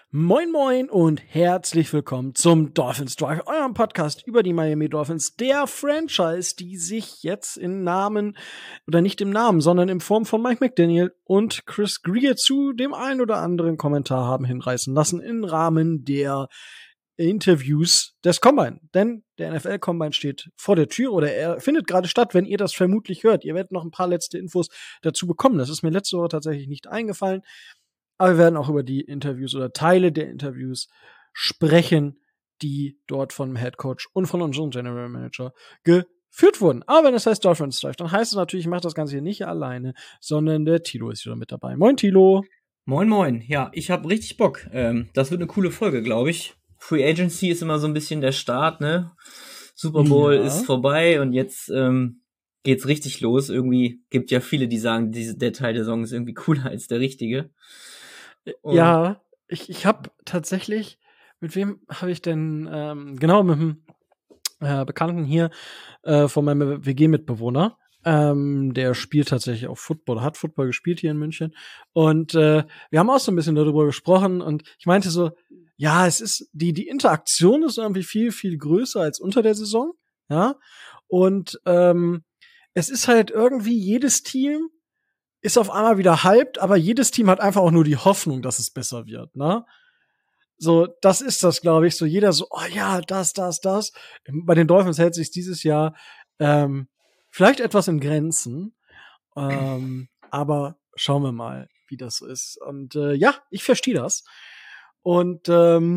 Moin moin und herzlich willkommen zum Dolphins Drive, eurem Podcast über die Miami Dolphins, der Franchise, die sich jetzt im Namen, oder nicht im Namen, sondern in Form von Mike McDaniel und Chris Grier zu dem ein oder anderen Kommentar haben hinreißen lassen im Rahmen der Interviews des Combine. Denn der NFL-Combine steht vor der Tür oder er findet gerade statt, wenn ihr das vermutlich hört. Ihr werdet noch ein paar letzte Infos dazu bekommen. Das ist mir letzte Woche tatsächlich nicht eingefallen. Aber wir werden auch über die Interviews oder Teile der Interviews sprechen, die dort vom Head Coach und von unserem General Manager geführt wurden. Aber wenn es heißt Dolphins Drive, dann heißt es natürlich, ich mache das Ganze hier nicht alleine, sondern der Tilo ist wieder mit dabei. Moin, Tilo. Moin, moin. Ja, ich habe richtig Bock. Das wird eine coole Folge, glaube ich. Free Agency ist immer so ein bisschen der Start, ne? Super Bowl ist vorbei und jetzt geht's richtig los. Irgendwie gibt ja viele, die sagen, der Teil der Saison ist irgendwie cooler als der richtige. Und ja, ich habe tatsächlich, mit wem habe ich denn, genau, mit einem Bekannten hier von meinem WG-Mitbewohner, der spielt tatsächlich auch Football, hat Football gespielt hier in München. Und wir haben auch so ein bisschen darüber gesprochen und ich meinte so, ja, es ist, die Interaktion ist irgendwie viel, viel größer als unter der Saison, ja. Und es ist halt irgendwie, jedes Team ist auf einmal wieder hyped, aber jedes Team hat einfach auch nur die Hoffnung, dass es besser wird, ne? So, das ist das, glaube ich. So jeder so, oh ja, das. Bei den Dolphins hält sich dieses Jahr vielleicht etwas in Grenzen. Aber schauen wir mal, wie das ist. Und ja, ich verstehe das. Und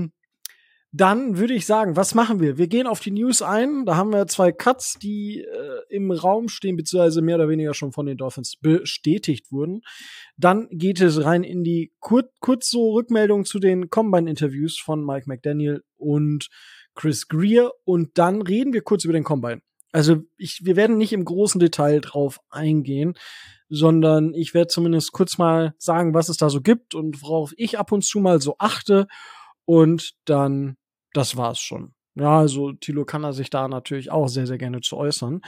dann würde ich sagen, was machen wir? Wir gehen auf die News ein. Da haben wir 2 Cuts, die im Raum stehen, beziehungsweise mehr oder weniger schon von den Dolphins bestätigt wurden. Dann geht es rein in die kurz so Rückmeldung zu den Combine-Interviews von Mike McDaniel und Chris Grier. Und dann reden wir kurz über den Combine. Also wir werden nicht im großen Detail drauf eingehen, sondern ich werde zumindest kurz mal sagen, was es da so gibt und worauf ich ab und zu mal so achte. Und dann, das war's schon. Ja, also Thilo kann er sich da natürlich auch sehr, sehr gerne zu äußern.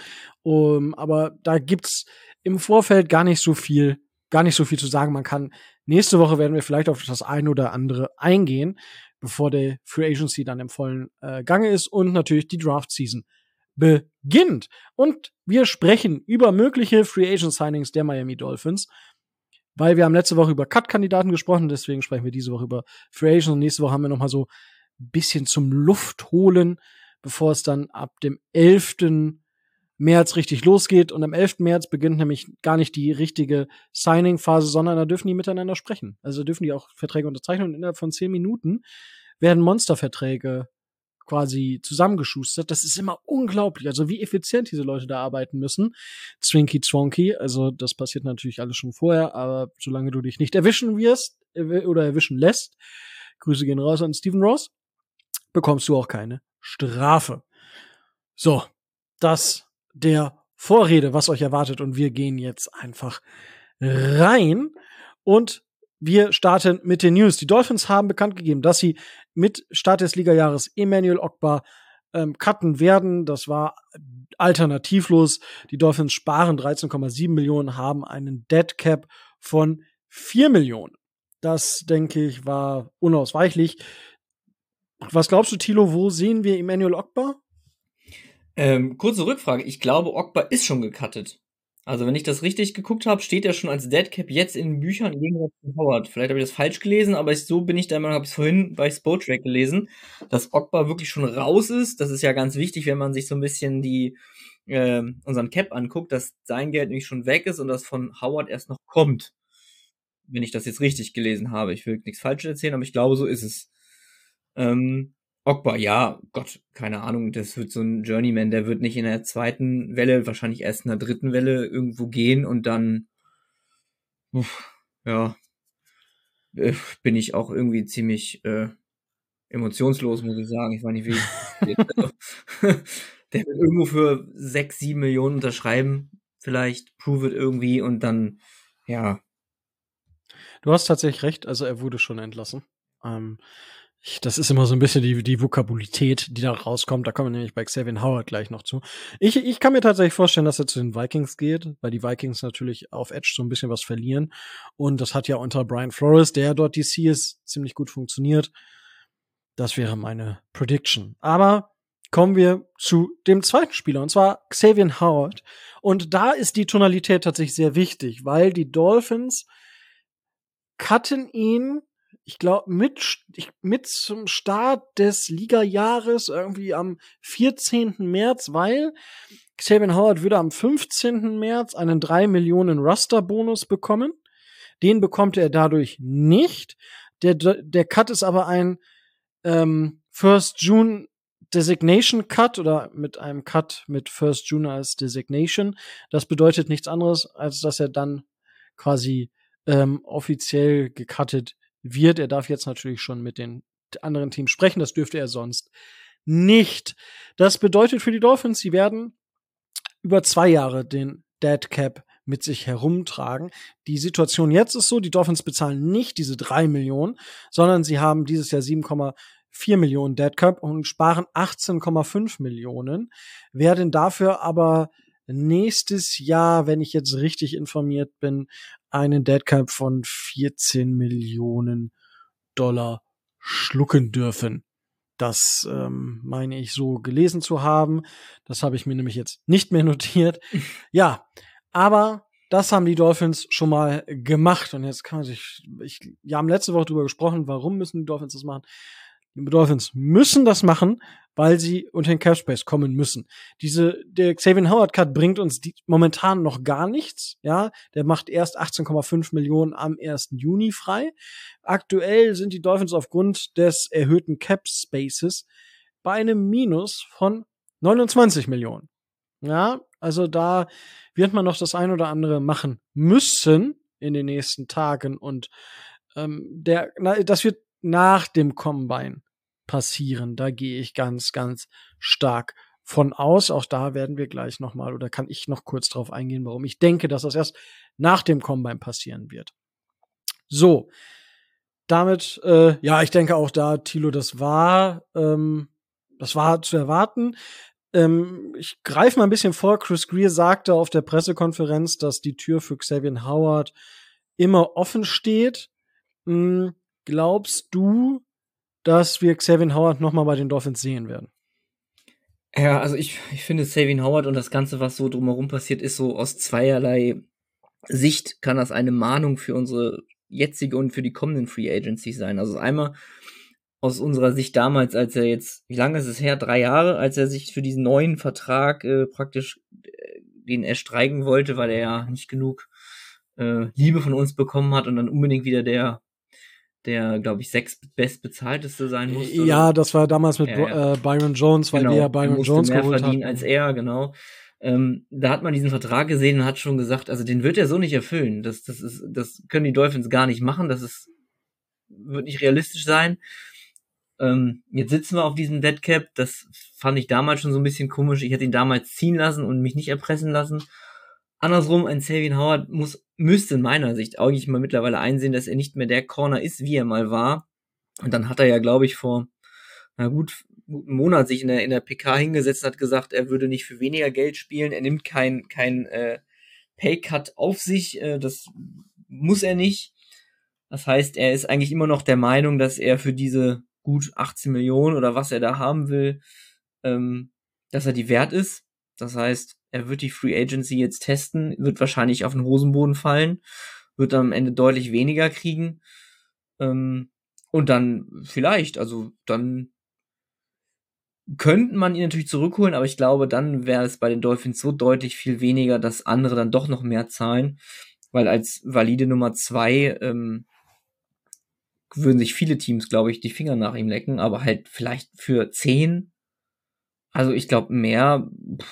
Aber da gibt's im Vorfeld gar nicht so viel zu sagen. Nächste Woche werden wir vielleicht auf das eine oder andere eingehen, bevor der Free Agency dann im vollen Gange ist und natürlich die Draft Season beginnt. Und wir sprechen über mögliche Free Agent Signings der Miami Dolphins. Weil wir haben letzte Woche über Cut-Kandidaten gesprochen, deswegen sprechen wir diese Woche über Free Agents und nächste Woche haben wir noch mal so ein bisschen zum Luft holen, bevor es dann ab dem 11. März richtig losgeht. Und am 11. März beginnt nämlich gar nicht die richtige Signing-Phase, sondern da dürfen die miteinander sprechen. Also dürfen die auch Verträge unterzeichnen und innerhalb von 10 Minuten werden Monsterverträge quasi zusammengeschustert. Das ist immer unglaublich. Also wie effizient diese Leute da arbeiten müssen. Zwinky Zwonky. Also das passiert natürlich alles schon vorher, aber solange du dich nicht erwischen wirst oder erwischen lässt, Grüße gehen raus an Stephen Ross, bekommst du auch keine Strafe. So, das der Vorrede, was euch erwartet. Und wir gehen jetzt einfach rein und wir starten mit den News. Die Dolphins haben bekannt gegeben, dass sie mit Start des Ligajahres Emmanuel Ogbah cutten werden. Das war alternativlos. Die Dolphins sparen 13,7 Millionen, haben einen Dead Cap von 4 Millionen. Das, denke ich, war unausweichlich. Was glaubst du, Thilo, wo sehen wir Emmanuel Ogbah? Kurze Rückfrage. Ich glaube, Ogbah ist schon gecuttet. Also, wenn ich das richtig geguckt habe, steht er schon als Deadcap jetzt in Büchern im Gegensatz zu Howard. Vielleicht habe ich das falsch gelesen, aber so bin ich der Meinung, habe ich es vorhin bei Spotrac gelesen, dass Ogbah wirklich schon raus ist. Das ist ja ganz wichtig, wenn man sich so ein bisschen unseren Cap anguckt, dass sein Geld nämlich schon weg ist und das von Howard erst noch kommt. Wenn ich das jetzt richtig gelesen habe. Ich will nichts Falsches erzählen, aber ich glaube, so ist es. Ogbah, ja, Gott, keine Ahnung, das wird so ein Journeyman, der wird nicht in der zweiten Welle, wahrscheinlich erst in der dritten Welle irgendwo gehen und dann, ja, bin ich auch irgendwie ziemlich emotionslos, muss ich sagen. Ich weiß nicht, wie der wird irgendwo für 6, 7 Millionen unterschreiben, vielleicht, prove it irgendwie und dann, ja. Du hast tatsächlich recht, also er wurde schon entlassen. Das ist immer so ein bisschen die Vokabulität, die da rauskommt. Da kommen wir nämlich bei Xavier Howard gleich noch zu. Ich kann mir tatsächlich vorstellen, dass er zu den Vikings geht, weil die Vikings natürlich auf Edge so ein bisschen was verlieren. Und das hat ja unter Brian Flores, der dort DC ist, ziemlich gut funktioniert. Das wäre meine Prediction. Aber kommen wir zu dem zweiten Spieler, und zwar Xavier Howard. Und da ist die Tonalität tatsächlich sehr wichtig, weil die Dolphins cutten ihn, ich glaube, mit zum Start des Liga-Jahres irgendwie am 14. März, weil Xavier Howard würde am 15. März einen 3 Millionen Roster-Bonus bekommen. Den bekommt er dadurch nicht. Der Cut ist aber ein First June Designation Cut oder mit einem Cut mit First June als Designation. Das bedeutet nichts anderes, als dass er dann quasi offiziell gecuttet wird. Er darf jetzt natürlich schon mit den anderen Teams sprechen. Das dürfte er sonst nicht. Das bedeutet für die Dolphins, sie werden über 2 Jahre den Dead Cap mit sich herumtragen. Die Situation jetzt ist so, die Dolphins bezahlen nicht diese 3 Millionen, sondern sie haben dieses Jahr 7,4 Millionen Dead Cap und sparen 18,5 Millionen, werden dafür aber nächstes Jahr, wenn ich jetzt richtig informiert bin, einen Dead Cap von 14 Millionen Dollar schlucken dürfen. Das meine ich so gelesen zu haben. Das habe ich mir nämlich jetzt nicht mehr notiert. Ja, aber das haben die Dolphins schon mal gemacht. Und jetzt kann man sich, wir haben letzte Woche drüber gesprochen, warum müssen die Dolphins das machen? Die Dolphins müssen das machen, weil sie unter den Cap Space kommen müssen. Der Xavier Howard Cut bringt uns momentan noch gar nichts. Ja, der macht erst 18,5 Millionen am 1. Juni frei. Aktuell sind die Dolphins aufgrund des erhöhten Cap Spaces bei einem Minus von 29 Millionen. Ja, also da wird man noch das ein oder andere machen müssen in den nächsten Tagen und das wird nach dem Combine passieren. Da gehe ich ganz, ganz stark von aus. Auch da werden wir gleich noch mal, oder kann ich noch kurz drauf eingehen, warum ich denke, dass das erst nach dem Combine passieren wird. So, damit, ja, ich denke auch da, Thilo, das war zu erwarten. Ich greife mal ein bisschen vor. Chris Grier sagte auf der Pressekonferenz, dass die Tür für Xavier Howard immer offen steht. Glaubst du, dass wir Xavier Howard noch mal bei den Dolphins sehen werden? Ja, also ich finde Xavier Howard und das Ganze, was so drumherum passiert, ist so aus zweierlei Sicht kann das eine Mahnung für unsere jetzige und für die kommenden Free Agency sein. Also einmal aus unserer Sicht damals, als er jetzt, wie lange ist es her? 3 Jahre, als er sich für diesen neuen Vertrag den er streiken wollte, weil er ja nicht genug Liebe von uns bekommen hat und dann unbedingt wieder der glaube ich, 6 bestbezahlteste sein musste. Ja, das war damals mit Byron Jones, weil wir ja Byron Jones mehr geholt verdienen hatten. als er, genau. Da hat man diesen Vertrag gesehen und hat schon gesagt, also den wird er so nicht erfüllen. Das können die Dolphins gar nicht machen. Wird nicht realistisch sein. Jetzt sitzen wir auf diesem Dead Cap. Das fand ich damals schon so ein bisschen komisch. Ich hätte ihn damals ziehen lassen und mich nicht erpressen lassen. Andersrum, ein Xavier Howard müsste in meiner Sicht eigentlich mal mittlerweile einsehen, dass er nicht mehr der Corner ist, wie er mal war. Und dann hat er ja, glaube ich, vor einem Monat sich in der PK hingesetzt und hat gesagt, er würde nicht für weniger Geld spielen. Er nimmt kein Paycut auf sich. Das muss er nicht. Das heißt, er ist eigentlich immer noch der Meinung, dass er für diese gut 18 Millionen oder was er da haben will, dass er die wert ist. Das heißt, er wird die Free Agency jetzt testen, wird wahrscheinlich auf den Hosenboden fallen, wird am Ende deutlich weniger kriegen. Und dann vielleicht, also dann könnte man ihn natürlich zurückholen, aber ich glaube, dann wäre es bei den Dolphins so deutlich viel weniger, dass andere dann doch noch mehr zahlen, weil als valide Nummer 2 würden sich viele Teams, glaube ich, die Finger nach ihm lecken, aber halt vielleicht für 10. Also ich glaube, mehr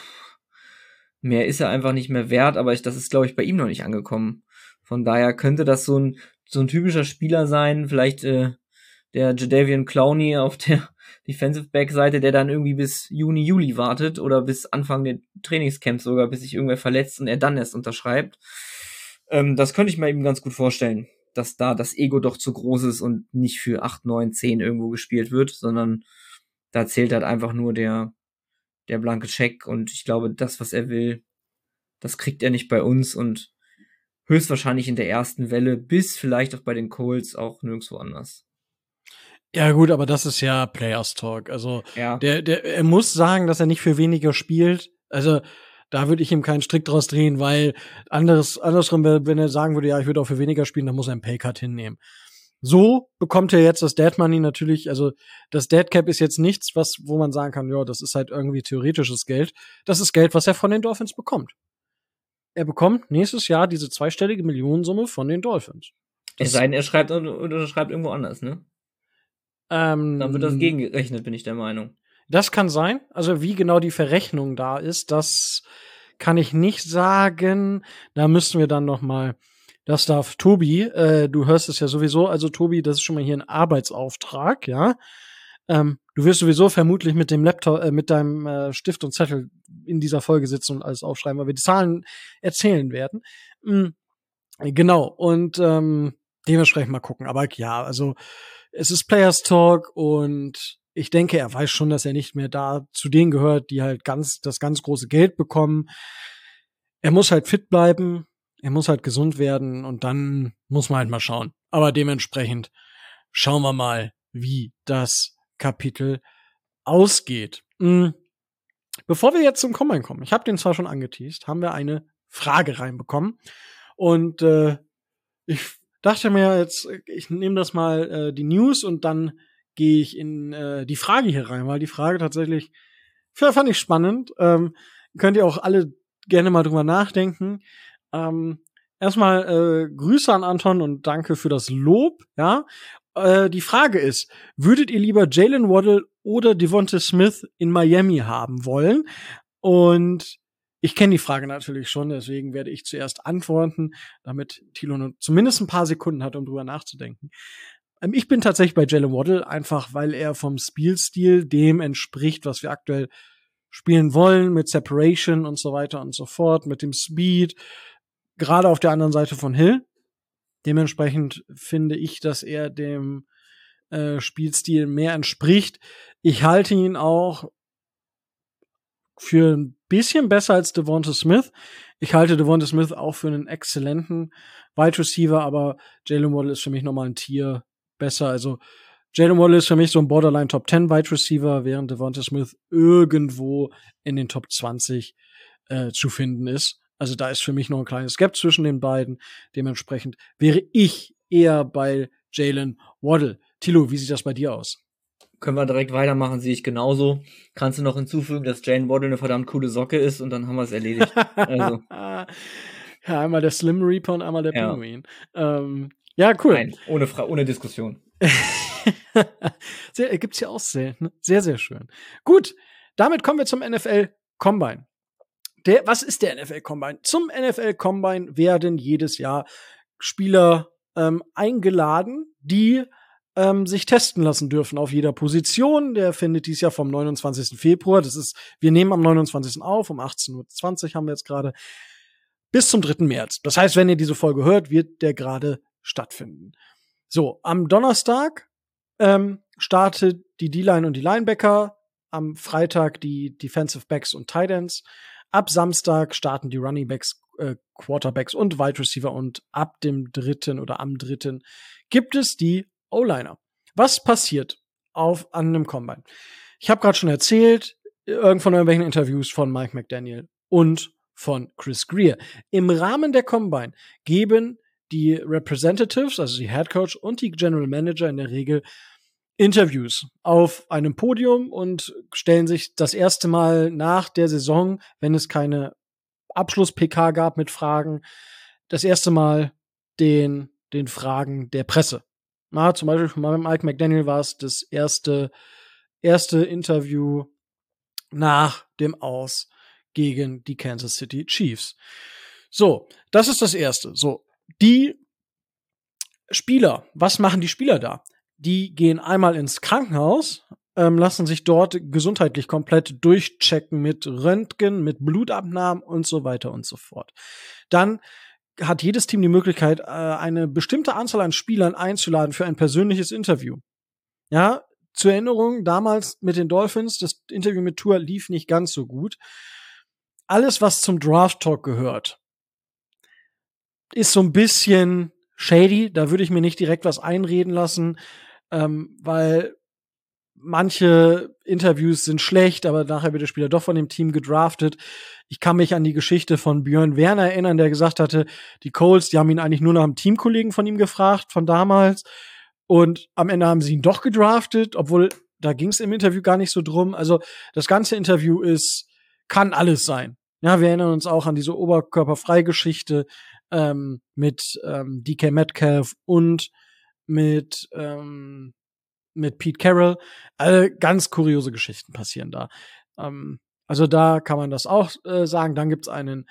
ist er einfach nicht mehr wert, aber das ist, glaube ich, bei ihm noch nicht angekommen. Von daher könnte das so ein typischer Spieler sein, vielleicht der Jadeveon Clowney auf der Defensive Back Seite, der dann irgendwie bis Juni, Juli wartet oder bis Anfang der Trainingscamps sogar, bis sich irgendwer verletzt und er dann erst unterschreibt. Das könnte ich mir eben ganz gut vorstellen, dass da das Ego doch zu groß ist und nicht für 8, 9, 10 irgendwo gespielt wird, sondern da zählt halt einfach nur der blanke Check und ich glaube, das, was er will, das kriegt er nicht bei uns und höchstwahrscheinlich in der ersten Welle bis vielleicht auch bei den Colts auch nirgendwo anders. Ja gut, aber das ist ja Players Talk. Also Ja. er muss sagen, dass er nicht für weniger spielt. Also da würde ich ihm keinen Strick draus drehen, weil andersrum, wenn er sagen würde, ja, ich würde auch für weniger spielen, dann muss er einen Paycut hinnehmen. So bekommt er jetzt das Dead Money natürlich, also das Dead Cap ist jetzt nichts, wo man sagen kann, ja, das ist halt irgendwie theoretisches Geld. Das ist Geld, was er von den Dolphins bekommt. Er bekommt nächstes Jahr diese zweistellige Millionensumme von den Dolphins. Es sei denn, er schreibt irgendwo anders, ne? Dann wird das gegengerechnet, bin ich der Meinung. Das kann sein. Also wie genau die Verrechnung da ist, das kann ich nicht sagen. Da müssten wir dann noch mal, das darf Tobi, du hörst es ja sowieso, also Tobi, das ist schon mal hier ein Arbeitsauftrag, ja. Du wirst sowieso vermutlich mit dem Laptop, mit deinem Stift und Zettel in dieser Folge sitzen und alles aufschreiben, weil wir die Zahlen erzählen werden. Genau, und dementsprechend mal gucken. Aber ja, also es ist Players Talk und ich denke, er weiß schon, dass er nicht mehr da zu denen gehört, die halt das ganz große Geld bekommen. Er muss halt fit bleiben, er muss halt gesund werden und dann muss man halt mal schauen. Aber dementsprechend schauen wir mal, wie das Kapitel ausgeht. Bevor wir jetzt zum Combine kommen, ich habe den zwar schon angeteased, haben wir eine Frage reinbekommen. Und ich dachte mir jetzt, ich nehme das mal die News und dann gehe ich in die Frage hier rein, weil die Frage tatsächlich fand ich spannend. Könnt ihr auch alle gerne mal drüber nachdenken. Erstmal Grüße an Anton und danke für das Lob. Ja, die Frage ist: Würdet ihr lieber Jalen Waddle oder Devonta Smith in Miami haben wollen? Und ich kenne die Frage natürlich schon, deswegen werde ich zuerst antworten, damit Thilo zumindest ein paar Sekunden hat, um drüber nachzudenken. Ich bin tatsächlich bei Jalen Waddle, einfach weil er vom Spielstil dem entspricht, was wir aktuell spielen wollen, mit Separation und so weiter und so fort, mit dem Speed, gerade auf der anderen Seite von Hill. Dementsprechend finde ich, dass er dem Spielstil mehr entspricht. Ich halte ihn auch für ein bisschen besser als Devonta Smith. Ich halte Devonta Smith auch für einen exzellenten Wide Receiver, aber Jalen Waddle ist für mich nochmal ein Tier besser. Also Jalen Waddle ist für mich so ein Borderline Top 10 Wide Receiver, während Devonta Smith irgendwo in den Top 20 zu finden ist. Also da ist für mich noch ein kleines Gap zwischen den beiden. Dementsprechend wäre ich eher bei Jalen Waddle. Thilo, wie sieht das bei dir aus? Können wir direkt weitermachen, sehe ich genauso. Kannst du noch hinzufügen, dass Jalen Waddle eine verdammt coole Socke ist und dann haben wir es erledigt. Also. Ja, einmal der Slim Reaper und einmal der Pinguin. Ja, cool. Nein, ohne Diskussion. Gibt's ja auch selten. Sehr, sehr schön. Gut, damit kommen wir zum NFL Combine. Was ist der NFL Combine? Zum NFL Combine werden jedes Jahr Spieler eingeladen, die sich testen lassen dürfen auf jeder Position. Der findet dies Jahr vom 29. Februar. Wir nehmen am 29. auf, um 18:20 Uhr haben wir jetzt gerade, bis zum 3. März. Das heißt, wenn ihr diese Folge hört, wird der gerade stattfinden. So, am Donnerstag startet die D-Line und die Linebacker, am Freitag die Defensive Backs und Tight Ends. Ab Samstag starten die Running Backs, Quarterbacks und Wide Receiver und ab dem 3. oder am 3. gibt es die O-Liner. Was passiert an einem Combine? Ich habe gerade schon erzählt, von irgendwelchen Interviews von Mike McDaniel und von Chris Grier. Im Rahmen der Combine geben die Representatives, also die Head Coach und die General Manager in der Regel Interviews auf einem Podium und stellen sich das erste Mal nach der Saison, wenn es keine Abschluss-PK gab mit Fragen, das erste Mal den Fragen der Presse. Zum Beispiel von Mike McDaniel war es das erste Interview nach dem Aus gegen die Kansas City Chiefs. So, das ist das Erste. So, die Spieler, was machen die Spieler da? Die gehen einmal ins Krankenhaus, lassen sich dort gesundheitlich komplett durchchecken mit Röntgen, mit Blutabnahmen und so weiter und so fort. Dann hat jedes Team die Möglichkeit, eine bestimmte Anzahl an Spielern einzuladen für ein persönliches Interview. Ja, zur Erinnerung, damals mit den Dolphins, das Interview mit Tua lief nicht ganz so gut. Alles, was zum Draft Talk gehört, ist so ein bisschen shady. Da würde ich mir nicht direkt was einreden lassen, weil manche Interviews sind schlecht, aber nachher wird der Spieler doch von dem Team gedraftet. Ich kann mich an die Geschichte von Björn Werner erinnern, der gesagt hatte, die Colts, die haben ihn eigentlich nur nach einem Teamkollegen von ihm gefragt, von damals. Und am Ende haben sie ihn doch gedraftet, obwohl da ging es im Interview gar nicht so drum. Also das ganze Interview kann alles sein. Ja, wir erinnern uns auch an diese Oberkörperfrei-Geschichte mit DK Metcalf und mit Pete Carroll. Ganz kuriose Geschichten passieren da. Also da kann man das auch sagen. Dann gibt's den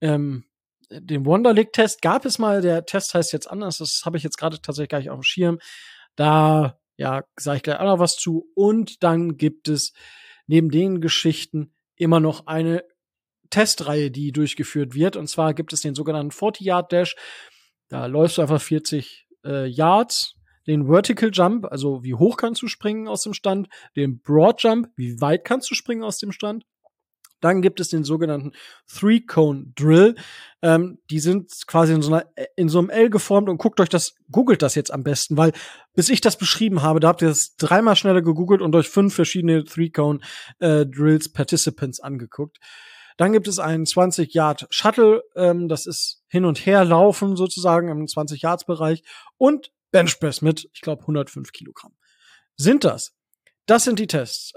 Wonderlic-Test gab es mal. Der Test heißt jetzt anders. Das habe ich jetzt gerade tatsächlich gar nicht auf dem Schirm. Da, ja, sage ich gleich auch noch was zu. Und dann gibt es neben den Geschichten immer noch eine Testreihe, die durchgeführt wird. Und zwar gibt es den sogenannten 40-Yard-Dash. Da läufst du einfach 40 Yards. Den Vertical Jump, also wie hoch kannst du springen aus dem Stand. Den Broad Jump, wie weit kannst du springen aus dem Stand. Dann gibt es den sogenannten Three-Cone-Drill. Die sind quasi in so einem L geformt und googelt das jetzt am besten, weil bis ich das beschrieben habe, da habt ihr das 3-mal schneller gegoogelt und euch 5 verschiedene Three-Cone-Drills Participants angeguckt. Dann gibt es einen 20-Yard-Shuttle, das ist hin und her laufen sozusagen im 20-Yards-Bereich und Benchpress mit, ich glaube, 105 Kilogramm. Das sind die Tests.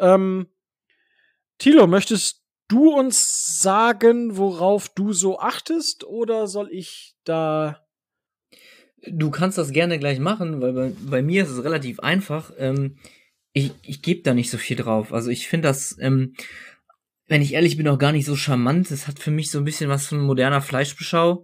Thilo, möchtest du uns sagen, worauf du so achtest, oder soll ich da? Du kannst das gerne gleich machen, weil bei mir ist es relativ einfach. Ich gebe da nicht so viel drauf. Also ich finde das, wenn ich ehrlich bin, auch gar nicht so charmant. Das hat für mich so ein bisschen was von moderner Fleischbeschau.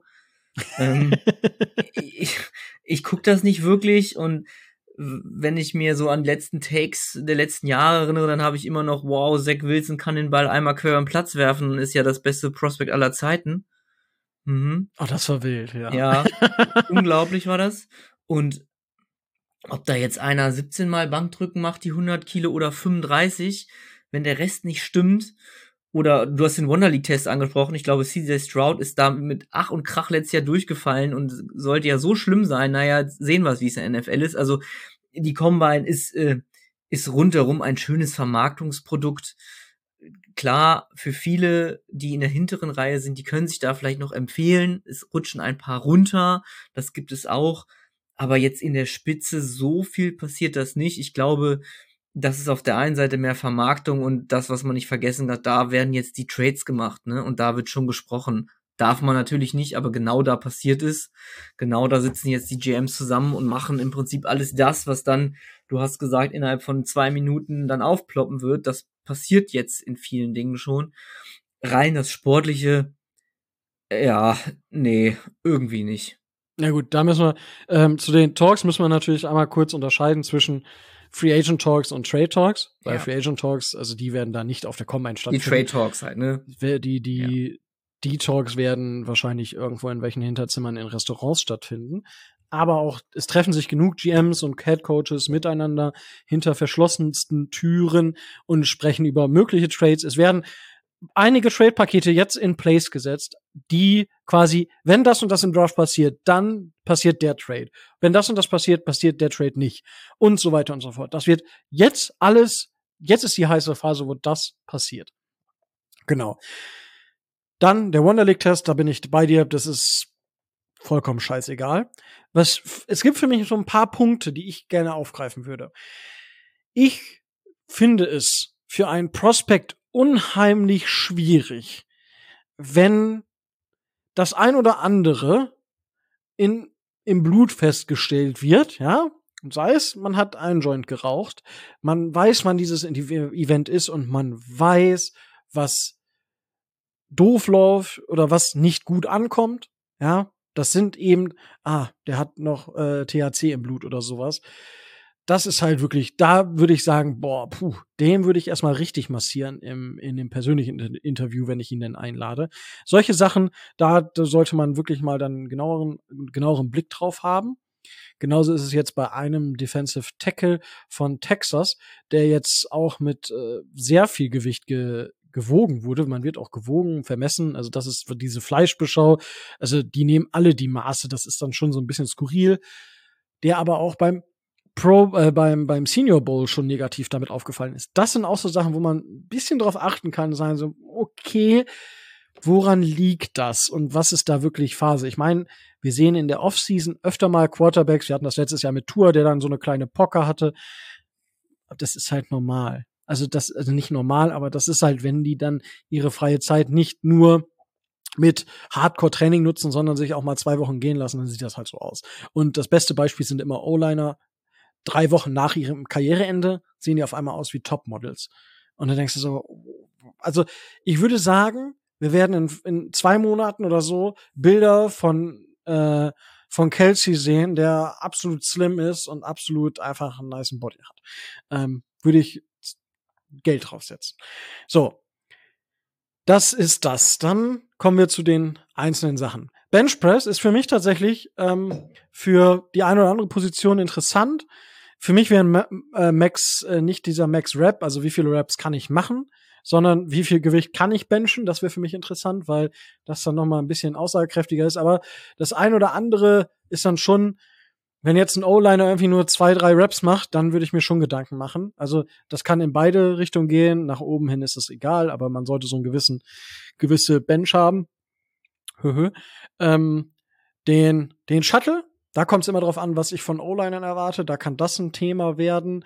Ich gucke das nicht wirklich, und wenn ich mir so an die letzten Takes der letzten Jahre erinnere, dann habe ich immer noch, wow, Zach Wilson kann den Ball einmal quer am Platz werfen und ist ja das beste Prospect aller Zeiten. Mhm. Oh, das war wild, ja. Ja, unglaublich war das. Und ob da jetzt einer 17 Mal Bankdrücken macht, die 100 Kilo, oder 35, wenn der Rest nicht stimmt. Oder du hast den Wonderlic-Test angesprochen. Ich glaube, CJ Stroud ist da mit Ach und Krach letztes Jahr durchgefallen und sollte ja so schlimm sein. Naja, sehen wir, wie es in der NFL ist. Also die Combine ist rundherum ein schönes Vermarktungsprodukt. Klar, für viele, die in der hinteren Reihe sind, die können sich da vielleicht noch empfehlen. Es rutschen ein paar runter. Das gibt es auch. Aber jetzt in der Spitze so viel passiert das nicht. Ich glaube, das ist auf der einen Seite mehr Vermarktung, und das, was man nicht vergessen hat, da werden jetzt die Trades gemacht, ne? Und da wird schon gesprochen. Darf man natürlich nicht, aber genau da passiert es. Genau da sitzen jetzt die GMs zusammen und machen im Prinzip alles das, was dann, du hast gesagt, innerhalb von 2 Minuten dann aufploppen wird. Das passiert jetzt in vielen Dingen schon. Rein das Sportliche, ja, nee, irgendwie nicht. Ja gut, da müssen wir, zu den Talks müssen wir natürlich einmal kurz unterscheiden zwischen Free Agent Talks und Trade Talks. Bei Free Agent Talks, also die werden da nicht auf der Combine stattfinden. Die Trade Talks halt, ne? Die Talks werden wahrscheinlich irgendwo in welchen Hinterzimmern in Restaurants stattfinden. Aber auch, es treffen sich genug GMs und Head Coaches miteinander hinter verschlossensten Türen und sprechen über mögliche Trades. Es werden einige Trade-Pakete jetzt in place gesetzt, die quasi, wenn das und das im Draft passiert, dann passiert der Trade. Wenn das und das passiert, passiert der Trade nicht. Und so weiter und so fort. Das wird jetzt ist die heiße Phase, wo das passiert. Genau. Dann der Wonderlic-Test, da bin ich bei dir, das ist vollkommen scheißegal. Es gibt für mich so ein paar Punkte, die ich gerne aufgreifen würde. Ich finde es für einen Prospect unheimlich schwierig, wenn das ein oder andere im Blut festgestellt wird, ja, und sei es, man hat einen Joint geraucht, man weiß, wann dieses Event ist, und man weiß, was doof läuft oder was nicht gut ankommt, ja, das sind eben, der hat noch THC im Blut oder sowas. das ist halt wirklich, da würde ich sagen, boah, dem würde ich erstmal richtig massieren in dem persönlichen Interview, wenn ich ihn denn einlade. Solche Sachen, da sollte man wirklich mal dann genaueren Blick drauf haben. Genauso ist es jetzt bei einem Defensive Tackle von Texas, der jetzt auch mit sehr viel Gewicht gewogen wurde. Man wird auch gewogen, vermessen. Also das ist diese Fleischbeschau. Also die nehmen alle die Maße. Das ist dann schon so ein bisschen skurril. Der aber auch beim Senior Bowl schon negativ damit aufgefallen ist. Das sind auch so Sachen, wo man ein bisschen drauf achten kann, sagen so, okay, woran liegt das und was ist da wirklich Phase? Ich meine, wir sehen in der Offseason öfter mal Quarterbacks, wir hatten das letztes Jahr mit Tua, der dann so eine kleine Pocker hatte. Das ist halt normal. Also nicht normal, aber das ist halt, wenn die dann ihre freie Zeit nicht nur mit Hardcore-Training nutzen, sondern sich auch mal 2 Wochen gehen lassen, dann sieht das halt so aus. Und das beste Beispiel sind immer O-Liner. 3 Wochen nach ihrem Karriereende sehen die auf einmal aus wie Topmodels. Und dann denkst du so, also ich würde sagen, wir werden in 2 Monaten oder so Bilder von Kelsey sehen, der absolut slim ist und absolut einfach einen nicen Body hat. Würde ich Geld draufsetzen. So. Das ist das. Dann kommen wir zu den einzelnen Sachen. Benchpress ist für mich tatsächlich für die eine oder andere Position interessant. Für mich wären Max nicht dieser Max-Rap, also wie viele Raps kann ich machen, sondern wie viel Gewicht kann ich benchen. Das wäre für mich interessant, weil das dann noch mal ein bisschen aussagekräftiger ist. Aber das eine oder andere ist dann schon, wenn jetzt ein O-Liner irgendwie nur 2, 3 Raps macht, dann würde ich mir schon Gedanken machen. Also das kann in beide Richtungen gehen. Nach oben hin ist es egal, aber man sollte so einen gewisse Bench haben. Den Shuttle, da kommt es immer drauf an, was ich von O-Linern erwarte. Da kann das ein Thema werden.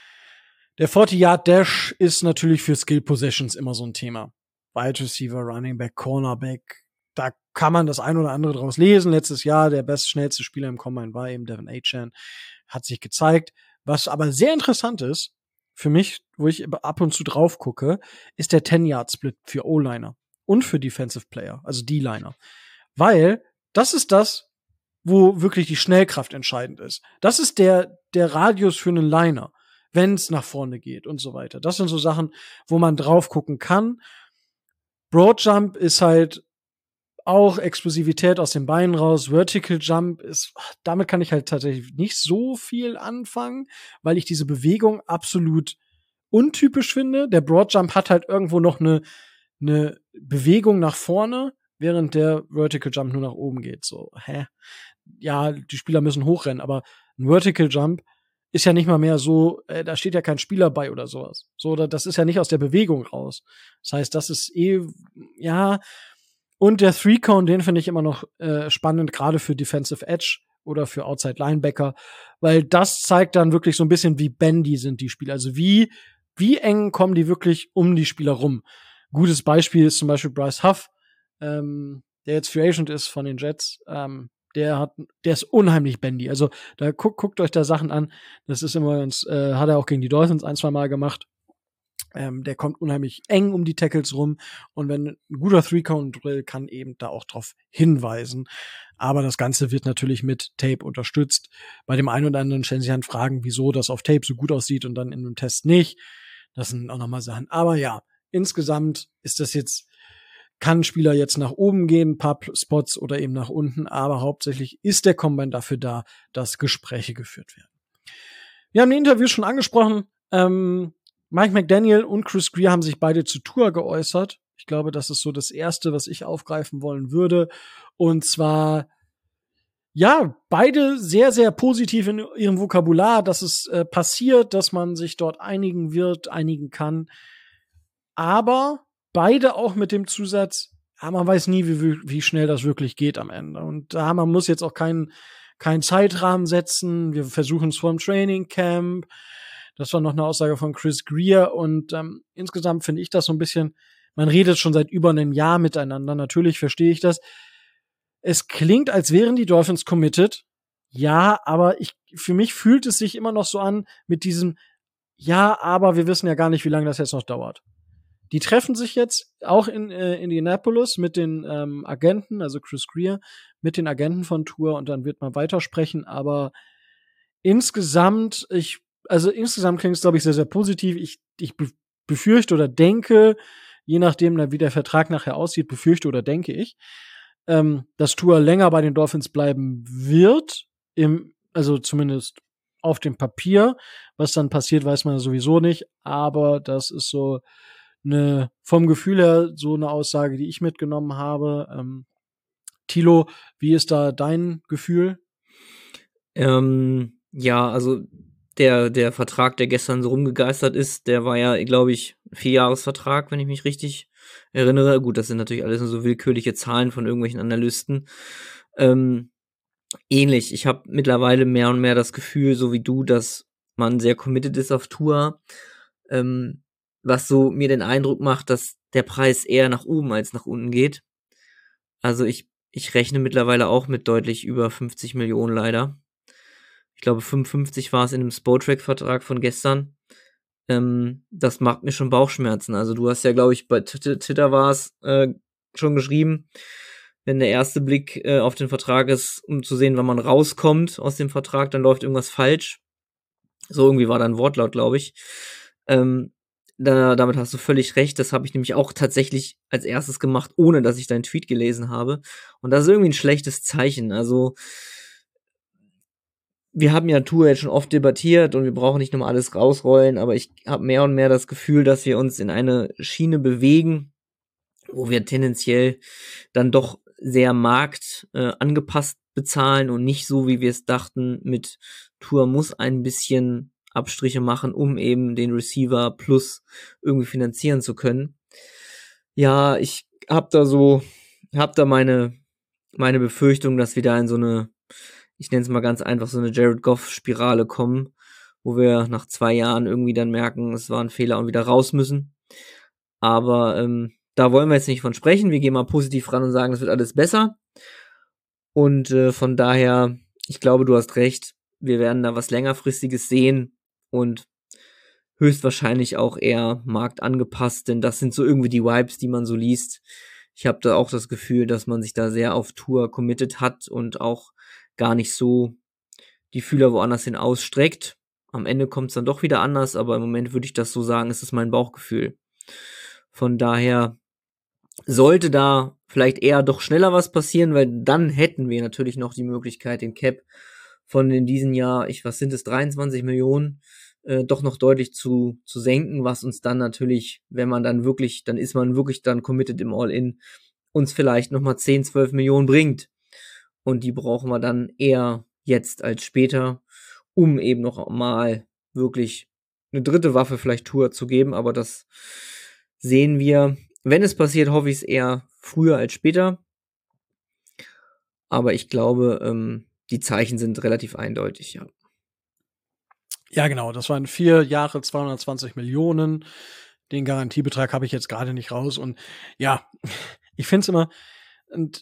Der 40-Yard-Dash ist natürlich für Skill-Possessions immer so ein Thema. Wide Receiver, Running Back, Cornerback, da kann man das ein oder andere draus lesen. Letztes Jahr der schnellste Spieler im Combine war eben Devin Achane. Hat sich gezeigt. Was aber sehr interessant ist, für mich, wo ich ab und zu drauf gucke, ist der 10-Yard-Split für O-Liner und für Defensive Player, also D-Liner. Weil das ist das, wo wirklich die Schnellkraft entscheidend ist. Das ist der Radius für einen Liner, wenn es nach vorne geht und so weiter. Das sind so Sachen, wo man drauf gucken kann. Broad Jump ist halt auch Explosivität aus den Beinen raus. Vertical Jump damit kann ich halt tatsächlich nicht so viel anfangen, weil ich diese Bewegung absolut untypisch finde. Der Broad Jump hat halt irgendwo noch eine Bewegung nach vorne, während der Vertical Jump nur nach oben geht. So, ja, die Spieler müssen hochrennen, aber ein Vertical Jump ist ja nicht mal mehr so, da steht ja kein Spieler bei oder sowas. So, das ist ja nicht aus der Bewegung raus. Das heißt, das ist ja. Und der Three-Cone, den finde ich immer noch spannend, gerade für Defensive Edge oder für Outside Linebacker, weil das zeigt dann wirklich so ein bisschen, wie bendy sind die Spieler. Also wie eng kommen die wirklich um die Spieler rum. Gutes Beispiel ist zum Beispiel Bryce Huff, der jetzt Free Agent ist von den Jets. Der ist unheimlich bendy. Also da guckt euch da Sachen an. Das ist immer ganz, hat er auch gegen die Dolphins 1-2 Mal gemacht. Der kommt unheimlich eng um die Tackles rum. Und wenn ein guter Three-Cone-Drill kann eben da auch drauf hinweisen. Aber das Ganze wird natürlich mit Tape unterstützt. Bei dem einen oder anderen stellen sich dann Fragen, wieso das auf Tape so gut aussieht und dann in einem Test nicht. Das sind auch nochmal Sachen. Aber ja, insgesamt ist das jetzt, kann ein Spieler jetzt nach oben gehen, ein paar Spots oder eben nach unten. Aber hauptsächlich ist der Combine dafür da, dass Gespräche geführt werden. Wir haben die Interviews schon angesprochen. Mike McDaniel und Chris Grier haben sich beide zu Tua geäußert. Ich glaube, das ist so das Erste, was ich aufgreifen wollen würde. Und zwar, ja, beide sehr, sehr positiv in ihrem Vokabular, dass es passiert, dass man sich dort einigen kann. Aber beide auch mit dem Zusatz, ja, man weiß nie, wie schnell das wirklich geht am Ende. Und man muss jetzt auch keinen Zeitrahmen setzen. Wir versuchen es vor dem Training Camp. Das war noch eine Aussage von Chris Grier. Und insgesamt finde ich das so ein bisschen, man redet schon seit über einem Jahr miteinander. Natürlich verstehe ich das. Es klingt, als wären die Dolphins committed. Ja, aber für mich fühlt es sich immer noch so an mit diesem, ja, aber wir wissen ja gar nicht, wie lange das jetzt noch dauert. Die treffen sich jetzt auch in Indianapolis mit den Agenten, also Chris Grier, mit den Agenten von Tua und dann wird man weitersprechen. Aber insgesamt, ich also insgesamt klingt es, glaube ich, sehr, sehr positiv. Ich befürchte oder denke, je nachdem, wie der Vertrag nachher aussieht, befürchte oder denke ich, dass Tua länger bei den Dolphins bleiben wird, also zumindest auf dem Papier. Was dann passiert, weiß man sowieso nicht, aber das ist so vom Gefühl her so eine Aussage, die ich mitgenommen habe. Thilo, wie ist da dein Gefühl? Ja, also der Vertrag, der gestern so rumgegeistert ist, der war ja, glaube ich, 4-Jahres-Vertrag, wenn ich mich richtig erinnere. Gut, das sind natürlich alles nur so willkürliche Zahlen von irgendwelchen Analysten. Ähnlich. Ich habe mittlerweile mehr und mehr das Gefühl, so wie du, dass man sehr committed ist auf Tour. Was so mir den Eindruck macht, dass der Preis eher nach oben als nach unten geht. Also ich rechne mittlerweile auch mit deutlich über 50 Millionen leider. Ich glaube 55 war es in dem Spotrac-Vertrag von gestern. Das macht mir schon Bauchschmerzen. Also du hast ja, glaube ich, bei Twitter war es schon geschrieben, wenn der erste Blick auf den Vertrag ist, um zu sehen, wann man rauskommt aus dem Vertrag, dann läuft irgendwas falsch. So irgendwie war da ein Wortlaut, glaube ich. Damit hast du völlig recht. Das habe ich nämlich auch tatsächlich als erstes gemacht, ohne dass ich deinen Tweet gelesen habe. Und das ist irgendwie ein schlechtes Zeichen. Also wir haben ja Tour jetzt schon oft debattiert und wir brauchen nicht nochmal alles rausrollen, aber ich habe mehr und mehr das Gefühl, dass wir uns in eine Schiene bewegen, wo wir tendenziell dann doch sehr angepasst bezahlen und nicht so, wie wir es dachten, mit Tour muss ein bisschen Abstriche machen, um eben den Receiver plus irgendwie finanzieren zu können. Ja, ich hab da meine Befürchtung, dass wir da in so eine, ich nenne es mal ganz einfach, so eine Jared Goff-Spirale kommen, wo wir nach 2 Jahren irgendwie dann merken, es war ein Fehler und wieder raus müssen. Aber da wollen wir jetzt nicht von sprechen. Wir gehen mal positiv ran und sagen, es wird alles besser. Und von daher, ich glaube, du hast recht. Wir werden da was längerfristiges sehen und höchstwahrscheinlich auch eher marktangepasst, denn das sind so irgendwie die Vibes, die man so liest. Ich habe da auch das Gefühl, dass man sich da sehr auf Tour committed hat und auch gar nicht so die Fühler woanders hin ausstreckt. Am Ende kommt es dann doch wieder anders, aber im Moment würde ich das so sagen, ist es mein Bauchgefühl. Von daher sollte da vielleicht eher doch schneller was passieren, weil dann hätten wir natürlich noch die Möglichkeit, den Cap von in diesem Jahr, 23 Millionen, doch noch deutlich zu senken, was uns dann natürlich, wenn man dann wirklich, dann ist man wirklich dann committed im All-In, uns vielleicht nochmal 10, 12 Millionen bringt. Und die brauchen wir dann eher jetzt als später, um eben noch mal wirklich eine dritte Waffe vielleicht Tour zu geben, aber das sehen wir. Wenn es passiert, hoffe ich es eher früher als später. Aber ich glaube, die Zeichen sind relativ eindeutig, ja. Ja, genau. Das waren 4 Jahre, 220 Millionen. Den Garantiebetrag habe ich jetzt gerade nicht raus. Und ja, ich finde es immer, und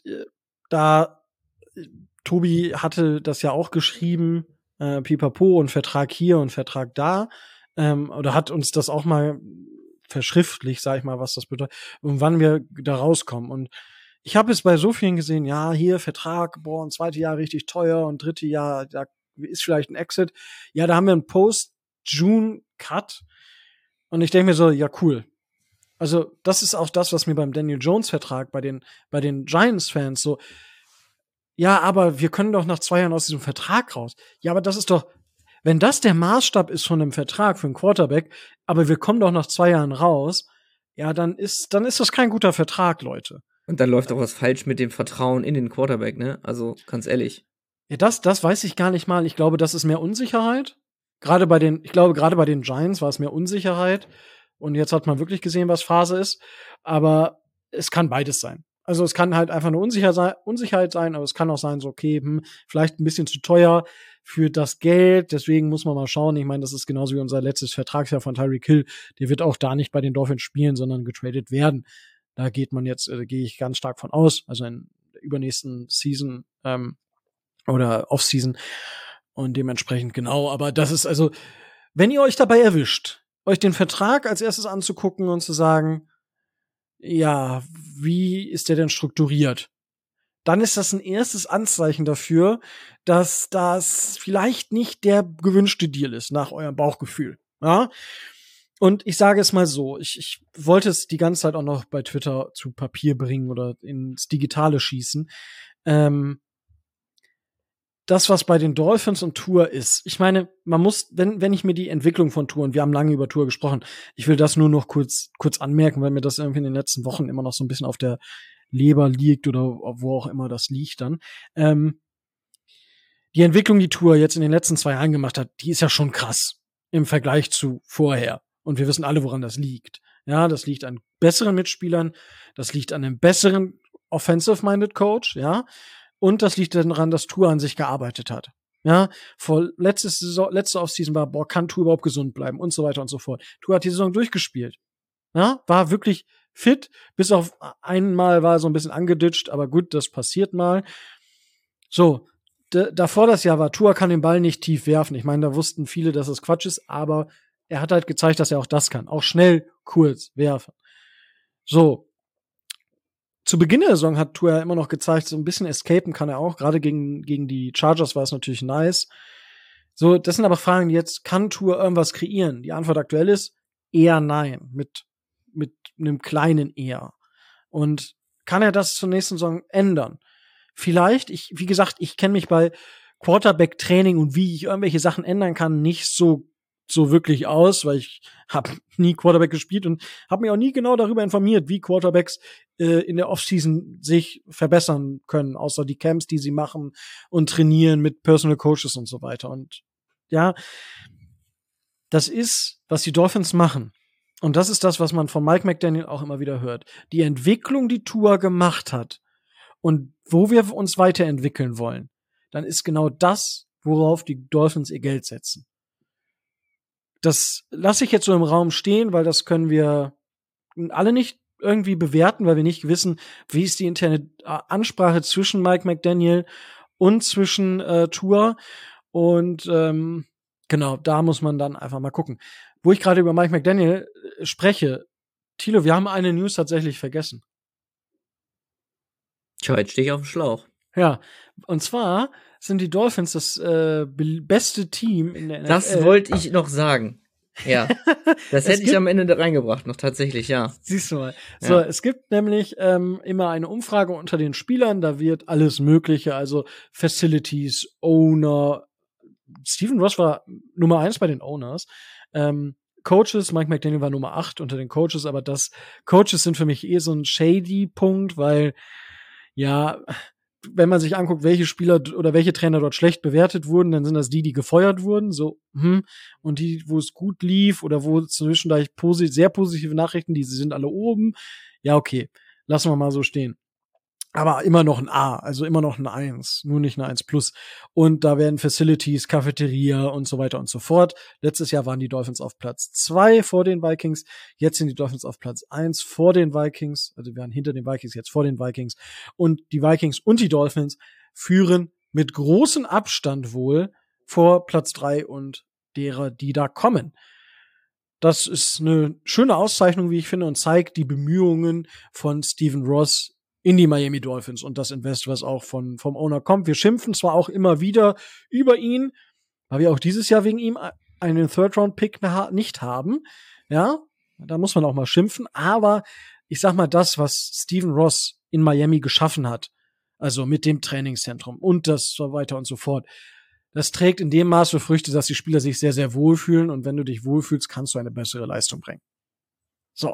Tobi hatte das ja auch geschrieben, Pipapo und Vertrag hier und Vertrag da, oder hat uns das auch mal verschriftlich, sag ich mal, was das bedeutet und wann wir da rauskommen. Und ich habe es bei so vielen gesehen, ja, hier Vertrag, ein 2. Jahr richtig teuer und 3. Jahr, da ist vielleicht ein Exit. Ja, da haben wir einen Post-June-Cut. Und ich denke mir so, ja, cool. Also, das ist auch das, was mir beim Daniel Jones-Vertrag bei den Giants-Fans so, ja, aber wir können doch nach 2 Jahren aus diesem Vertrag raus. Ja, aber das ist doch, wenn das der Maßstab ist von einem Vertrag für einen Quarterback, aber wir kommen doch nach 2 Jahren raus, ja, dann ist das kein guter Vertrag, Leute. Und dann läuft auch was falsch mit dem Vertrauen in den Quarterback, ne? Also, ganz ehrlich. Ja, das weiß ich gar nicht mal. Ich glaube, das ist mehr Unsicherheit. Ich glaube, gerade bei den Giants war es mehr Unsicherheit. Und jetzt hat man wirklich gesehen, was Phase ist. Aber es kann beides sein. Also es kann halt einfach eine Unsicherheit sein, aber es kann auch sein, so, okay, vielleicht ein bisschen zu teuer für das Geld. Deswegen muss man mal schauen. Ich meine, das ist genauso wie unser letztes Vertragsjahr von Tyreek Hill. Der wird auch da nicht bei den Dolphins spielen, sondern getradet werden. Da gehe ich ganz stark von aus. Also in der übernächsten Season, oder Off-Season und dementsprechend genau. Aber das ist also, wenn ihr euch dabei erwischt, euch den Vertrag als erstes anzugucken und zu sagen, ja, wie ist der denn strukturiert? dann ist das ein erstes Anzeichen dafür, dass das vielleicht nicht der gewünschte Deal ist, nach eurem Bauchgefühl. Ja? Und ich sage es mal so, ich wollte es die ganze Zeit auch noch bei Twitter zu Papier bringen oder ins Digitale schießen. Das, was bei den Dolphins und Tour ist. Ich meine, man muss, wenn ich mir die Entwicklung von Tour, und wir haben lange über Tour gesprochen, ich will das nur noch kurz anmerken, weil mir das irgendwie in den letzten Wochen immer noch so ein bisschen auf der Leber liegt oder wo auch immer das liegt dann. Die Entwicklung, die Tour jetzt in den letzten 2 Jahren gemacht hat, die ist ja schon krass im Vergleich zu vorher. Und wir wissen alle, woran das liegt. Ja, das liegt an besseren Mitspielern, das liegt an einem besseren Offensive-Minded Coach, ja. Und das liegt daran, dass Tour an sich gearbeitet hat. Ja, letzte Offseason war, kann Tour überhaupt gesund bleiben und so weiter und so fort. Tour hat die Saison durchgespielt. Ja, war wirklich fit, bis auf einmal war er so ein bisschen angeditscht, aber gut, das passiert mal. So, davor das Jahr war, Tour kann den Ball nicht tief werfen. Ich meine, da wussten viele, dass es Quatsch ist, aber er hat halt gezeigt, dass er auch das kann. Auch schnell, kurz werfen. So. Zu Beginn der Saison hat Tour immer noch gezeigt, so ein bisschen escapen kann er auch. Gerade gegen die Chargers war es natürlich nice. So, das sind aber Fragen, die jetzt, kann Tour irgendwas kreieren? Die Antwort aktuell ist eher nein. Mit einem kleinen eher. Und kann er das zur nächsten Saison ändern? Vielleicht, wie gesagt, ich kenne mich bei Quarterback-Training und wie ich irgendwelche Sachen ändern kann, nicht so wirklich aus, weil ich habe nie Quarterback gespielt und habe mich auch nie genau darüber informiert, wie Quarterbacks in der Offseason sich verbessern können, außer die Camps, die sie machen und trainieren mit Personal Coaches und so weiter. Und ja, das ist, was die Dolphins machen. Und das ist das, was man von Mike McDaniel auch immer wieder hört. Die Entwicklung, die Tua gemacht hat und wo wir uns weiterentwickeln wollen, dann ist genau das, worauf die Dolphins ihr Geld setzen. Das lasse ich jetzt so im Raum stehen, weil das können wir alle nicht irgendwie bewerten, weil wir nicht wissen, wie ist die interne Ansprache zwischen Mike McDaniel und zwischen Tua. Und genau, da muss man dann einfach mal gucken. Wo ich gerade über Mike McDaniel spreche, Thilo, wir haben eine News tatsächlich vergessen. Tja, jetzt stehe ich auf dem Schlauch. Ja, und zwar sind die Dolphins das beste Team in der NFL. Das wollte ich noch sagen. Ja, das hätte ich am Ende da reingebracht, noch tatsächlich, ja. Siehst du mal. So, ja. Es gibt nämlich immer eine Umfrage unter den Spielern, da wird alles Mögliche, also Facilities, Owner. Stephen Ross war Nummer 1 bei den Owners. Coaches, Mike McDaniel war Nummer 8 unter den Coaches, aber Coaches sind für mich so ein shady Punkt, weil ja, wenn man sich anguckt, welche Spieler oder welche Trainer dort schlecht bewertet wurden, dann sind das die gefeuert wurden, so, und die, wo es gut lief oder wo zwischendurch sehr positive Nachrichten, die sind alle oben. Ja, okay, lassen wir mal so stehen. Aber immer noch ein A, also immer noch eine 1, nur nicht eine 1+. Und da werden Facilities, Cafeteria und so weiter und so fort. Letztes Jahr waren die Dolphins auf Platz 2 vor den Vikings. Jetzt sind die Dolphins auf Platz 1 vor den Vikings. Also wir waren hinter den Vikings, jetzt vor den Vikings. Und die Vikings und die Dolphins führen mit großem Abstand wohl vor Platz 3 und derer, die da kommen. Das ist eine schöne Auszeichnung, wie ich finde, und zeigt die Bemühungen von Stephen Ross in die Miami Dolphins und das Invest, was auch vom Owner kommt. Wir schimpfen zwar auch immer wieder über ihn, weil wir auch dieses Jahr wegen ihm einen Third-Round-Pick nicht haben. Ja, da muss man auch mal schimpfen. Aber ich sag mal, das, was Stephen Ross in Miami geschaffen hat, also mit dem Trainingszentrum und das so weiter und so fort, das trägt in dem Maße Früchte, dass die Spieler sich sehr, sehr wohlfühlen. Und wenn du dich wohlfühlst, kannst du eine bessere Leistung bringen. So.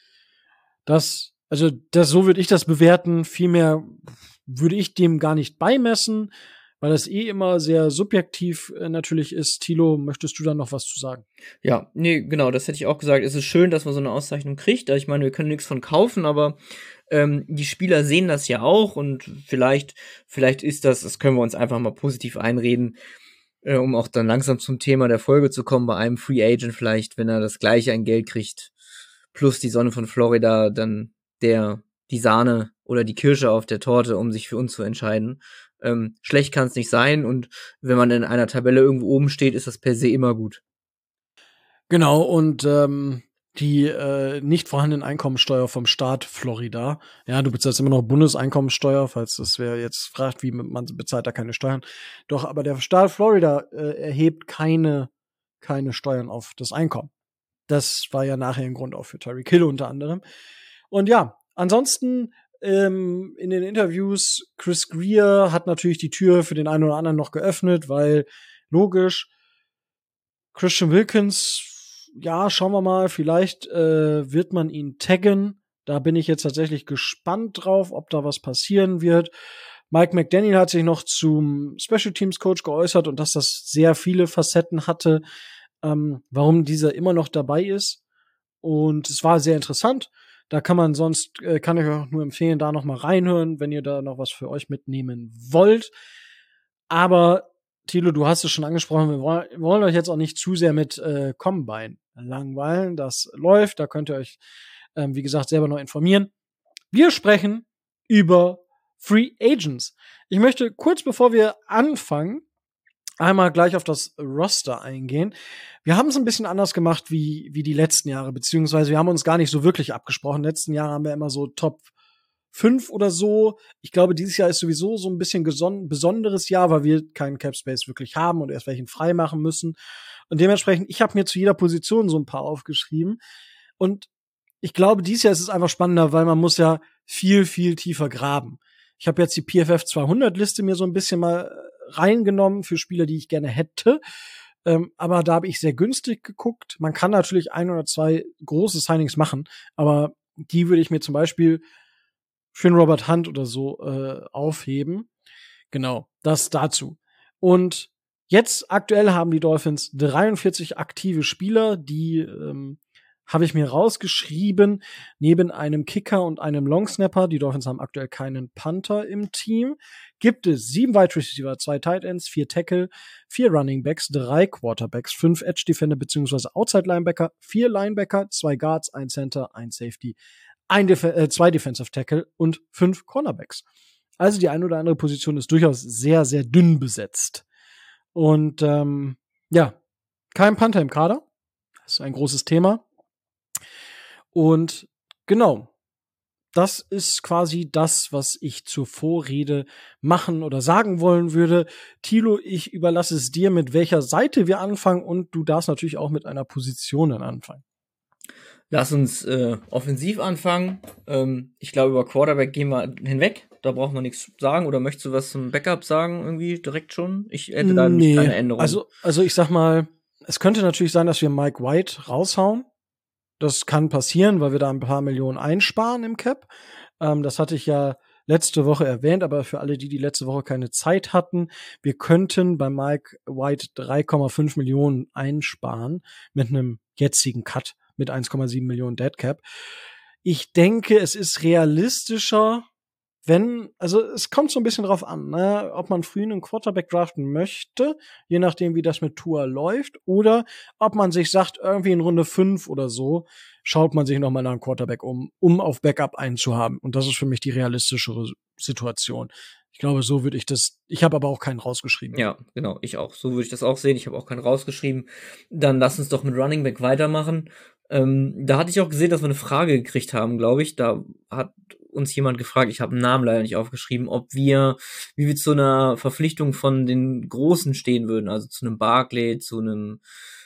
So würde ich das bewerten. Vielmehr würde ich dem gar nicht beimessen, weil das immer sehr subjektiv natürlich ist. Thilo, möchtest du da noch was zu sagen? Ja, nee, genau, das hätte ich auch gesagt. Es ist schön, dass man so eine Auszeichnung kriegt. Ich meine, wir können nichts von kaufen, aber die Spieler sehen das ja auch und vielleicht ist das können wir uns einfach mal positiv einreden, um auch dann langsam zum Thema der Folge zu kommen, bei einem Free Agent vielleicht, wenn er das gleiche an Geld kriegt, plus die Sonne von Florida, dann die Sahne oder die Kirsche auf der Torte, um sich für uns zu entscheiden. Schlecht kann es nicht sein und wenn man in einer Tabelle irgendwo oben steht, ist das per se immer gut. Genau, und die nicht vorhandenen Einkommensteuer vom Staat Florida. Ja, du bezahlst immer noch Bundeseinkommensteuer, falls das wer jetzt fragt, wie man bezahlt da keine Steuern. Doch, aber der Staat Florida erhebt keine Steuern auf das Einkommen. Das war ja nachher ein Grund auch für Tyreek Hill unter anderem. Und ja, ansonsten in den Interviews, Chris Grier hat natürlich die Tür für den einen oder anderen noch geöffnet, weil logisch, Christian Wilkins, ja, schauen wir mal, vielleicht wird man ihn taggen. Da bin ich jetzt tatsächlich gespannt drauf, ob da was passieren wird. Mike McDaniel hat sich noch zum Special Teams Coach geäußert und dass das sehr viele Facetten hatte, warum dieser immer noch dabei ist. Und es war sehr interessant. Da kann man sonst, kann ich euch auch nur empfehlen, da noch mal reinhören, wenn ihr da noch was für euch mitnehmen wollt. Aber Thilo, du hast es schon angesprochen, wir wollen euch jetzt auch nicht zu sehr mit Combine langweilen. Das läuft, da könnt ihr euch, wie gesagt, selber noch informieren. Wir sprechen über Free Agents. Ich möchte kurz bevor wir anfangen, einmal gleich auf das Roster eingehen. Wir haben es ein bisschen anders gemacht wie die letzten Jahre, beziehungsweise wir haben uns gar nicht so wirklich abgesprochen. Letzten Jahre haben wir immer so Top 5 oder so. Ich glaube, dieses Jahr ist sowieso so ein bisschen besonderes Jahr, weil wir keinen Cap Space wirklich haben und erst welchen frei machen müssen. Und dementsprechend, ich habe mir zu jeder Position so ein paar aufgeschrieben. Und ich glaube, dieses Jahr ist es einfach spannender, weil man muss ja viel, viel tiefer graben. Ich habe jetzt die PFF 200 Liste mir so ein bisschen mal reingenommen für Spieler, die ich gerne hätte. Aber da habe ich sehr günstig geguckt. Man kann natürlich 1 oder 2 große Signings machen, aber die würde ich mir zum Beispiel für einen Robert Hunt oder so aufheben. Genau, das dazu. Und jetzt aktuell haben die Dolphins 43 aktive Spieler, die habe ich mir rausgeschrieben, neben einem Kicker und einem Longsnapper. Die Dolphins haben aktuell keinen Punter im Team. Gibt es 7 Wide Receiver, 2 Tight Ends, 4 Tackle, 4 Running Backs, 3 Quarterbacks, 5 Edge Defender bzw. Outside Linebacker, 4 Linebacker, 2 Guards, 1 Center, 1 Safety, 2 Defensive Tackle und 5 Cornerbacks. Also die eine oder andere Position ist durchaus sehr, sehr dünn besetzt. Und ja, kein Punter im Kader. Das ist ein großes Thema. Und genau, das ist quasi das, was ich zur Vorrede machen oder sagen wollen würde. Thilo, ich überlasse es dir, mit welcher Seite wir anfangen, und du darfst natürlich auch mit einer Position dann anfangen. Lass uns offensiv anfangen. Ich glaube, über Quarterback gehen wir hinweg. Da braucht man nichts sagen. Oder möchtest du was zum Backup sagen, irgendwie direkt schon? Ich hätte da nicht eine Änderung. Also ich sag mal, es könnte natürlich sein, dass wir Mike White raushauen. Das kann passieren, weil wir da ein paar Millionen einsparen im Cap. Das hatte ich ja letzte Woche erwähnt, aber für alle, die letzte Woche keine Zeit hatten, wir könnten bei Mike White 3,5 Millionen einsparen mit einem jetzigen Cut mit 1,7 Millionen Dead Cap. Ich denke, es ist realistischer, also es kommt so ein bisschen drauf an, ne, ob man früh einen Quarterback draften möchte, je nachdem, wie das mit Tua läuft, oder ob man sich sagt, irgendwie in Runde 5 oder so, schaut man sich noch mal nach einem Quarterback um auf Backup einen zu haben. Und das ist für mich die realistischere Situation. Ich glaube, so würde ich das. Ich habe aber auch keinen rausgeschrieben. Ja, genau, ich auch. So würde ich das auch sehen. Ich habe auch keinen rausgeschrieben. Dann lass uns doch mit Running Back weitermachen. Da hatte ich auch gesehen, dass wir eine Frage gekriegt haben, glaube ich. Da hat uns jemand gefragt, ich habe einen Namen leider nicht aufgeschrieben, wie wir zu einer Verpflichtung von den Großen stehen würden. Also zu einem Barkley, zu einem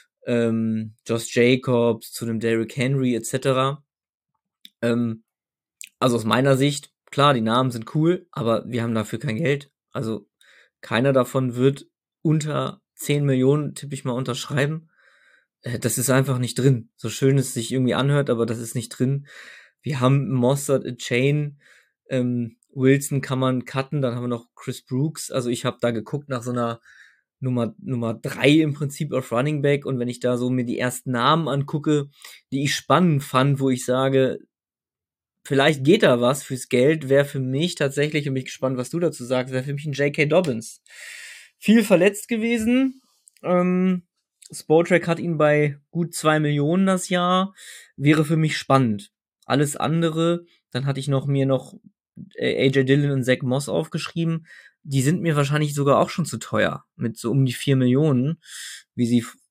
Josh Jacobs, zu einem Derrick Henry etc. Also aus meiner Sicht, klar, die Namen sind cool, aber wir haben dafür kein Geld. Also keiner davon wird unter 10 Millionen, tippe ich mal, unterschreiben. Das ist einfach nicht drin. So schön es sich irgendwie anhört, aber das ist nicht drin. Wir haben Mossad, Chain, Wilson kann man cutten, dann haben wir noch Chris Brooks. Also ich habe da geguckt nach so einer Nummer 3 im Prinzip auf Running Back, und wenn ich da so mir die ersten Namen angucke, die ich spannend fand, wo ich sage, vielleicht geht da was fürs Geld, wäre für mich tatsächlich, und bin ich gespannt, was du dazu sagst, wäre für mich ein J.K. Dobbins. Viel verletzt gewesen. Spotrac hat ihn bei gut 2 Millionen das Jahr. Wäre für mich spannend. Alles andere, dann hatte ich mir noch AJ Dillon und Zach Moss aufgeschrieben. Die sind mir wahrscheinlich sogar auch schon zu teuer. Mit so um die 4 Millionen, wie sie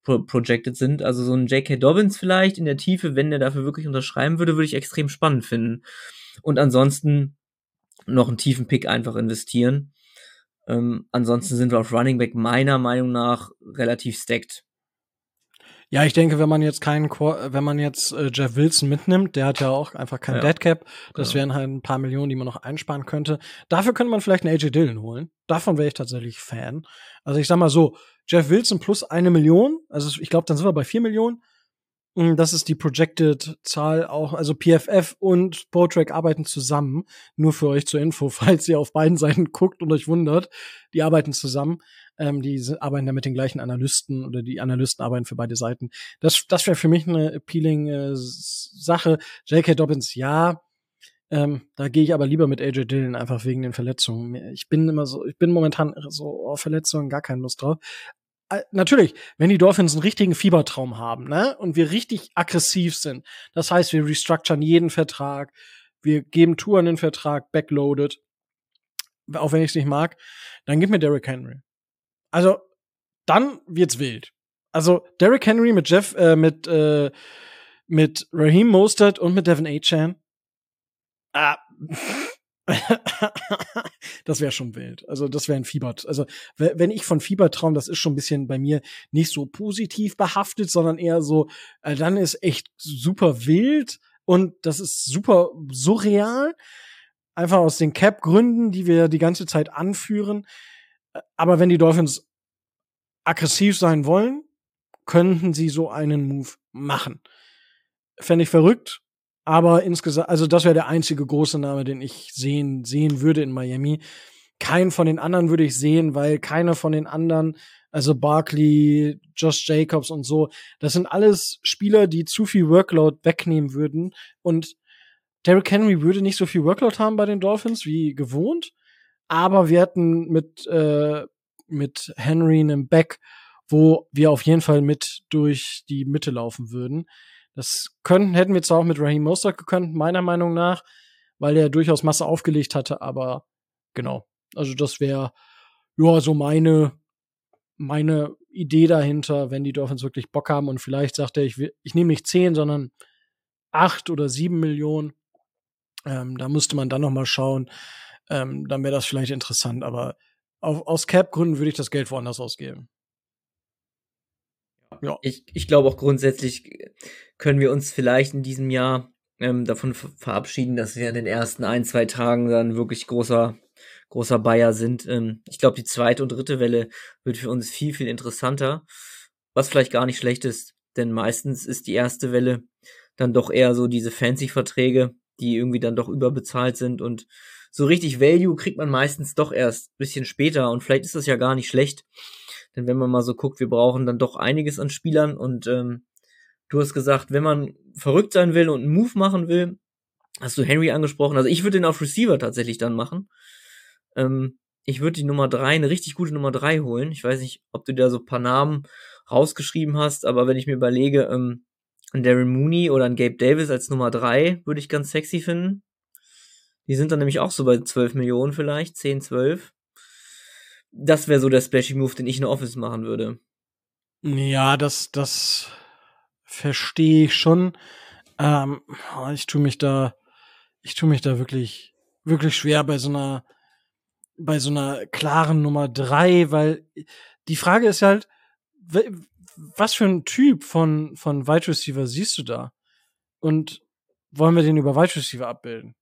projected sind. Also so ein J.K. Dobbins vielleicht in der Tiefe, wenn der dafür wirklich unterschreiben würde ich extrem spannend finden. Und ansonsten noch einen tiefen Pick einfach investieren. Ansonsten sind wir auf Running Back meiner Meinung nach relativ stacked. Ja, ich denke, wenn man jetzt Jeff Wilson mitnimmt, der hat ja auch einfach kein Dead Cap. Das wären halt ein paar Millionen, die man noch einsparen könnte. Dafür könnte man vielleicht einen AJ Dillon holen. Davon wäre ich tatsächlich Fan. Also ich sag mal so, Jeff Wilson plus 1 Million, also ich glaube, dann sind wir bei 4 Millionen. Das ist die projected Zahl auch. Also PFF und Spotrac arbeiten zusammen. Nur für euch zur Info, falls ihr auf beiden Seiten guckt und euch wundert. Die arbeiten zusammen. Arbeiten da mit den gleichen Analysten oder die Analysten arbeiten für beide Seiten. Das wäre für mich eine appealing Sache. J.K. Dobbins, ja. Da gehe ich aber lieber mit AJ Dillon einfach wegen den Verletzungen. Ich bin momentan so auf Verletzungen gar keine Lust drauf. Natürlich, wenn die Dolphins einen richtigen Fiebertraum haben, ne, und wir richtig aggressiv sind, das heißt, wir restructuren jeden Vertrag, wir geben Tour an den Vertrag, backloaded, auch wenn ich es nicht mag, dann gib mir Derrick Henry. Also, dann wird's wild. Also, Derrick Henry mit mit Raheem Mostert und mit Devin Achane. Das wäre schon wild. Also, das wäre ein Also, wenn ich von Fiebertraum, das ist schon ein bisschen bei mir nicht so positiv behaftet, sondern eher so, dann ist echt super wild und das ist super surreal. Einfach aus den Cap-Gründen, die wir die ganze Zeit anführen. Aber wenn die Dolphins aggressiv sein wollen, könnten sie so einen Move machen. Fände ich verrückt. Aber insgesamt, also das wäre der einzige große Name, den ich sehen würde in Miami. Keinen von den anderen würde ich sehen, weil keiner von den anderen, also Barkley, Josh Jacobs und so, das sind alles Spieler, die zu viel Workload wegnehmen würden. Und Derrick Henry würde nicht so viel Workload haben bei den Dolphins wie gewohnt. Aber wir hätten mit Henry einen Back, wo wir auf jeden Fall mit durch die Mitte laufen würden. Hätten wir zwar auch mit Raheem Mostert gekonnt, meiner Meinung nach, weil er durchaus Masse aufgelegt hatte, aber genau. Also das wäre ja so meine Idee dahinter, wenn die Dolphins wirklich Bock haben und vielleicht sagt er, ich nehme nicht 10, sondern 8 oder 7 Millionen. Da müsste man dann noch mal schauen. Dann wäre das vielleicht interessant, aber aus Cap-Gründen würde ich das Geld woanders ausgeben. Ja. Ich glaube auch grundsätzlich können wir uns vielleicht in diesem Jahr davon verabschieden, dass wir in den ersten 1-2 Tagen dann wirklich großer Bayer sind. Ich glaube, die zweite und dritte Welle wird für uns viel, viel interessanter, was vielleicht gar nicht schlecht ist, denn meistens ist die erste Welle dann doch eher so diese Fancy-Verträge, die irgendwie dann doch überbezahlt sind und so richtig Value kriegt man meistens doch erst ein bisschen später und vielleicht ist das ja gar nicht schlecht, denn wenn man mal so guckt, wir brauchen dann doch einiges an Spielern und du hast gesagt, wenn man verrückt sein will und einen Move machen will, hast du Henry angesprochen, also ich würde den auf Receiver tatsächlich dann machen. Ich würde die Nummer 3, eine richtig gute Nummer 3 holen. Ich weiß nicht, ob du da so ein paar Namen rausgeschrieben hast, aber wenn ich mir überlege, einen Darren Mooney oder einen Gabe Davis als Nummer 3 würde ich ganz sexy finden. Die sind dann nämlich auch so bei 12 Millionen vielleicht, 10, 12. Das wäre so der Splashy Move, den ich in der Office machen würde. Ja, das verstehe ich schon. Ich tue mich da wirklich, wirklich schwer bei so einer klaren Nummer 3, weil die Frage ist halt, was für ein Typ von Wide Receiver siehst du da? Und wollen wir den über Wide Receiver abbilden?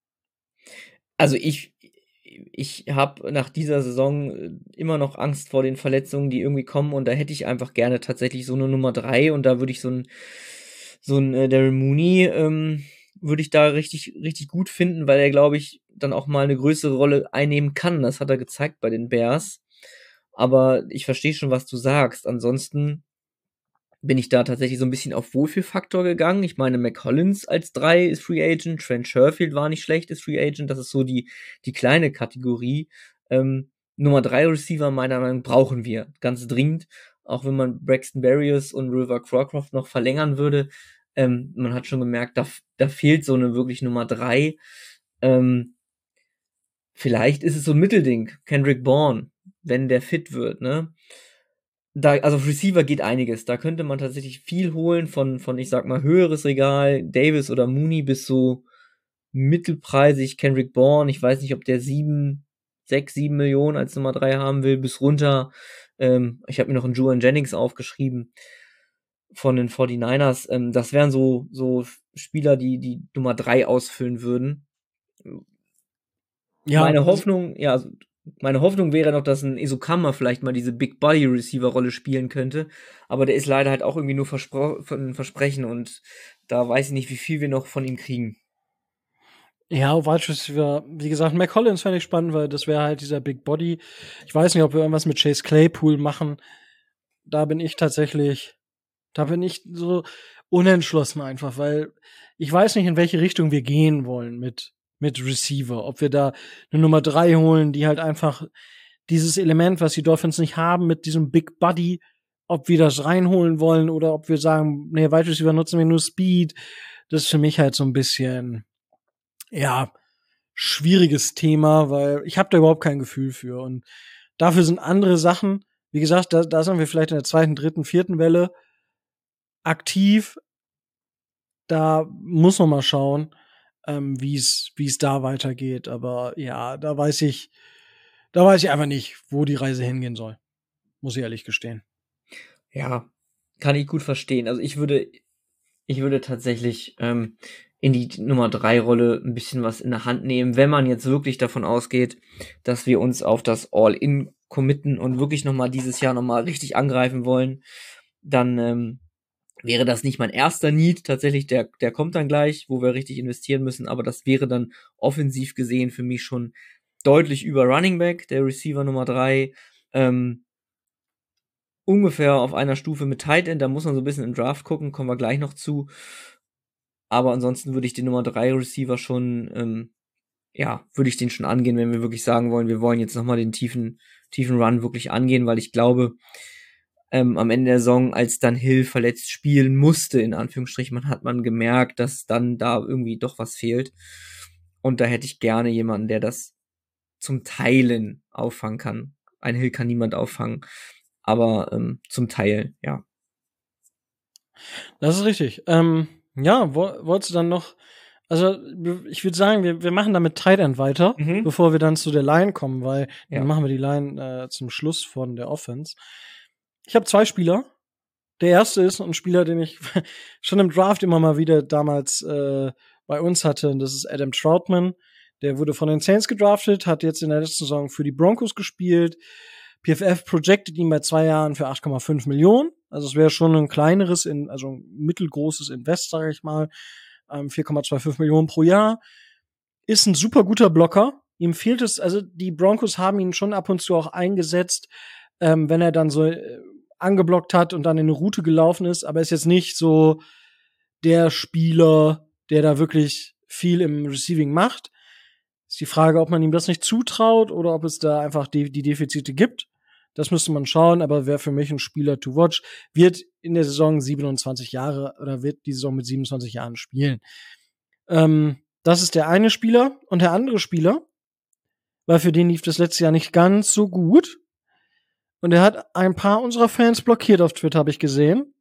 Also ich habe nach dieser Saison immer noch Angst vor den Verletzungen, die irgendwie kommen und da hätte ich einfach gerne tatsächlich so eine Nummer 3 und da würde ich so ein Darren Mooney würde ich da richtig, richtig gut finden, weil er, glaube ich, dann auch mal eine größere Rolle einnehmen kann. Das hat er gezeigt bei den Bears. Aber ich verstehe schon, was du sagst. Ansonsten bin ich da tatsächlich so ein bisschen auf Wohlfühlfaktor gegangen. Ich meine, McCollins als 3 ist Free Agent, Trent Sherfield war nicht schlecht, ist Free Agent. Das ist so die kleine Kategorie. Nummer 3 Receiver meiner Meinung nach brauchen wir ganz dringend. Auch wenn man Braxton Berrios und River Crowcroft noch verlängern würde. Man hat schon gemerkt, da fehlt so eine wirklich Nummer 3. Vielleicht ist es so ein Mittelding. Kendrick Bourne, wenn der fit wird, ne? also auf Receiver geht einiges. Da könnte man tatsächlich viel holen von, ich sag mal, höheres Regal, Davis oder Mooney bis so mittelpreisig, Kendrick Bourne. Ich weiß nicht, ob der 7 Millionen als Nummer 3 haben will, bis runter. Ich habe mir noch einen Juwan Jennings aufgeschrieben von den 49ers. Das wären so Spieler, die Nummer 3 ausfüllen würden. Ja, meine Hoffnung wäre noch, dass ein Izukama vielleicht mal diese Big Body Receiver Rolle spielen könnte, aber der ist leider halt auch irgendwie nur von Versprechen und da weiß ich nicht, wie viel wir noch von ihm kriegen. Ja, Wide Receiver, wie gesagt, McCollins fände ich spannend, weil das wäre halt dieser Big Body. Ich weiß nicht, ob wir irgendwas mit Chase Claypool machen. Da bin ich so unentschlossen einfach, weil ich weiß nicht, in welche Richtung wir gehen wollen mit Receiver. Ob wir da eine Nummer 3 holen, die halt einfach dieses Element, was die Dolphins nicht haben, mit diesem Big Body, ob wir das reinholen wollen oder ob wir sagen, nee, Wide Receiver nutzen wir nur Speed. Das ist für mich halt so ein bisschen, ja, schwieriges Thema, weil ich habe da überhaupt kein Gefühl für. Und dafür sind andere Sachen, wie gesagt, da sind wir vielleicht in der zweiten, dritten, vierten Welle aktiv. Da muss man mal schauen, wie es da weitergeht. Aber ja, da weiß ich einfach nicht, wo die Reise hingehen soll. Muss ich ehrlich gestehen. Ja, kann ich gut verstehen. Also ich würde tatsächlich in die Nummer 3 Rolle ein bisschen was in der Hand nehmen, wenn man jetzt wirklich davon ausgeht, dass wir uns auf das All-In committen und wirklich nochmal dieses Jahr nochmal richtig angreifen wollen, dann wäre das nicht mein erster Need. Tatsächlich, der kommt dann gleich, wo wir richtig investieren müssen, aber das wäre dann offensiv gesehen für mich schon deutlich über Running Back, der Receiver Nummer 3, ungefähr auf einer Stufe mit Tight End, da muss man so ein bisschen im Draft gucken, kommen wir gleich noch zu. Aber ansonsten würde ich den Nummer 3 Receiver schon, würde ich den schon angehen, wenn wir wirklich sagen wollen, wir wollen jetzt nochmal den tiefen Run wirklich angehen, weil ich glaube, am Ende der Saison, als dann Hill verletzt spielen musste, in Anführungsstrichen, hat man gemerkt, dass dann da irgendwie doch was fehlt. Und da hätte ich gerne jemanden, der das zum Teilen auffangen kann. Ein Hill kann niemand auffangen, aber zum Teil, ja. Das ist richtig. Ja, wolltest du dann noch, also ich würde sagen, wir machen damit Tight End weiter, bevor wir dann zu der Line kommen, weil dann machen wir die Line zum Schluss von der Offense. Ich habe 2 Spieler. Der erste ist ein Spieler, den ich schon im Draft immer mal wieder damals bei uns hatte, und das ist Adam Troutman. Der wurde von den Saints gedraftet, hat jetzt in der letzten Saison für die Broncos gespielt. PFF projected ihn bei 2 Jahren für 8,5 Millionen. Also es wäre schon ein kleineres, also ein mittelgroßes Invest, sage ich mal. 4,25 Millionen pro Jahr. Ist ein super guter Blocker. Ihm fehlt es, also die Broncos haben ihn schon ab und zu auch eingesetzt, wenn er dann so angeblockt hat und dann in eine Route gelaufen ist. Aber ist jetzt nicht so der Spieler, der da wirklich viel im Receiving macht. Ist die Frage, ob man ihm das nicht zutraut oder ob es da einfach die Defizite gibt. Das müsste man schauen, aber wäre für mich ein Spieler to watch. Wird in der Saison 27 Jahre oder wird die Saison mit 27 Jahren spielen. Das ist der eine Spieler. Und der andere Spieler, weil für den lief das letzte Jahr nicht ganz so gut. Und er hat ein paar unserer Fans blockiert auf Twitter, habe ich gesehen.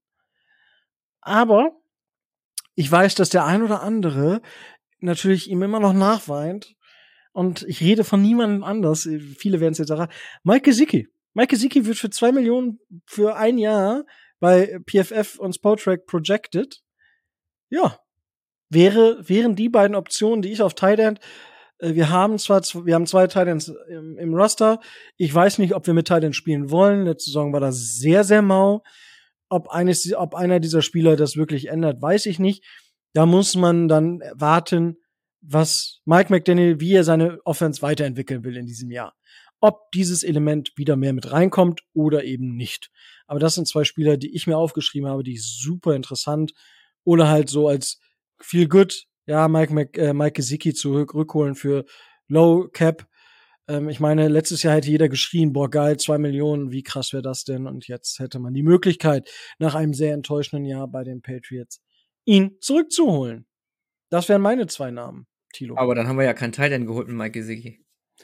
Aber ich weiß, dass der ein oder andere natürlich ihm immer noch nachweint. Und ich rede von niemandem anders. Viele werden es jetzt sagen. Mike Gesicki. Mike Gesicki wird für 2 Millionen für ein Jahr bei PFF und Spotrac projected. Ja. Wären die beiden Optionen, die ich auf Tight End, wir haben 2 Tight Ends im Roster. Ich weiß nicht, ob wir mit Tight End spielen wollen. Letzte Saison war das sehr, sehr mau. Ob einer dieser Spieler das wirklich ändert, weiß ich nicht. Da muss man dann warten, was Mike McDaniel, wie er seine Offense weiterentwickeln will in diesem Jahr. Ob dieses Element wieder mehr mit reinkommt oder eben nicht. Aber das sind 2 Spieler, die ich mir aufgeschrieben habe, die ich super interessant oder halt so als feel good, ja, Mike Gesicki zurückholen für Low Cap. Ich meine, letztes Jahr hätte jeder geschrien, boah, geil, 2 Millionen, wie krass wäre das denn? Und jetzt hätte man die Möglichkeit, nach einem sehr enttäuschenden Jahr bei den Patriots, ihn zurückzuholen. Das wären meine 2 Namen, Thilo. Aber dann haben wir ja keinen Tight End geholt mit Mike Gesicki.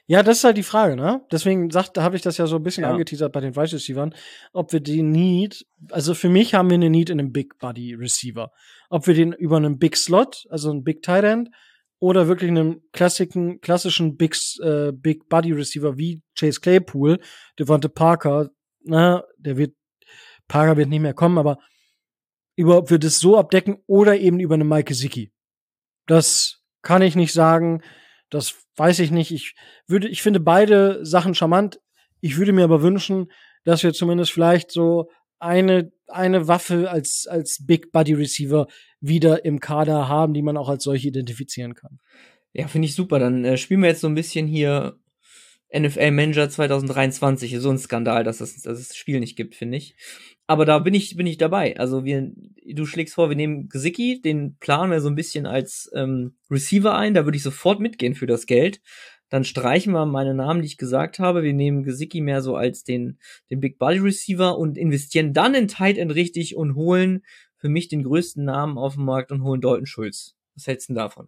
Ja, das ist halt die Frage, ne? Deswegen habe ich das ja so ein bisschen Ja. angeteasert bei den Wide Receivern, ob wir den Need, also für mich haben wir eine Need in einem Big Body Receiver. Ob wir den über einen Big Slot, also einen Big Tight End, oder wirklich einen klassischen Big Body Receiver wie Chase Claypool, Devonta Parker, ne, Parker wird nicht mehr kommen, aber ob wir das so abdecken oder eben über eine Mike Gesicki. Das kann ich nicht sagen. Das weiß ich nicht. Ich finde beide Sachen charmant. Ich würde mir aber wünschen, dass wir zumindest vielleicht so eine Waffe als Big Body Receiver wieder im Kader haben, die man auch als solche identifizieren kann. Ja, finde ich super. Dann spielen wir jetzt so ein bisschen hier NFL Manager 2023. So ein Skandal, dass es das Spiel nicht gibt, finde ich. Aber da bin ich dabei. Also du schlägst vor, wir nehmen Gesicki, den planen wir so ein bisschen als Receiver ein. Da würde ich sofort mitgehen für das Geld. Dann streichen wir meine Namen, die ich gesagt habe. Wir nehmen Gesicki mehr so als den Big Body Receiver und investieren dann in Tight End richtig und holen für mich den größten Namen auf dem Markt und holen Dalton Schulz. Was hältst du denn davon?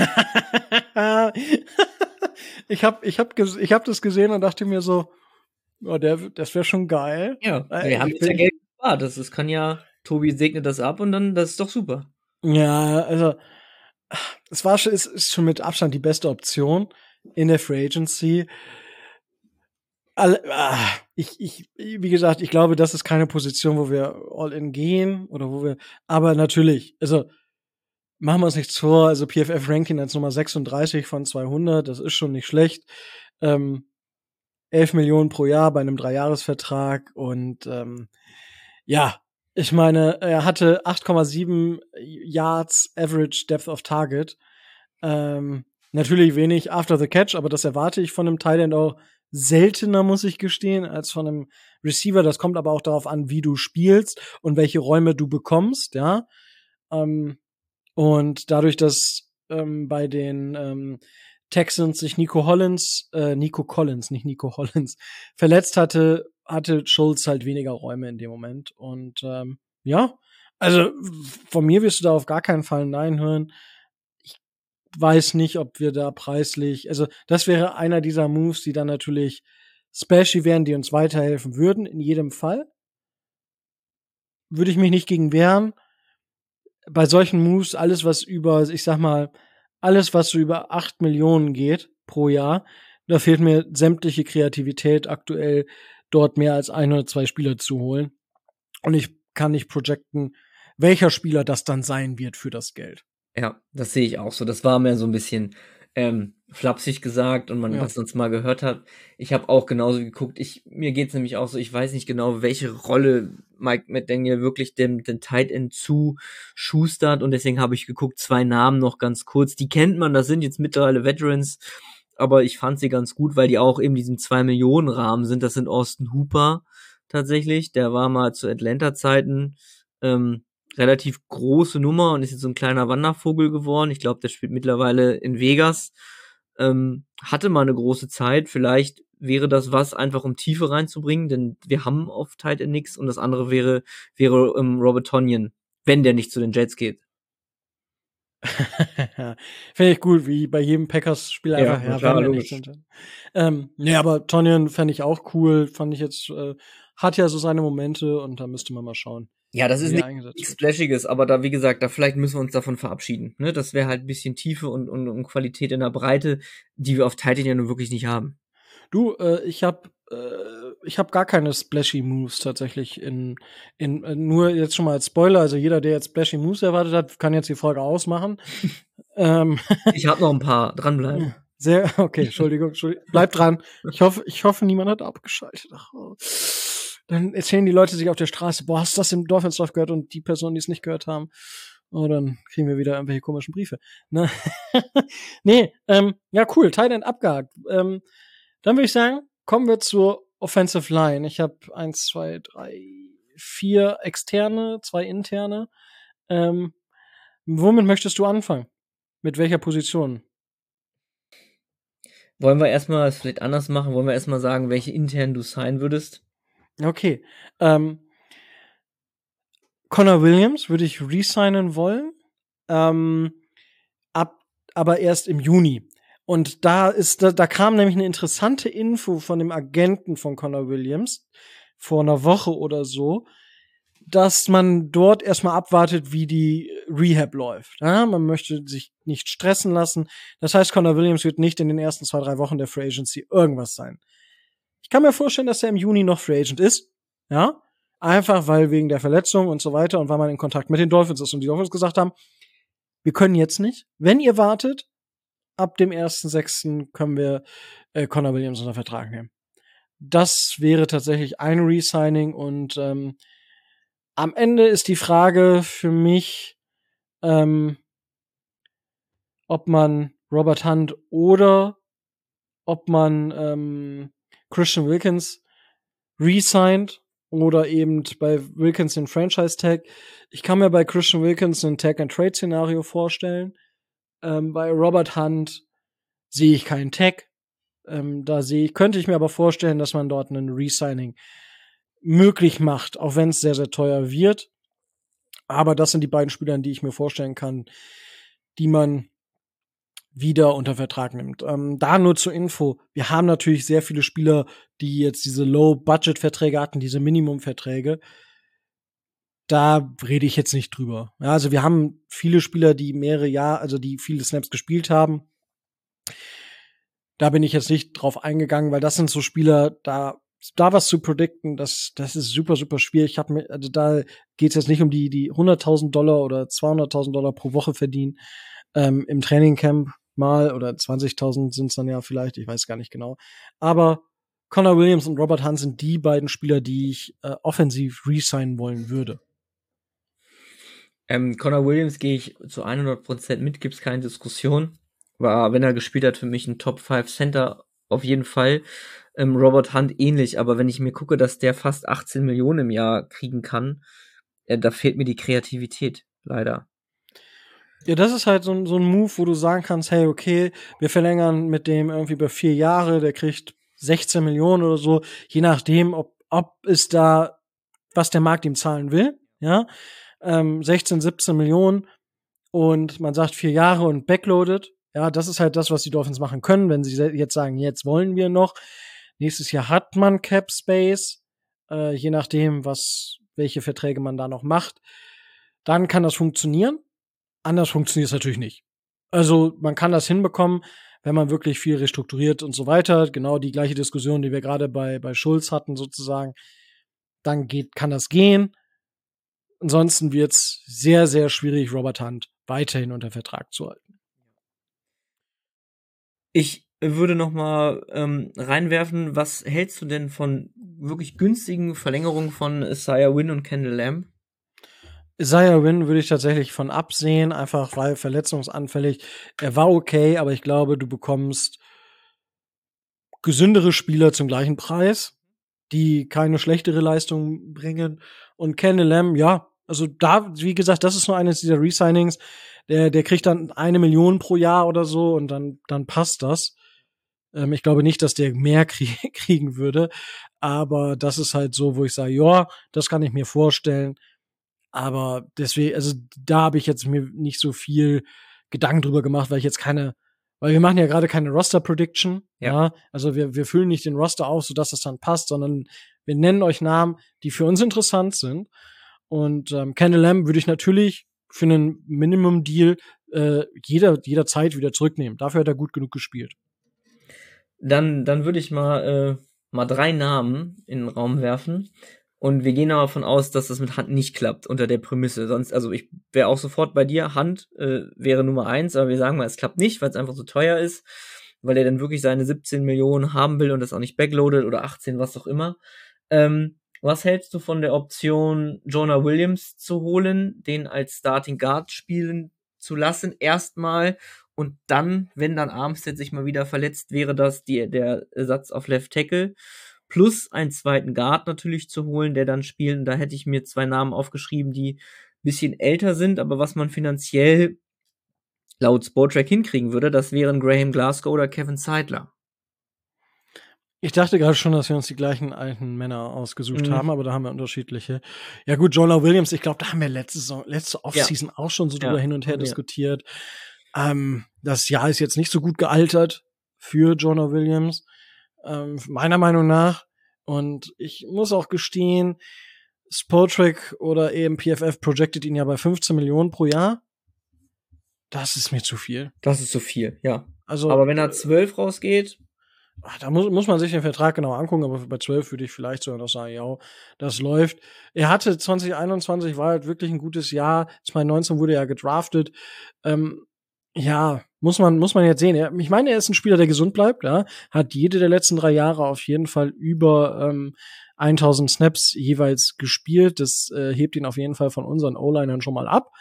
Ich hab das gesehen und dachte mir so, oh, das wäre schon geil. Ja, wir haben jetzt ja Geld gespart. Das kann ja, Tobi segnet das ab und dann, das ist doch super. Ja, also es ist schon mit Abstand die beste Option in der Free Agency. Wie gesagt, ich glaube, das ist keine Position, wo wir all in gehen oder aber natürlich, also machen wir uns nichts vor, also PFF Ranking als Nummer 36 von 200, das ist schon nicht schlecht. 11 Millionen pro Jahr bei einem 3-Jahres-Vertrag und ja, ich meine, er hatte 8,7 Yards Average Depth of Target. Natürlich wenig after the catch, aber das erwarte ich von einem Tight End auch seltener, muss ich gestehen, als von einem Receiver. Das kommt aber auch darauf an, wie du spielst und welche Räume du bekommst, ja. Und dadurch, dass bei den Texans sich Nico Collins, nicht Nico Hollins, verletzt hatte Schulz halt weniger Räume in dem Moment. Und ja, also von mir wirst du da auf gar keinen Fall Nein hören. Ich weiß nicht, ob wir da preislich, also das wäre einer dieser Moves, die dann natürlich splashy wären, die uns weiterhelfen würden, in jedem Fall. Würde ich mich nicht gegen wehren. Bei solchen Moves, alles was so über 8 Millionen geht pro Jahr, da fehlt mir sämtliche Kreativität aktuell, dort mehr als 1 oder 2 Spieler zu holen. Und ich kann nicht projecten, welcher Spieler das dann sein wird für das Geld. Ja, das sehe ich auch so. Das war mir so ein bisschen flapsig gesagt und man was uns mal gehört hat. Ich habe auch genauso geguckt. Mir geht's nämlich auch so, ich weiß nicht genau, welche Rolle Mike McDaniel wirklich den Tight End zuschustert und deswegen habe ich geguckt, 2 Namen noch ganz kurz. Die kennt man, das sind jetzt mittlerweile Veterans, aber ich fand sie ganz gut, weil die auch eben diesem 2-Millionen-Rahmen sind. Das sind Austin Hooper tatsächlich. Der war mal zu Atlanta-Zeiten relativ große Nummer und ist jetzt so ein kleiner Wandervogel geworden. Ich glaube, der spielt mittlerweile in Vegas. Hatte mal eine große Zeit. Vielleicht wäre das was, einfach um Tiefe reinzubringen, denn wir haben auf Tight End nix. Und das andere wäre Robert Tonyan, wenn der nicht zu den Jets geht. Finde ich gut, wie bei jedem Packers-Spiel einfach, ja, klar, wenn wir nicht sind. Nee, aber Tonyan fände ich auch cool. Fand ich jetzt, hat ja so seine Momente und da müsste man mal schauen. Ja, das ist nichts Splashiges, aber da, wie gesagt, vielleicht müssen wir uns davon verabschieden. Ne? Das wäre halt ein bisschen Tiefe und Qualität in der Breite, die wir auf Titan ja nun wirklich nicht haben. Du, ich hab gar keine splashy Moves tatsächlich nur jetzt schon mal als Spoiler, also jeder, der jetzt splashy Moves erwartet hat, kann jetzt die Folge ausmachen. Ich habe noch ein paar, dranbleiben. Okay, Entschuldigung, bleib dran. Ich hoffe, niemand hat abgeschaltet. Dann erzählen die Leute sich auf der Straße, boah, hast du das im Dolphins-Dorf gehört und die Personen, die es nicht gehört haben. Oh, dann kriegen wir wieder irgendwelche komischen Briefe. Ne? Nee, ja, cool, Tight End abgehakt. Dann würde ich sagen, kommen wir zur Offensive Line. Ich habe 1, 2, 3, 4 externe, 2 interne. Womit möchtest du anfangen? Mit welcher Position? Wollen wir erstmal es vielleicht anders machen? Wollen wir erstmal sagen, welche internen du signen würdest? Okay. Connor Williams würde ich resignen wollen. Aber erst im Juni. Und da kam nämlich eine interessante Info von dem Agenten von Connor Williams vor einer Woche oder so, dass man dort erstmal abwartet, wie die Rehab läuft. Ja, man möchte sich nicht stressen lassen. Das heißt, Connor Williams wird nicht in den ersten 2-3 Wochen der Free Agency irgendwas sein. Ich kann mir vorstellen, dass er im Juni noch Free Agent ist. Ja, einfach weil wegen der Verletzung und so weiter und weil man in Kontakt mit den Dolphins ist und die Dolphins gesagt haben, wir können jetzt nicht. Wenn ihr wartet, ab dem 1.6. können wir Connor Williams unter Vertrag nehmen. Das wäre tatsächlich ein Resigning und am Ende ist die Frage für mich, ob man Robert Hunt oder ob man Christian Wilkins resigned oder eben bei Wilkins den Franchise-Tag. Ich kann mir bei Christian Wilkins ein Tag-and-Trade-Szenario vorstellen. Bei Robert Hunt sehe ich keinen Tag. Könnte ich mir aber vorstellen, dass man dort einen Resigning möglich macht, auch wenn es sehr, sehr teuer wird. Aber das sind die beiden Spieler, die ich mir vorstellen kann, die man wieder unter Vertrag nimmt. Da nur zur Info. Wir haben natürlich sehr viele Spieler, die jetzt diese Low-Budget-Verträge hatten, diese Minimum-Verträge. Da rede ich jetzt nicht drüber. Ja, also wir haben viele Spieler, die die viele Snaps gespielt haben. Da bin ich jetzt nicht drauf eingegangen, weil das sind so Spieler, da was zu predikten, das ist super, super schwierig. Da geht es jetzt nicht um die $100.000 oder $200.000 pro Woche verdienen im Trainingcamp mal oder 20.000 sind es dann ja vielleicht, ich weiß gar nicht genau. Aber Connor Williams und Robert Hunt sind die beiden Spieler, die ich offensiv resignen wollen würde. Connor Williams gehe ich zu 100% mit, gibt's keine Diskussion. War, wenn er gespielt hat, für mich ein Top 5 Center auf jeden Fall. Robert Hunt ähnlich, aber wenn ich mir gucke, dass der fast 18 Millionen im Jahr kriegen kann, da fehlt mir die Kreativität, leider. Ja, das ist halt so ein Move, wo du sagen kannst, hey, okay, wir verlängern mit dem irgendwie über 4 Jahre, der kriegt 16 Millionen oder so, je nachdem, ob es da, was der Markt ihm zahlen will, ja, 16, 17 Millionen und man sagt 4 Jahre und backloaded, ja, das ist halt das, was die Dolphins machen können, wenn sie jetzt sagen, jetzt wollen wir noch. Nächstes Jahr hat man Cap Space, je nachdem, welche Verträge man da noch macht. Dann kann das funktionieren. Anders funktioniert es natürlich nicht. Also man kann das hinbekommen, wenn man wirklich viel restrukturiert und so weiter. Genau die gleiche Diskussion, die wir gerade bei Schulz hatten sozusagen. Dann kann das gehen. Ansonsten wird es sehr, sehr schwierig, Robert Hunt weiterhin unter Vertrag zu halten. Ich würde noch mal reinwerfen, was hältst du denn von wirklich günstigen Verlängerungen von Isaiah Wynn und Kendall Lamb? Isaiah Wynn würde ich tatsächlich von absehen, einfach weil verletzungsanfällig. Er war okay, aber ich glaube, du bekommst gesündere Spieler zum gleichen Preis, die keine schlechtere Leistung bringen. Und Kendall Lamb, ja, also da, wie gesagt, das ist nur eines dieser Resignings. Der kriegt dann 1 Million pro Jahr oder so und dann passt das. Ich glaube nicht, dass der mehr kriegen würde, aber das ist halt so, wo ich sage, ja, das kann ich mir vorstellen. Aber deswegen, also da habe ich jetzt mir nicht so viel Gedanken drüber gemacht, weil wir machen ja gerade keine Roster-Prediction. Ja. Also wir füllen nicht den Roster auf, sodass das dann passt, sondern wir nennen euch Namen, die für uns interessant sind. Und Kendall Lamb würde ich natürlich für einen Minimum-Deal jederzeit wieder zurücknehmen. Dafür hat er gut genug gespielt. Dann würde ich mal 3 Namen in den Raum werfen. Und wir gehen aber davon aus, dass das mit Hunt nicht klappt, unter der Prämisse. Sonst, also ich wäre auch sofort bei dir. Hunt wäre Nummer 1, aber wir sagen mal, es klappt nicht, weil es einfach so teuer ist, weil er dann wirklich seine 17 Millionen haben will und das auch nicht backloadet oder 18, was auch immer. Was hältst du von der Option, Jonah Williams zu holen, den als Starting Guard spielen zu lassen, erstmal, und dann, wenn dann Armstead sich mal wieder verletzt, wäre das der Ersatz auf Left Tackle, plus einen zweiten Guard natürlich zu holen, der dann spielen, da hätte ich mir 2 Namen aufgeschrieben, die ein bisschen älter sind, aber was man finanziell laut Spotrac hinkriegen würde, das wären Graham Glasgow oder Kevin Zeitler. Ich dachte gerade schon, dass wir uns die gleichen alten Männer ausgesucht haben, aber da haben wir unterschiedliche. Ja gut, Jonah Williams, ich glaube, da haben wir letzte Offseason auch schon so drüber hin und her diskutiert. Das Jahr ist jetzt nicht so gut gealtert für Jonah Williams, meiner Meinung nach. Und ich muss auch gestehen, Spotrac oder eben PFF projected ihn ja bei 15 Millionen pro Jahr. Das ist mir zu viel. Das ist zu viel, ja. Also, aber wenn er 12 rausgeht, da muss man sich den Vertrag genau angucken, aber bei 12 würde ich vielleicht sogar noch sagen, ja, das läuft. Er hatte 2021, war halt wirklich ein gutes Jahr. 2019 wurde er gedraftet. Ja, muss man jetzt sehen. Ich meine, er ist ein Spieler, der gesund bleibt, ja. Hat jede der letzten 3 Jahre auf jeden Fall über 1000 Snaps jeweils gespielt. Das hebt ihn auf jeden Fall von unseren O-Linern schon mal ab.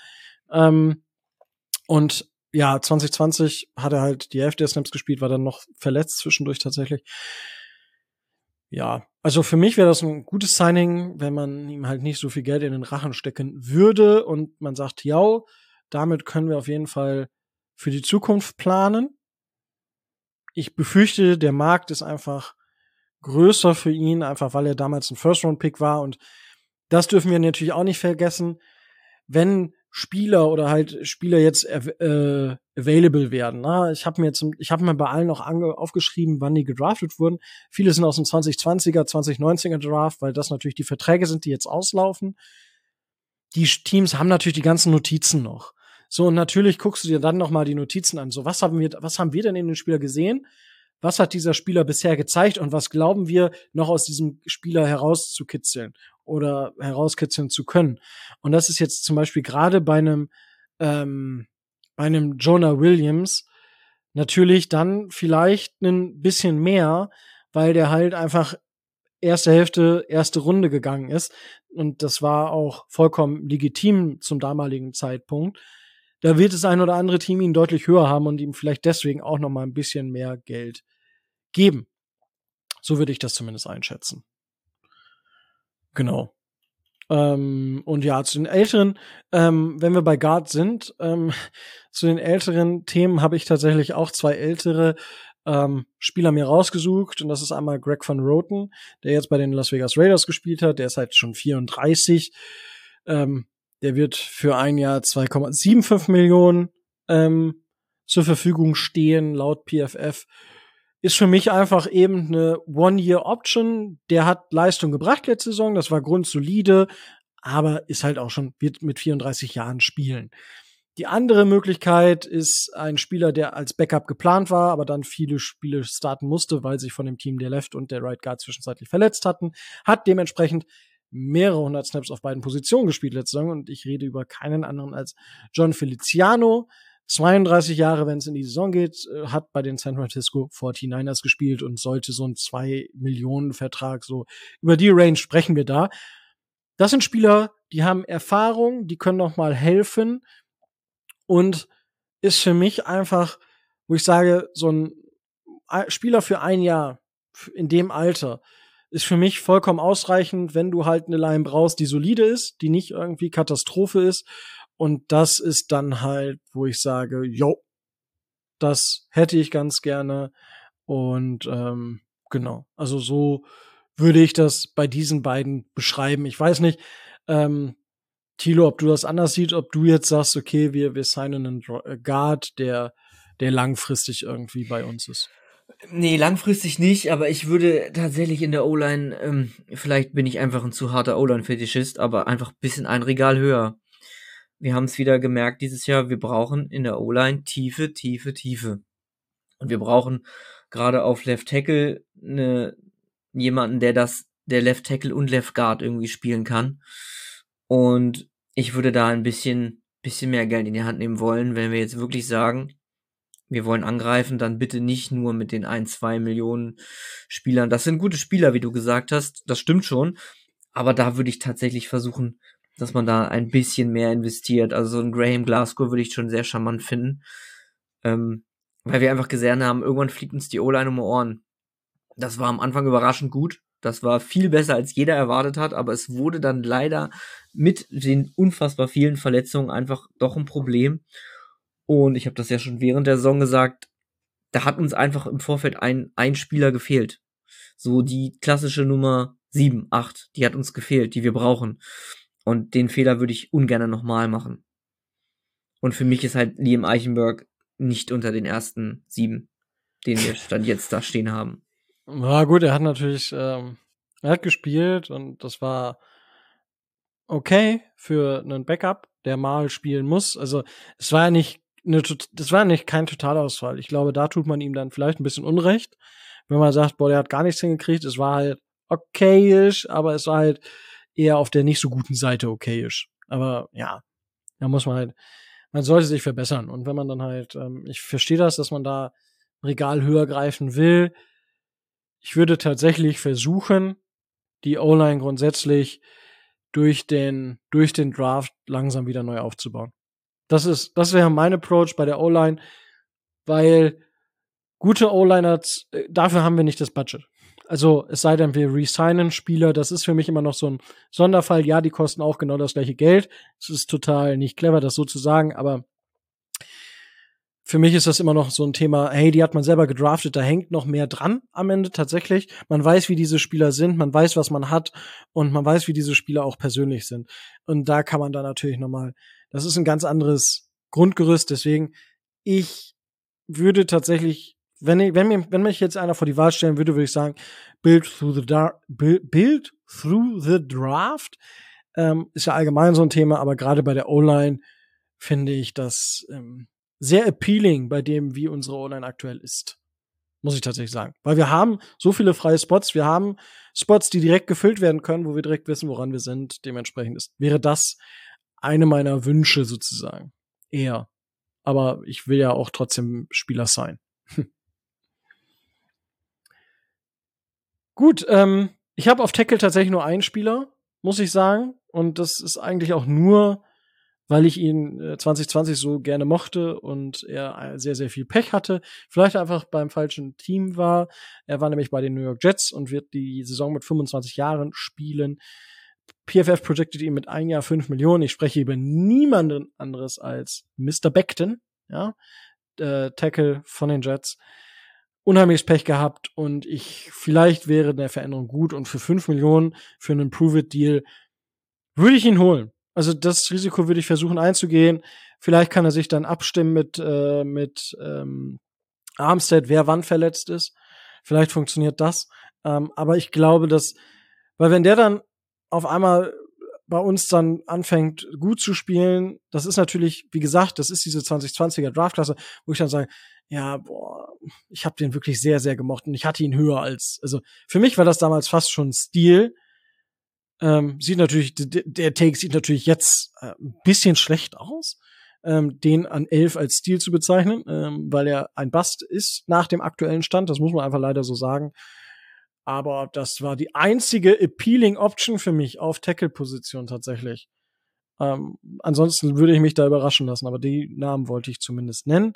Und ja, 2020 hat er halt die Hälfte der Snaps gespielt, war dann noch verletzt zwischendurch tatsächlich. Ja, also für mich wäre das ein gutes Signing, wenn man ihm halt nicht so viel Geld in den Rachen stecken würde und man sagt, ja, damit können wir auf jeden Fall für die Zukunft planen. Ich befürchte, der Markt ist einfach größer für ihn, einfach weil er damals ein First-Round-Pick war und das dürfen wir natürlich auch nicht vergessen. Wenn Spieler oder halt Spieler jetzt available werden. Ne? Ich habe mir bei allen auch aufgeschrieben, wann die gedraftet wurden. Viele sind aus dem 2020er, 2019er Draft, weil das natürlich die Verträge sind, die jetzt auslaufen. Die Teams haben natürlich die ganzen Notizen noch. So, und natürlich guckst du dir dann noch mal die Notizen an. So, was haben wir denn in den Spieler gesehen? Was hat dieser Spieler bisher gezeigt und was glauben wir noch aus diesem Spieler herauszukitzeln oder herauskitzeln zu können? Und das ist jetzt zum Beispiel gerade bei einem Jonah Williams natürlich dann vielleicht ein bisschen mehr, weil der halt einfach erste Runde gegangen ist. Und das war auch vollkommen legitim zum damaligen Zeitpunkt. Da wird das ein oder andere Team ihn deutlich höher haben und ihm vielleicht deswegen auch noch mal ein bisschen mehr Geld geben. So würde ich das zumindest einschätzen. Genau. Und ja, zu den älteren, wenn wir bei Guard sind, zu den älteren Themen habe ich tatsächlich auch 2 ältere Spieler mir rausgesucht. Und das ist einmal Greg Van Roten, der jetzt bei den Las Vegas Raiders gespielt hat. Der ist halt schon 34. Der wird für ein Jahr 2,75 Millionen zur Verfügung stehen, laut PFF. Ist für mich einfach eben eine One-Year-Option. Der hat Leistung gebracht letzte Saison, das war grundsolide, aber ist halt auch schon, wird mit 34 Jahren spielen. Die andere Möglichkeit ist ein Spieler, der als Backup geplant war, aber dann viele Spiele starten musste, weil sich von dem Team der Left und der Right Guard zwischenzeitlich verletzt hatten, hat dementsprechend mehrere hundert Snaps auf beiden Positionen gespielt letzte Saison und ich rede über keinen anderen als John Feliciano. 32 Jahre, wenn es in die Saison geht, hat bei den San Francisco 49ers gespielt und sollte so ein 2 Millionen Vertrag, so über die Range sprechen wir da. Das sind Spieler, die haben Erfahrung, die können noch mal helfen und ist für mich einfach, wo ich sage, so ein Spieler für ein Jahr in dem Alter ist für mich vollkommen ausreichend, wenn du halt eine Line brauchst, die solide ist, die nicht irgendwie Katastrophe ist. Und das ist dann halt, wo ich sage, jo, das hätte ich ganz gerne. Und genau, also so würde ich das bei diesen beiden beschreiben. Ich weiß nicht, Thilo, ob du das anders siehst, ob du jetzt sagst, okay, wir signen einen Guard, der langfristig irgendwie bei uns ist. Nee, langfristig nicht, aber ich würde tatsächlich in der O-Line, vielleicht bin ich einfach ein zu harter O-Line-Fetischist, aber einfach ein bisschen ein Regal höher. Wir haben es wieder gemerkt dieses Jahr, wir brauchen in der O-Line Tiefe, Tiefe, Tiefe. Und wir brauchen gerade auf Left Tackle jemanden, der Left Tackle und Left Guard irgendwie spielen kann. Und ich würde da ein bisschen mehr Geld in die Hand nehmen wollen, wenn wir jetzt wirklich sagen, wir wollen angreifen, dann bitte nicht nur mit den 1-2 Millionen Spielern. Das sind gute Spieler, wie du gesagt hast, das stimmt schon. Aber da würde ich tatsächlich versuchen, dass man da ein bisschen mehr investiert. Also so ein Graham Glasgow würde ich schon sehr charmant finden. Weil wir einfach gesehen haben, irgendwann fliegt uns die O-Line um die Ohren. Das war am Anfang überraschend gut. Das war viel besser, als jeder erwartet hat, aber es wurde dann leider mit den unfassbar vielen Verletzungen einfach doch ein Problem. Und ich habe das ja schon während der Saison gesagt, da hat uns einfach im Vorfeld ein Spieler gefehlt. So die klassische Nummer 7, 8, die hat uns gefehlt, die wir brauchen. Und den Fehler würde ich ungern nochmal machen. Und für mich ist halt Liam Eichenberg nicht unter den ersten 7, den wir Stand jetzt da stehen haben. Na gut, er hat natürlich, er hat gespielt und das war okay für einen Backup, der mal spielen muss. Also es war ja nicht das war nicht kein Totalausfall. Ich glaube, da tut man ihm dann vielleicht ein bisschen Unrecht, wenn man sagt, boah, der hat gar nichts hingekriegt. Es war halt okayisch, aber es war halt eher auf der nicht so guten Seite okayisch. Aber ja, da muss man halt, man sollte sich verbessern. Und wenn man dann halt, ich verstehe das, dass man da ein Regal höher greifen will. Ich würde tatsächlich versuchen, die O-Line grundsätzlich durch den Draft langsam wieder neu aufzubauen. Das wäre mein Approach bei der O-Line, weil gute O-Liner, dafür haben wir nicht das Budget. Also, es sei denn, wir resignen Spieler, das ist für mich immer noch so ein Sonderfall. Ja, die kosten auch genau das gleiche Geld. Es ist total nicht clever, das so zu sagen, aber für mich ist das immer noch so ein Thema, hey, die hat man selber gedraftet, da hängt noch mehr dran am Ende tatsächlich. Man weiß, wie diese Spieler sind, man weiß, was man hat und man weiß, wie diese Spieler auch persönlich sind. Und da kann man dann natürlich nochmal, das ist ein ganz anderes Grundgerüst, deswegen, ich würde tatsächlich, wenn mich jetzt einer vor die Wahl stellen würde, würde ich sagen, build through the draft. Ist ja allgemein so ein Thema, aber gerade bei der O-Line finde ich das sehr appealing bei dem, wie unsere O-Line aktuell ist. Muss ich tatsächlich sagen. Weil wir haben so viele freie Spots, wir haben Spots, die direkt gefüllt werden können, wo wir direkt wissen, woran wir sind. Dementsprechend wäre das eine meiner Wünsche sozusagen. Eher. Aber ich will ja auch trotzdem Spieler sein. Gut, ich habe auf Tackle tatsächlich nur einen Spieler, muss ich sagen. Und das ist eigentlich auch nur, weil ich ihn 2020 so gerne mochte und er sehr, sehr viel Pech hatte. Vielleicht einfach beim falschen Team war. Er war nämlich bei den New York Jets und wird die Saison mit 25 Jahren spielen. PFF projected ihn mit 1 Jahr 5 Millionen. Ich spreche über niemanden anderes als Mr. Becton, ja, Tackle von den Jets. Unheimliches Pech gehabt und vielleicht wäre eine Veränderung gut und für 5 Millionen für einen Prove-It-Deal würde ich ihn holen. Also das Risiko würde ich versuchen einzugehen. Vielleicht kann er sich dann abstimmen mit Armstead, wer wann verletzt ist. Vielleicht funktioniert das. Aber ich glaube, weil wenn der dann auf einmal bei uns dann anfängt, gut zu spielen, das ist natürlich, wie gesagt, das ist diese 2020er Draftklasse, wo ich dann sage, ja, boah, ich habe den wirklich sehr, sehr gemocht und ich hatte ihn höher also für mich war das damals fast schon Stil. Sieht natürlich, der Take sieht natürlich jetzt ein bisschen schlecht aus, den an 11 als Stil zu bezeichnen, weil er ein Bust ist nach dem aktuellen Stand, das muss man einfach leider so sagen. Aber das war die einzige appealing Option für mich auf Tackle-Position tatsächlich. Ansonsten würde ich mich da überraschen lassen, aber die Namen wollte ich zumindest nennen.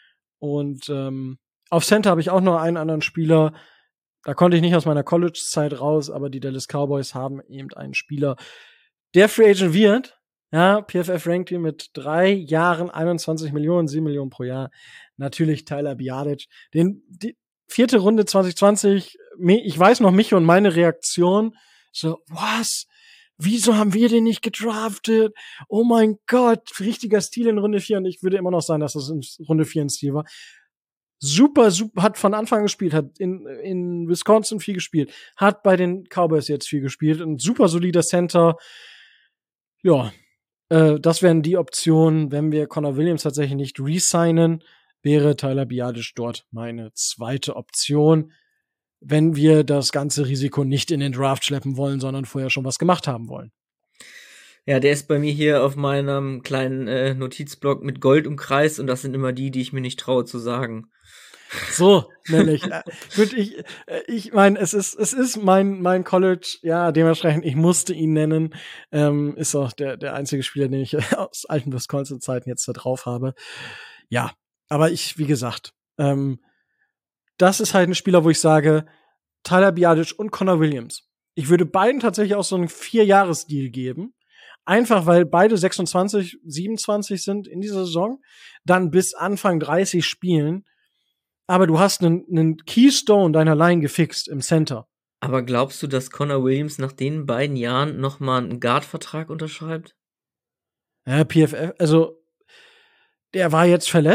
Und auf Center habe ich auch noch einen anderen Spieler. Da konnte ich nicht aus meiner College-Zeit raus, aber die Dallas Cowboys haben eben einen Spieler, der Free Agent wird. Ja, PFF rankt ihn mit 3 Jahren, 21 Millionen, 7 Millionen pro Jahr. Natürlich Tyler Biadasz. Die 4. Runde 2020, ich weiß noch mich und meine Reaktion. So, was? Wieso haben wir den nicht gedraftet? Oh mein Gott, richtiger Stil in Runde 4. Und ich würde immer noch sagen, dass das in Runde 4 ein Stil war. Super, hat von Anfang an gespielt, hat in Wisconsin viel gespielt, hat bei den Cowboys jetzt viel gespielt, ein super solider Center. Ja, das wären die Optionen, wenn wir Connor Williams tatsächlich nicht resignen, wäre Tyler Biadasz dort meine zweite Option, wenn wir das ganze Risiko nicht in den Draft schleppen wollen, sondern vorher schon was gemacht haben wollen. Ja, der ist bei mir hier auf meinem kleinen Notizblock mit Gold umkreist und das sind immer die ich mir nicht traue zu sagen. So, nämlich. Gut, ich meine, es ist mein College, ja, dementsprechend, ich musste ihn nennen. Ist auch der einzige Spieler, den ich aus alten Wisconsin-Zeiten jetzt da drauf habe. Ja, aber wie gesagt, das ist halt ein Spieler, wo ich sage, Tyler Biadasz und Connor Williams. Ich würde beiden tatsächlich auch so einen 4-Jahres-Deal geben. Einfach, weil beide 26, 27 sind in dieser Saison, dann bis Anfang 30 spielen. Aber du hast einen Keystone deiner Line gefixt im Center. Aber glaubst du, dass Connor Williams nach den beiden Jahren noch mal einen Guard-Vertrag unterschreibt? Ja, PFF, also der war jetzt verletzt.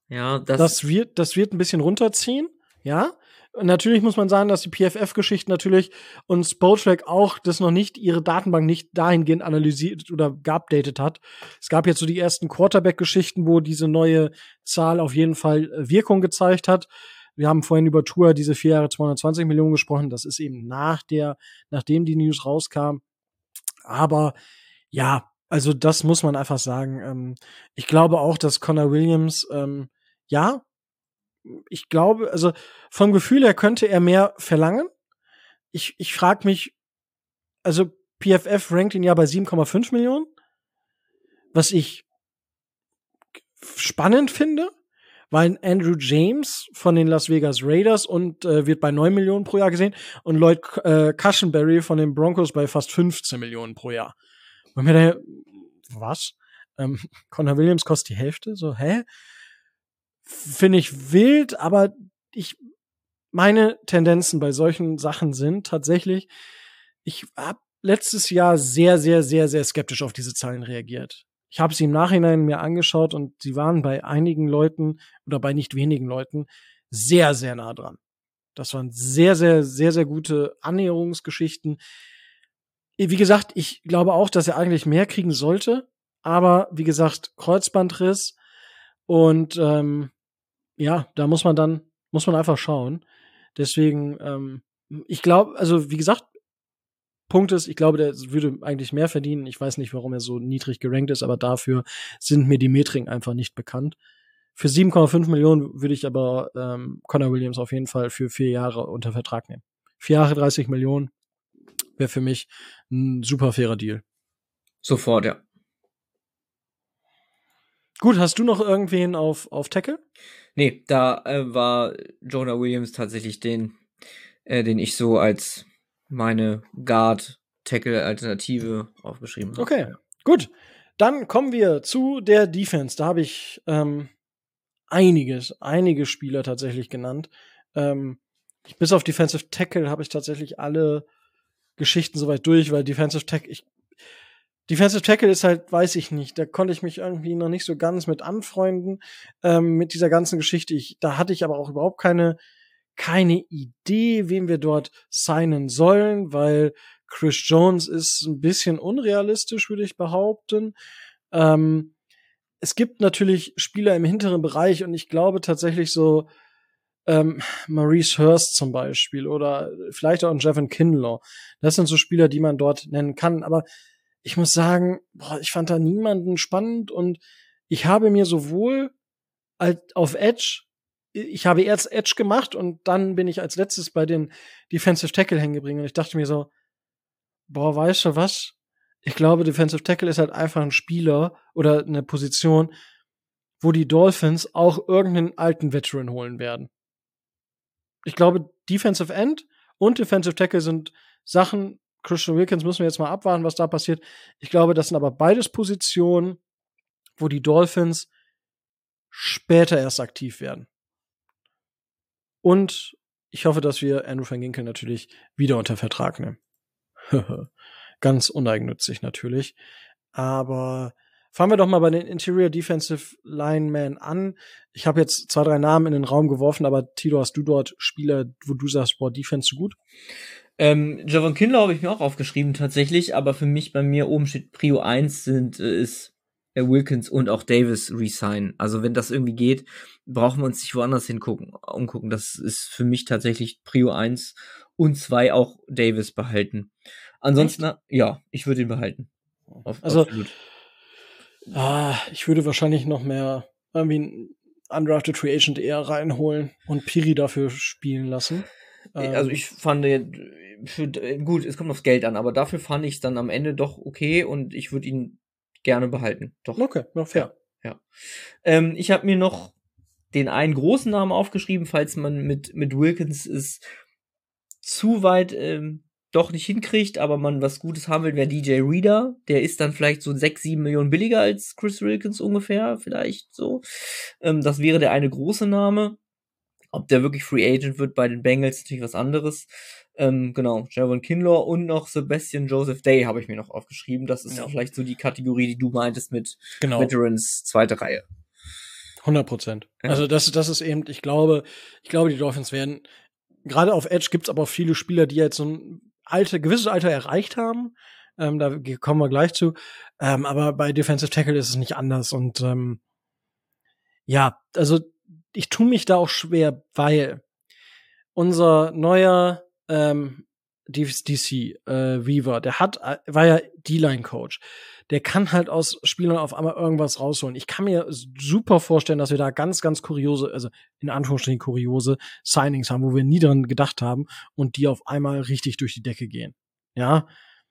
Ja, Das wird ein bisschen runterziehen, ja. Und natürlich muss man sagen, dass die PFF-Geschichten natürlich und Spotrac auch das noch nicht, ihre Datenbank nicht dahingehend analysiert oder geupdatet hat. Es gab jetzt so die ersten Quarterback-Geschichten, wo diese neue Zahl auf jeden Fall Wirkung gezeigt hat. Wir haben vorhin über Tua diese 4 Jahre 220 Millionen gesprochen. Das ist eben nachdem die News rauskam. Aber ja, also das muss man einfach sagen. Ich glaube auch, dass Connor Williams, ja, ich glaube, also vom Gefühl her könnte er mehr verlangen. Ich frage mich, also PFF rankt ihn ja bei 7,5 Millionen, was ich spannend finde, weil Andrew James von den Las Vegas Raiders und wird bei 9 Millionen pro Jahr gesehen und Lloyd Cushenberry von den Broncos bei fast 15 Millionen pro Jahr. Und mir da, was? Connor Williams kostet die Hälfte? So, hä? Finde ich wild, aber meine Tendenzen bei solchen Sachen sind tatsächlich, ich habe letztes Jahr sehr, sehr, sehr, sehr skeptisch auf diese Zahlen reagiert. Ich habe sie im Nachhinein mir angeschaut und sie waren bei einigen Leuten oder bei nicht wenigen Leuten sehr, sehr nah dran. Das waren sehr, sehr, sehr, sehr gute Annäherungsgeschichten. Wie gesagt, ich glaube auch, dass er eigentlich mehr kriegen sollte, aber wie gesagt, Kreuzbandriss und ja, da muss man einfach schauen. Deswegen, ich glaube, also wie gesagt, Punkt ist, ich glaube, der würde eigentlich mehr verdienen. Ich weiß nicht, warum er so niedrig gerankt ist, aber dafür sind mir die Metriken einfach nicht bekannt. Für 7,5 Millionen würde ich aber Connor Williams auf jeden Fall für 4 Jahre unter Vertrag nehmen. 4 Jahre 30 Millionen wäre für mich ein super fairer Deal. Sofort, ja. Gut, hast du noch irgendwen auf Tackle? Nee, da war Jonah Williams tatsächlich den ich so als meine Guard-Tackle-Alternative aufgeschrieben habe. Okay, gut. Dann kommen wir zu der Defense. Da habe ich einige Spieler tatsächlich genannt. Bis auf Defensive Tackle habe ich tatsächlich alle Geschichten soweit durch, weil Defensive Tackle ist halt, weiß ich nicht, da konnte ich mich irgendwie noch nicht so ganz mit anfreunden, mit dieser ganzen Geschichte. Da hatte ich aber auch überhaupt keine Idee, wen wir dort signen sollen, weil Chris Jones ist ein bisschen unrealistisch, würde ich behaupten. Es gibt natürlich Spieler im hinteren Bereich und ich glaube tatsächlich so Maurice Hurst zum Beispiel oder vielleicht auch ein Javon Kinlaw. Das sind so Spieler, die man dort nennen kann. Aber ich muss sagen, ich fand da niemanden spannend und ich habe mir sowohl auf Edge, ich habe erst Edge gemacht und dann bin ich als letztes bei den Defensive Tackle hängen geblieben und ich dachte mir so, weißt du was? Ich glaube, Defensive Tackle ist halt einfach ein Spieler oder eine Position, wo die Dolphins auch irgendeinen alten Veteran holen werden. Ich glaube, Defensive End und Defensive Tackle sind Sachen, Christian Wilkins müssen wir jetzt mal abwarten, was da passiert. Ich glaube, das sind aber beides Positionen, wo die Dolphins später erst aktiv werden. Und ich hoffe, dass wir Andrew Van Ginkel natürlich wieder unter Vertrag nehmen. Ganz uneigennützig natürlich. Aber fangen wir doch mal bei den Interior Defensive Linemen an. Ich habe jetzt 2, 3 Namen in den Raum geworfen, aber Tito, hast du dort Spieler, wo du sagst, Defense so gut? Javon Kinlaw habe ich mir auch aufgeschrieben tatsächlich, aber für mich bei mir oben steht Prio 1 ist Wilkins und auch Davis resign. Also wenn das irgendwie geht, brauchen wir uns nicht woanders umgucken. Das ist für mich tatsächlich Prio 1 und 2 auch Davis behalten. Ansonsten, ja, ich würde ihn behalten. Absolut. Ich würde wahrscheinlich noch mehr irgendwie einen Undrafted Free Agent eher reinholen und Piri dafür spielen lassen. Also ich fand, gut, es kommt aufs Geld an, aber dafür fand ich es dann am Ende doch okay und ich würde ihn gerne behalten. Doch. Okay, noch fair. Ja. Ich habe mir noch den einen großen Namen aufgeschrieben, falls man mit Wilkins es zu weit doch nicht hinkriegt, aber man was Gutes haben will, wäre DJ Reader. Der ist dann vielleicht so 6, 7 Millionen billiger als Chris Wilkins ungefähr, vielleicht so. Das wäre der eine große Name. Ob der wirklich Free Agent wird bei den Bengals, ist natürlich was anderes. Genau, Javon Kinlaw und noch Sebastian Joseph Day habe ich mir noch aufgeschrieben. Das ist vielleicht so die Kategorie, die du meintest mit Veterans zweite Reihe. 100%. Ja. Also das ist eben, ich glaube, die Dolphins werden, gerade auf Edge gibt's aber auch viele Spieler, die jetzt so ein gewisses Alter erreicht haben. Da kommen wir gleich zu. Aber bei Defensive Tackle ist es nicht anders. Und ja, also ich tue mich da auch schwer, weil unser neuer DC, Weaver, war ja D-Line-Coach. Der kann halt aus Spielern auf einmal irgendwas rausholen. Ich kann mir super vorstellen, dass wir da ganz, ganz kuriose, also in Anführungsstrichen kuriose Signings haben, wo wir nie dran gedacht haben und die auf einmal richtig durch die Decke gehen. Ja.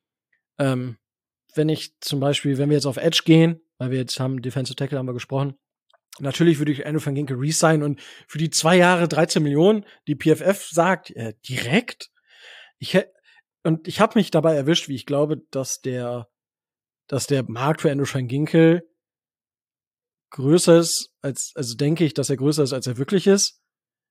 Wenn ich zum Beispiel, wenn wir jetzt auf Edge gehen, weil wir jetzt haben, Defensive Tackle haben wir gesprochen, natürlich würde ich Andrew van Ginkel resignen und für die 2 Jahre 13 Millionen, die PFF sagt, direkt. Ich habe mich dabei erwischt, wie ich glaube, dass der Markt für Andrew van Ginkel größer ist, also denke ich, dass er größer ist, als er wirklich ist.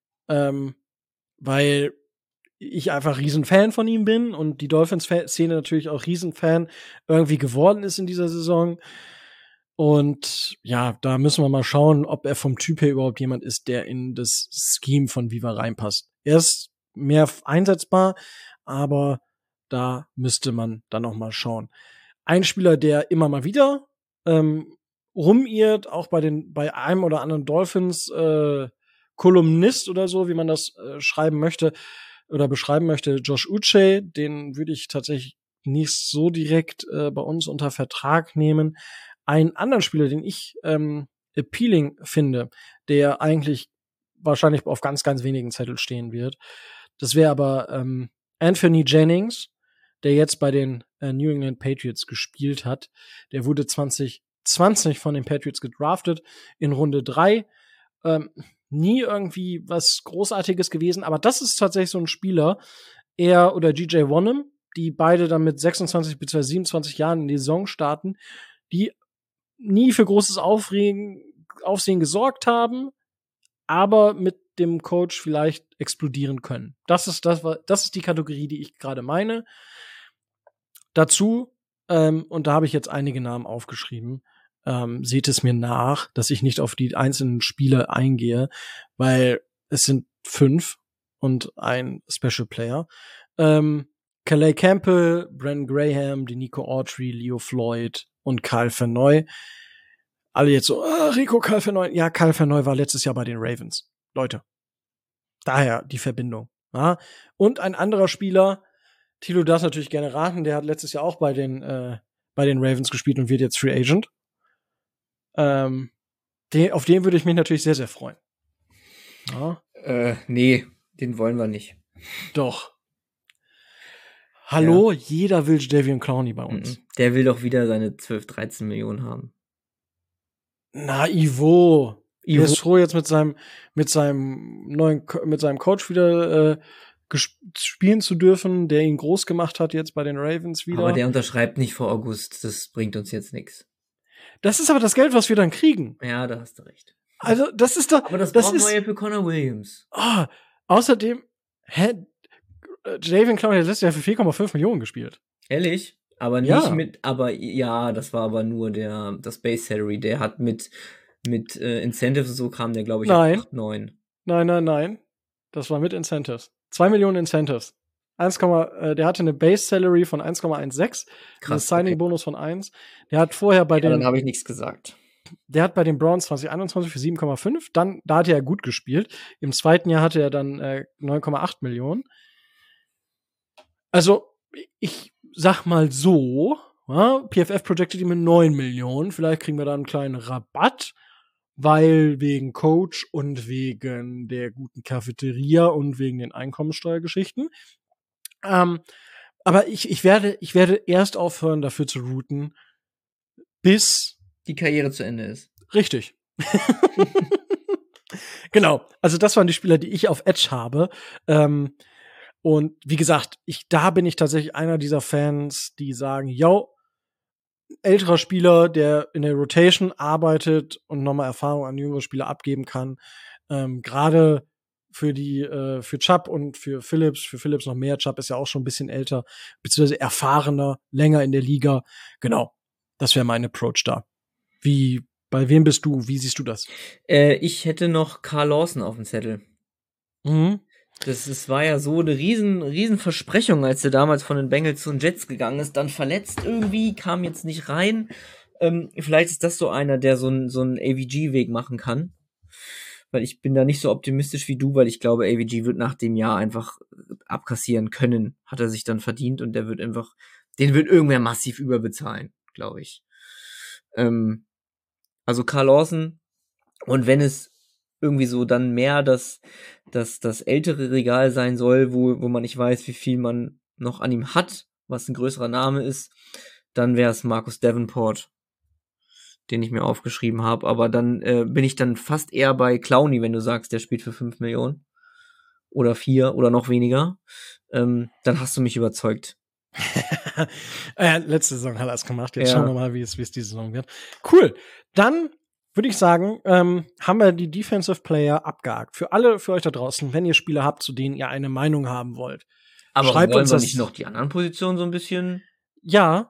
Weil ich einfach Riesenfan von ihm bin und die Dolphins-Szene natürlich auch Riesenfan irgendwie geworden ist in dieser Saison. Und ja, da müssen wir mal schauen, ob er vom Typ her überhaupt jemand ist, der in das Scheme von Viva reinpasst. Er ist mehr einsetzbar, aber da müsste man dann noch mal schauen. Ein Spieler, der immer mal wieder rumirrt, auch bei einem oder anderen Dolphins Kolumnist oder so, wie man das schreiben möchte oder beschreiben möchte, Josh Uche, den würde ich tatsächlich nicht so direkt bei uns unter Vertrag nehmen. Einen anderen Spieler, den ich appealing finde, der eigentlich wahrscheinlich auf ganz, ganz wenigen Zettel stehen wird, das wäre aber Anthony Jennings, der jetzt bei den New England Patriots gespielt hat. Der wurde 2020 von den Patriots gedraftet in Runde 3. Nie irgendwie was Großartiges gewesen, aber das ist tatsächlich so ein Spieler, er oder DJ Wonnum, die beide dann mit 26 bzw. 27 Jahren in die Saison starten, die nie für großes Aufsehen gesorgt haben, aber mit dem Coach vielleicht explodieren können. Das ist die Kategorie, die ich gerade meine. Dazu, und da habe ich jetzt einige Namen aufgeschrieben, seht es mir nach, dass ich nicht auf die einzelnen Spieler eingehe, weil es sind 5 und ein Special Player. Calais Campbell, Brandon Graham, Denico Autry, Leo Floyd und Kyle Verneu. Alle jetzt so, Rico Kyle Verneu. Ja, Kyle Verneu war letztes Jahr bei den Ravens. Leute. Daher die Verbindung. Ja? Und ein anderer Spieler, Thilo, du darfst natürlich gerne raten, der hat letztes Jahr auch bei den Ravens gespielt und wird jetzt Free Agent. Auf den würde ich mich natürlich sehr, sehr freuen. Ja? Nee, den wollen wir nicht. Doch. Hallo, ja. Jeder will Jadeveon Clowney bei uns. Der will doch wieder seine 12, 13 Millionen haben. Na, Ivo. Er ist froh, jetzt mit seinem Coach wieder spielen zu dürfen, der ihn groß gemacht hat jetzt bei den Ravens wieder. Aber der unterschreibt nicht vor August, das bringt uns jetzt nichts. Das ist aber das Geld, was wir dann kriegen. Ja, da hast du recht. Also, das ist doch. Aber das brauchen wir ja für Connor Williams. Außerdem, Jadeveon Clowney hat letztes Jahr für 4,5 Millionen gespielt. Ehrlich? Aber nicht das war aber nur das Base Salary. Der hat mit Incentives und so kam der, glaube ich, auf 8, 9. Nein. Das war mit Incentives. 2 Millionen Incentives. Der hatte eine Base Salary von 1,16. Krass. Einen Signing-Bonus von 1. Der hat vorher dann habe ich nichts gesagt. Der hat bei den Browns 2021 für 7,5. Da hat er gut gespielt. Im zweiten Jahr hatte er dann 9,8 Millionen. Also, ich sag mal so, ja, PFF projected ihn mit 9 Millionen. Vielleicht kriegen wir da einen kleinen Rabatt, weil wegen Coach und wegen der guten Cafeteria und wegen den Einkommensteuergeschichten. Aber ich werde erst aufhören, dafür zu routen, bis die Karriere zu Ende ist. Richtig. Genau. Also das waren die Spieler, die ich auf Edge habe. Und wie gesagt, da bin ich tatsächlich einer dieser Fans, die sagen, älterer Spieler, der in der Rotation arbeitet und nochmal Erfahrung an jüngere Spieler abgeben kann. Gerade für Chubb und für Phillips noch mehr. Chubb ist ja auch schon ein bisschen älter, beziehungsweise erfahrener, länger in der Liga. Genau. Das wäre mein Approach da. Wie Bei wem bist du? Wie siehst du das? Ich hätte noch Carl Lawson auf dem Zettel. Mhm. Das war ja so eine riesen Versprechung, als er damals von den Bengals zu den Jets gegangen ist. Dann verletzt irgendwie, kam jetzt nicht rein. Vielleicht ist das so einer, der so einen AVG-Weg machen kann. Weil ich bin da nicht so optimistisch wie du, weil ich glaube, AVG wird nach dem Jahr einfach abkassieren können. Hat er sich dann verdient und den wird irgendwer massiv überbezahlen, glaube ich. Also Carl Lawson, und wenn es irgendwie so dann mehr das ältere Regal sein soll, wo man nicht weiß, wie viel man noch an ihm hat, was ein größerer Name ist, dann wäre es Marcus Davenport, den ich mir aufgeschrieben habe. Aber dann bin ich dann fast eher bei Clowney, wenn du sagst, der spielt für 5 Millionen oder 4 oder noch weniger. Dann hast du mich überzeugt. Letzte Saison hat er es gemacht. Jetzt schauen wir mal, wie es diese Saison wird. Cool. Dann würde ich sagen, haben wir die Defensive Player abgehakt. Für euch da draußen, wenn ihr Spieler habt, zu denen ihr eine Meinung haben wollt. Aber schreibt wollen uns wir nicht noch die anderen Positionen so ein bisschen? Ja,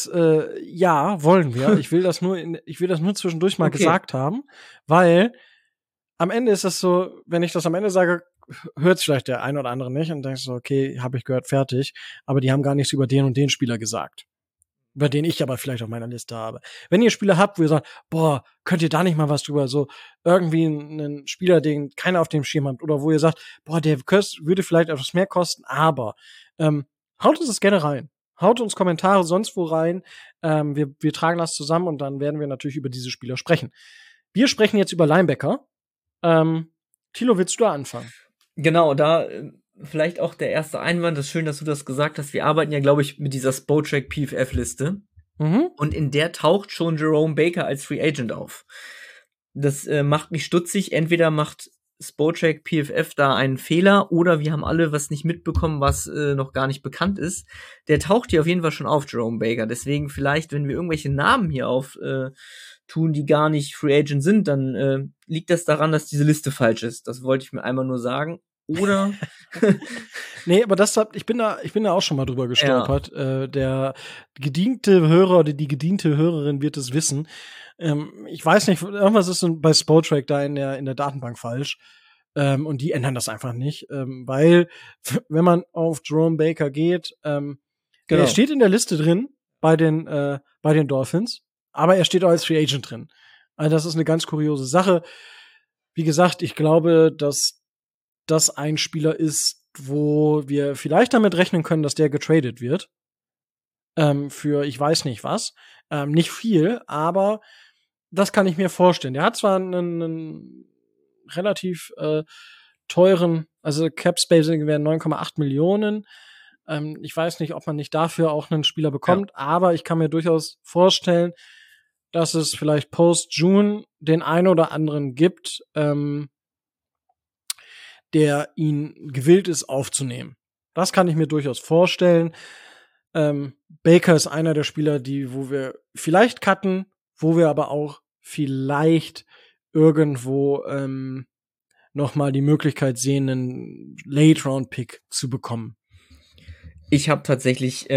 wollen wir. Ich will das nur zwischendurch mal gesagt haben, weil am Ende ist das so, wenn ich das am Ende sage, hört es vielleicht der ein oder andere nicht und denkst so, okay, habe ich gehört, fertig. Aber die haben gar nichts über den und den Spieler gesagt. Über den ich aber vielleicht auf meiner Liste habe. Wenn ihr Spieler habt, wo ihr sagt, boah, könnt ihr da nicht mal was drüber, so irgendwie einen Spieler, den keiner auf dem Schirm hat, oder wo ihr sagt, boah, der würde vielleicht etwas mehr kosten, aber haut uns das gerne rein. Haut uns Kommentare sonst wo rein. Wir tragen das zusammen und dann werden wir natürlich über diese Spieler sprechen. Wir sprechen jetzt über Linebacker. Thilo, willst du da anfangen? Genau, da vielleicht auch der erste Einwand. Das ist schön, dass du das gesagt hast. Wir arbeiten ja, glaube ich, mit dieser Spotrac PFF-Liste. Mhm. Und in der taucht schon Jerome Baker als Free Agent auf. Das macht mich stutzig. Entweder macht Spotrac PFF da einen Fehler oder wir haben alle was nicht mitbekommen, was noch gar nicht bekannt ist. Der taucht hier auf jeden Fall schon auf, Jerome Baker. Deswegen vielleicht, wenn wir irgendwelche Namen hier tun, die gar nicht Free Agent sind, dann liegt das daran, dass diese Liste falsch ist. Das wollte ich mir einmal nur sagen. Oder? Nee, aber ich bin da auch schon mal drüber gestolpert. Ja. Der gediente Hörer oder die gediente Hörerin wird es wissen. Ich weiß nicht, irgendwas ist bei Spotrac da in der Datenbank falsch. Und die ändern das einfach nicht. Weil, wenn man auf Jerome Baker geht, er steht in der Liste drin bei den Dolphins, aber er steht auch als Free Agent drin. Also das ist eine ganz kuriose Sache. Wie gesagt, ich glaube, dass das ein Spieler ist, wo wir vielleicht damit rechnen können, dass der getradet wird. Für ich weiß nicht was. Nicht viel, aber das kann ich mir vorstellen. Der hat zwar einen relativ teuren, also Cap Spacing wären 9,8 Millionen. Ich weiß nicht, ob man nicht dafür auch einen Spieler bekommt, aber ich kann mir durchaus vorstellen, dass es vielleicht post-June den einen oder anderen gibt, der ihn gewillt ist aufzunehmen. Das kann ich mir durchaus vorstellen. Baker ist einer der Spieler, wo wir vielleicht cutten, wo wir aber auch vielleicht irgendwo noch mal die Möglichkeit sehen, einen Late-Round-Pick zu bekommen. Ich habe tatsächlich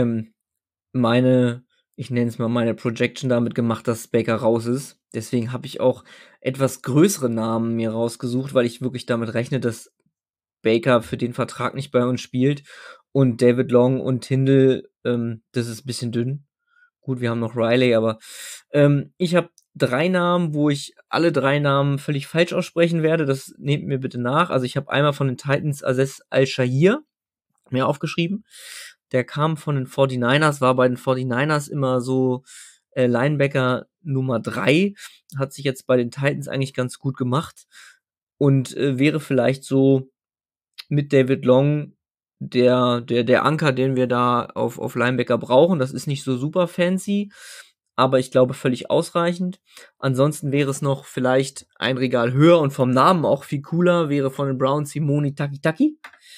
ich nenne es mal meine Projection damit gemacht, dass Baker raus ist. Deswegen habe ich auch etwas größere Namen mir rausgesucht, weil ich wirklich damit rechne, dass Baker für den Vertrag nicht bei uns spielt. Und David Long und Hindle, das ist ein bisschen dünn. Gut, wir haben noch Riley, aber ich habe 3 Namen, wo ich alle 3 Namen völlig falsch aussprechen werde. Das nehmt mir bitte nach. Also ich habe einmal von den Titans Aziz Al-Shahir mir aufgeschrieben. Der kam von den 49ers, war bei den 49ers immer so Linebacker Nummer 3. Hat sich jetzt bei den Titans eigentlich ganz gut gemacht. Und wäre vielleicht so mit David Long der Anker, den wir da auf Linebacker brauchen. Das ist nicht so super fancy, aber ich glaube völlig ausreichend. Ansonsten wäre es noch vielleicht ein Regal höher und vom Namen auch viel cooler, wäre von den Browns Simoni Takitaki.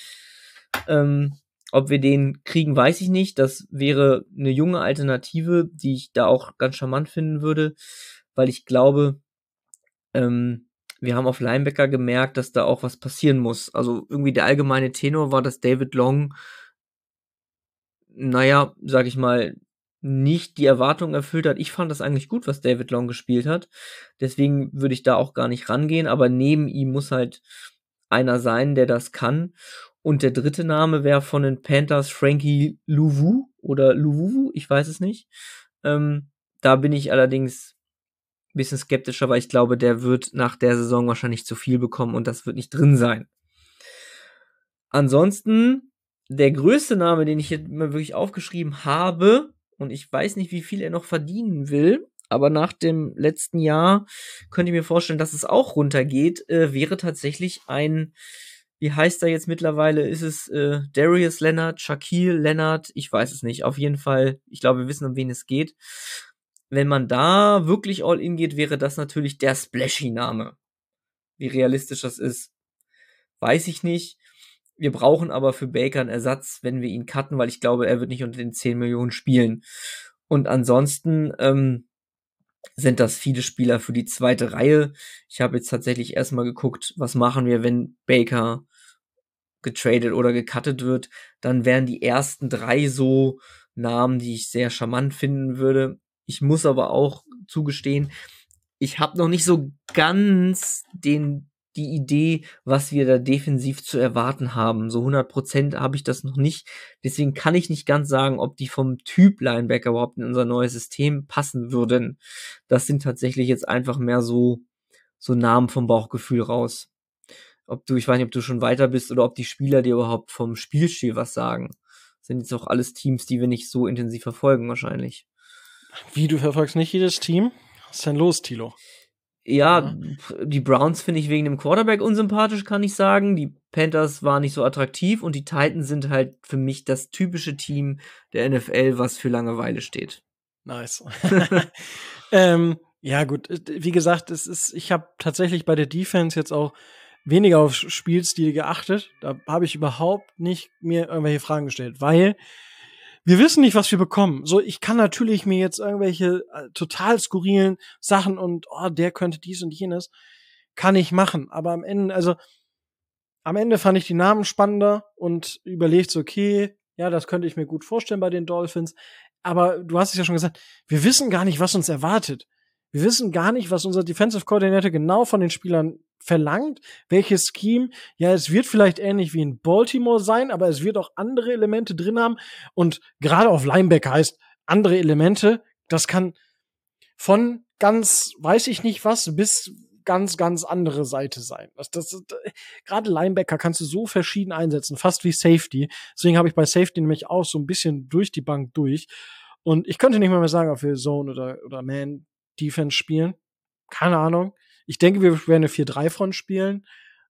Ob wir den kriegen, weiß ich nicht. Das wäre eine junge Alternative, die ich da auch ganz charmant finden würde, weil ich glaube, wir haben auf Linebacker gemerkt, dass da auch was passieren muss. Also irgendwie der allgemeine Tenor war, dass David Long, naja, sag ich mal, nicht die Erwartung erfüllt hat. Ich fand das eigentlich gut, was David Long gespielt hat. Deswegen würde ich da auch gar nicht rangehen, aber neben ihm muss halt einer sein, der das kann. Und der dritte Name wäre von den Panthers Frankie Louvu oder Luvuvu, ich weiß es nicht. Da bin ich allerdings ein bisschen skeptischer, weil ich glaube, der wird nach der Saison wahrscheinlich zu viel bekommen und das wird nicht drin sein. Ansonsten, der größte Name, den ich jetzt mal wirklich aufgeschrieben habe, und ich weiß nicht, wie viel er noch verdienen will, aber nach dem letzten Jahr könnte ich mir vorstellen, dass es auch runtergeht, wäre tatsächlich ein, wie heißt er jetzt mittlerweile, ist es Darius Leonard, Shaquille Leonard, ich weiß es nicht, auf jeden Fall, ich glaube, wir wissen, um wen es geht. Wenn man da wirklich all in geht, wäre das natürlich der Splashy-Name. Wie realistisch das ist, weiß ich nicht. Wir brauchen aber für Baker einen Ersatz, wenn wir ihn cutten, weil ich glaube, er wird nicht unter den 10 Millionen spielen. Und ansonsten sind das viele Spieler für die zweite Reihe. Ich habe jetzt tatsächlich erstmal geguckt, was machen wir, wenn Baker getradet oder gecuttet wird. Dann wären die ersten 3 so Namen, die ich sehr charmant finden würde. Ich muss aber auch zugestehen, ich habe noch nicht so ganz die Idee, was wir da defensiv zu erwarten haben. So 100% habe ich das noch nicht. Deswegen kann ich nicht ganz sagen, ob die vom Typ Linebacker überhaupt in unser neues System passen würden. Das sind tatsächlich jetzt einfach mehr so Namen vom Bauchgefühl raus. Ich weiß nicht, ob du schon weiter bist oder ob die Spieler dir überhaupt vom Spielstil was sagen. Das sind jetzt auch alles Teams, die wir nicht so intensiv verfolgen wahrscheinlich. Wie, du verfolgst nicht jedes Team? Was ist denn los, Thilo? Ja, die Browns finde ich wegen dem Quarterback unsympathisch, kann ich sagen. Die Panthers waren nicht so attraktiv und die Titans sind halt für mich das typische Team der NFL, was für Langeweile steht. Nice. Ja, gut. Wie gesagt, ich habe tatsächlich bei der Defense jetzt auch weniger auf Spielstil geachtet. Da habe ich überhaupt nicht mir irgendwelche Fragen gestellt, weil wir wissen nicht, was wir bekommen. So, ich kann natürlich mir jetzt irgendwelche total skurrilen Sachen und der könnte dies und jenes, kann ich machen. Aber am Ende fand ich die Namen spannender und überlegt so, okay, ja, das könnte ich mir gut vorstellen bei den Dolphins. Aber du hast es ja schon gesagt, wir wissen gar nicht, was uns erwartet. Wir wissen gar nicht, was unser Defensive Coordinator genau von den Spielern verlangt, welches Scheme. Ja, es wird vielleicht ähnlich wie in Baltimore sein, aber es wird auch andere Elemente drin haben. Und gerade auf Linebacker heißt andere Elemente, das kann von ganz, weiß ich nicht was, bis ganz, ganz andere Seite sein. Gerade Linebacker kannst du so verschieden einsetzen, fast wie Safety. Deswegen habe ich bei Safety nämlich auch so ein bisschen durch die Bank durch. Und ich könnte nicht mehr sagen, ob wir Zone oder Man Defense spielen. Keine Ahnung. Ich denke, wir werden eine 4-3-Front spielen.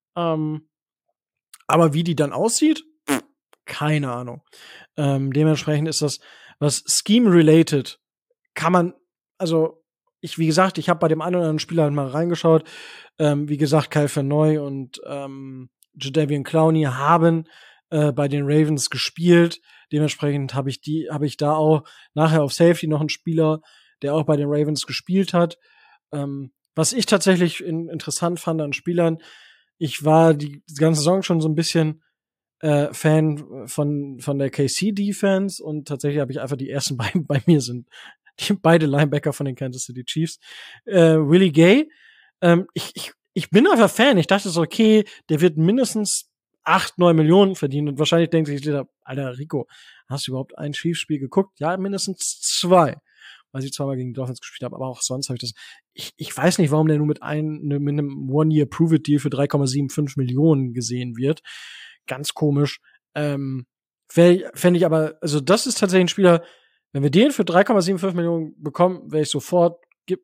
Aber wie die dann aussieht, keine Ahnung. Dementsprechend ist das, was Scheme-related, kann man, also wie gesagt, ich habe bei dem einen oder anderen Spieler halt mal reingeschaut. Wie gesagt, Kyle Verneu und Jadeveon Clowney haben bei den Ravens gespielt. Dementsprechend habe ich da auch nachher auf Safety noch einen Spieler, der auch bei den Ravens gespielt hat. Was ich tatsächlich interessant fand an Spielern, ich war die ganze Saison schon so ein bisschen Fan von der KC-Defense und tatsächlich habe ich einfach die ersten beiden bei mir sind beide Linebacker von den Kansas City Chiefs. Willie Gay, ich bin einfach Fan. Ich dachte so, okay, der wird mindestens 8-9 Millionen verdienen und wahrscheinlich denkt sich jeder, Alter Rico, hast du überhaupt ein Chiefs-Spiel geguckt? Ja, mindestens 2. Weil sie zweimal gegen die Dolphins gespielt haben, aber auch sonst habe ich das. Ich weiß nicht, warum der nur mit einem One-Year-Prove-It-Deal für 3,75 Millionen gesehen wird. Ganz komisch. Fände ich aber, also das ist tatsächlich ein Spieler, wenn wir den für 3,75 Millionen bekommen, wäre ich sofort.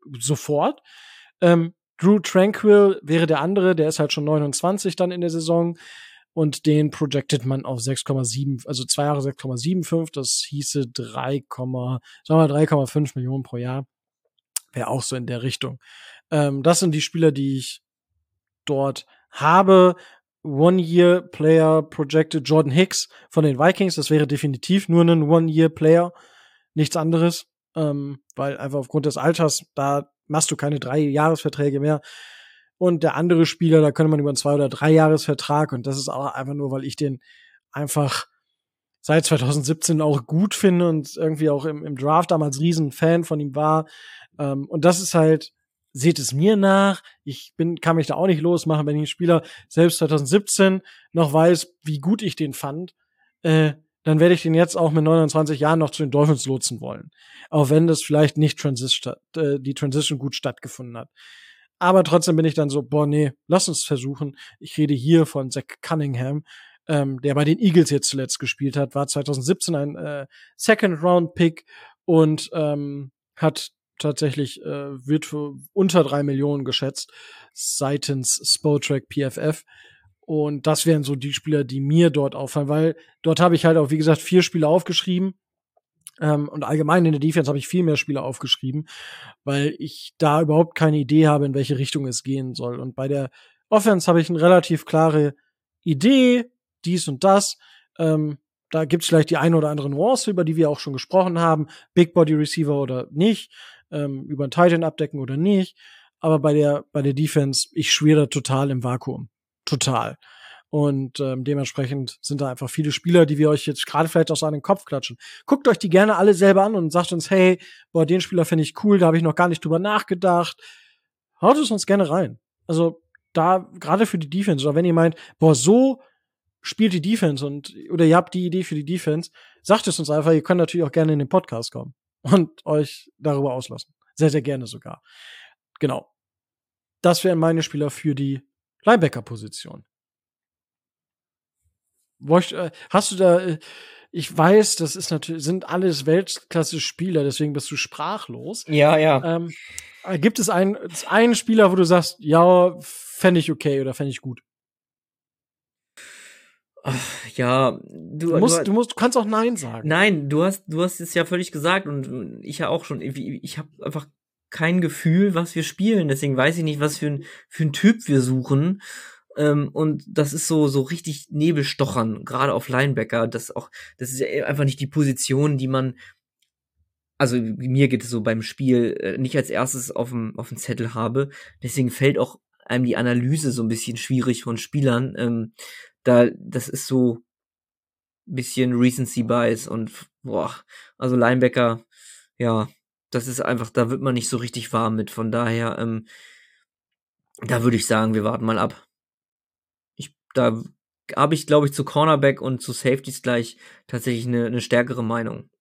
Drew Tranquil wäre der andere, der ist halt schon 29 dann in der Saison. Und den projected man auf 6,7, also 2 Jahre 6,75, das hieße 3,5 Millionen pro Jahr. Wäre auch so in der Richtung. Das sind die Spieler, die ich dort habe. One-Year-Player projected Jordan Hicks von den Vikings, das wäre definitiv nur ein One-Year-Player, nichts anderes, weil einfach aufgrund des Alters, da machst du keine 3-Jahresverträge mehr. Und der andere Spieler, da könnte man über einen 2- oder 3-Jahresvertrag, und das ist auch einfach nur, weil ich den einfach seit 2017 auch gut finde und irgendwie auch im Draft damals riesen Fan von ihm war. Und das ist halt, seht es mir nach, kann mich da auch nicht losmachen, wenn ich einen Spieler selbst 2017 noch weiß, wie gut ich den fand, dann werde ich den jetzt auch mit 29 Jahren noch zu den Dolphins lotsen wollen. Auch wenn das vielleicht nicht die Transition gut stattgefunden hat. Aber trotzdem bin ich dann so, nee, lass uns versuchen. Ich rede hier von Zach Cunningham, der bei den Eagles jetzt zuletzt gespielt hat, war 2017 ein Second-Round-Pick und hat tatsächlich wird für unter 3 Millionen geschätzt seitens Spotrac PFF. Und das wären so die Spieler, die mir dort auffallen, weil dort habe ich halt auch, wie gesagt, 4 Spieler aufgeschrieben. Und allgemein in der Defense habe ich viel mehr Spieler aufgeschrieben, weil ich da überhaupt keine Idee habe, in welche Richtung es gehen soll. Und bei der Offense habe ich eine relativ klare Idee, dies und das. Da gibt's vielleicht die eine oder andere Nuance, über die wir auch schon gesprochen haben. Big Body Receiver oder nicht, über ein Tight End abdecken oder nicht. Aber bei der Defense, ich schwöre total im Vakuum. Total. Und dementsprechend sind da einfach viele Spieler, die wir euch jetzt gerade vielleicht aus einem Kopf klatschen. Guckt euch die gerne alle selber an und sagt uns, hey, den Spieler finde ich cool, da habe ich noch gar nicht drüber nachgedacht. Haut es uns gerne rein. Also da, gerade für die Defense, oder wenn ihr meint, so spielt die Defense oder ihr habt die Idee für die Defense, sagt es uns einfach, ihr könnt natürlich auch gerne in den Podcast kommen und euch darüber auslassen. Sehr, sehr gerne sogar. Genau. Das wären meine Spieler für die Linebacker-Position. Hast du da, ich weiß, das ist natürlich, sind alles Weltklasse-Spieler, deswegen bist du sprachlos. Ja. Gibt es einen Spieler, wo du sagst, ja, fände ich okay oder fände ich gut? Ja, du kannst auch Nein sagen. Nein, du hast es ja völlig gesagt und ich ja auch schon. Ich habe einfach kein Gefühl, was wir spielen. Deswegen weiß ich nicht, was für ein Typ wir suchen. Und das ist so richtig Nebelstochern, gerade auf Linebacker. Das ist ja einfach nicht die Position, die man, also mir geht es so beim Spiel, nicht als erstes auf dem Zettel habe. Deswegen fällt auch einem die Analyse so ein bisschen schwierig von Spielern. Das ist so ein bisschen Recency Bias und also Linebacker, ja, das ist einfach, da wird man nicht so richtig warm mit. Von daher, da würde ich sagen, wir warten mal ab. Da habe ich, glaube ich, zu Cornerback und zu Safeties gleich tatsächlich eine stärkere Meinung.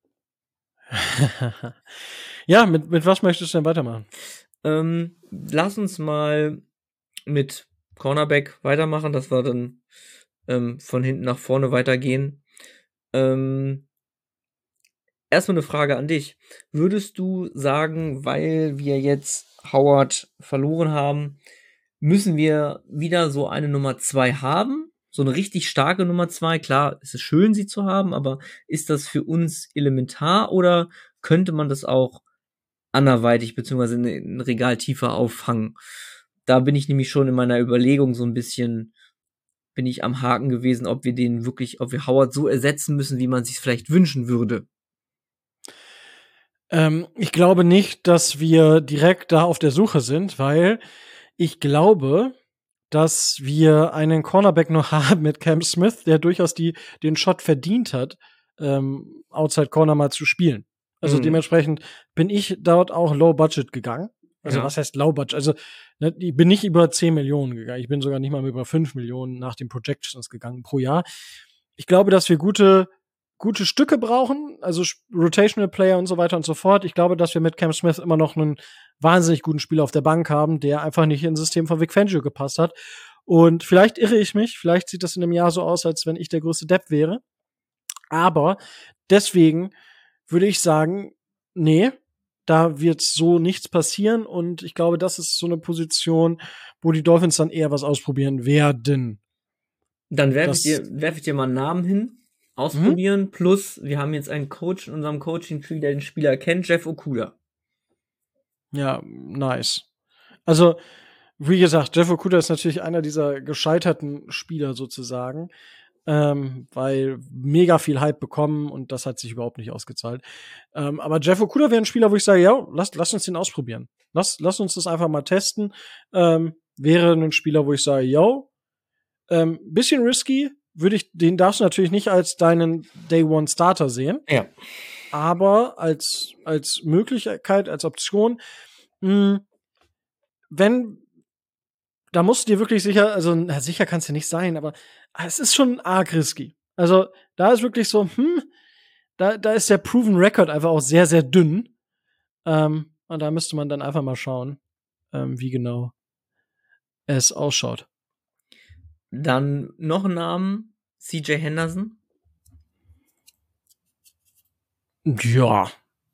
Ja, mit was möchtest du denn weitermachen? Lass uns mal mit Cornerback weitermachen, dass wir dann von hinten nach vorne weitergehen. Erstmal eine Frage an dich. Würdest du sagen, weil wir jetzt Howard verloren haben, müssen wir wieder so eine Nummer 2 haben? So eine richtig starke Nummer 2? Klar, es ist schön, sie zu haben, aber ist das für uns elementar oder könnte man das auch anderweitig beziehungsweise in ein Regal tiefer auffangen? Da bin ich nämlich schon in meiner Überlegung so ein bisschen, bin ich am Haken gewesen, ob wir Howard so ersetzen müssen, wie man sich vielleicht wünschen würde. Ich glaube nicht, dass wir direkt da auf der Suche sind, weil ich glaube, dass wir einen Cornerback noch haben mit Cam Smith, der durchaus den Shot verdient hat, Outside Corner mal zu spielen. Also dementsprechend bin ich dort auch Low Budget gegangen. Also was heißt Low Budget? Also ich bin nicht über 10 Millionen gegangen. Ich bin sogar nicht mal über 5 Millionen nach den Projections gegangen pro Jahr. Ich glaube, dass wir gute Stücke brauchen, also Rotational Player und so weiter und so fort. Ich glaube, dass wir mit Cam Smith immer noch einen wahnsinnig guten Spieler auf der Bank haben, der einfach nicht ins System von Vic Fangio gepasst hat. Und vielleicht irre ich mich, vielleicht sieht das in einem Jahr so aus, als wenn ich der größte Depp wäre. Aber deswegen würde ich sagen, nee, da wird so nichts passieren. Und ich glaube, das ist so eine Position, wo die Dolphins dann eher was ausprobieren werden. Dann werfe ich dir mal einen Namen hin. Ausprobieren, plus wir haben jetzt einen Coach in unserem Coaching-Tree, der den Spieler kennt, Jeff Okudah. Ja, nice. Also, wie gesagt, Jeff Okudah ist natürlich einer dieser gescheiterten Spieler sozusagen, weil mega viel Hype bekommen und das hat sich überhaupt nicht ausgezahlt. Aber Jeff Okudah wäre ein Spieler, wo ich sage, ja, lass uns den ausprobieren. Lass uns das einfach mal testen. Wäre ein Spieler, wo ich sage, bisschen risky, den darfst du natürlich nicht als deinen Day-One-Starter sehen. Ja. Aber als Möglichkeit, als Option, da musst du dir wirklich sicher, also sicher kannst du nicht sein, aber es ist schon arg risky. Also da ist wirklich so, da ist der Proven Record einfach auch sehr, sehr dünn. Und da müsste man dann einfach mal schauen, wie genau es ausschaut. Dann noch ein Namen, CJ Henderson. Ja,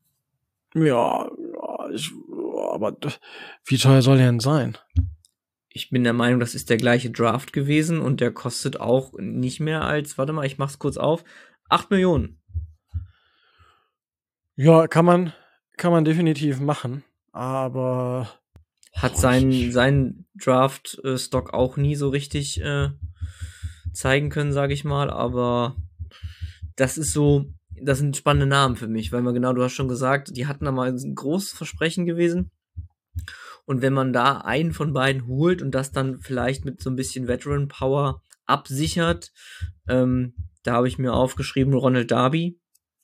aber wie teuer soll der denn sein? Ich bin der Meinung, das ist der gleiche Draft gewesen und der kostet auch nicht mehr als, warte mal, ich mach's kurz auf, 8 Millionen. Ja, kann man definitiv machen, aber hat seinen Draft-Stock auch nie so richtig zeigen können, sage ich mal, aber das sind spannende Namen für mich, weil du hast schon gesagt, die hatten da mal ein großes Versprechen gewesen. Und wenn man da einen von beiden holt und das dann vielleicht mit so ein bisschen Veteran Power absichert, da habe ich mir aufgeschrieben, Ronald Darby.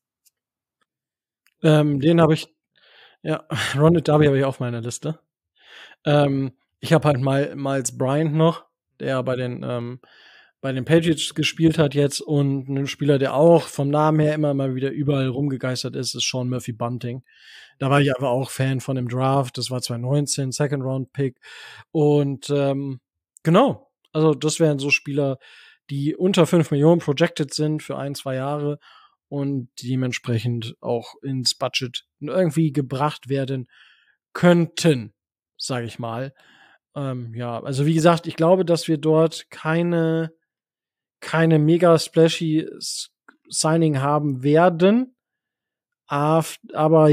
Den habe ich, Ronald Darby habe ich auf meiner Liste. Ich habe halt Miles Bryant noch, der bei den Patriots gespielt hat jetzt, und ein Spieler, der auch vom Namen her immer mal wieder überall rumgegeistert ist Sean Murphy Bunting. Da war ich aber auch Fan von dem Draft. Das war 2019, Second-Round-Pick. Und genau, also das wären so Spieler, die unter 5 Millionen projected sind für 1-2 Jahre und dementsprechend auch ins Budget irgendwie gebracht werden könnten, sage ich mal. Also wie gesagt, ich glaube, dass wir dort keine mega splashy Signing haben werden. Aber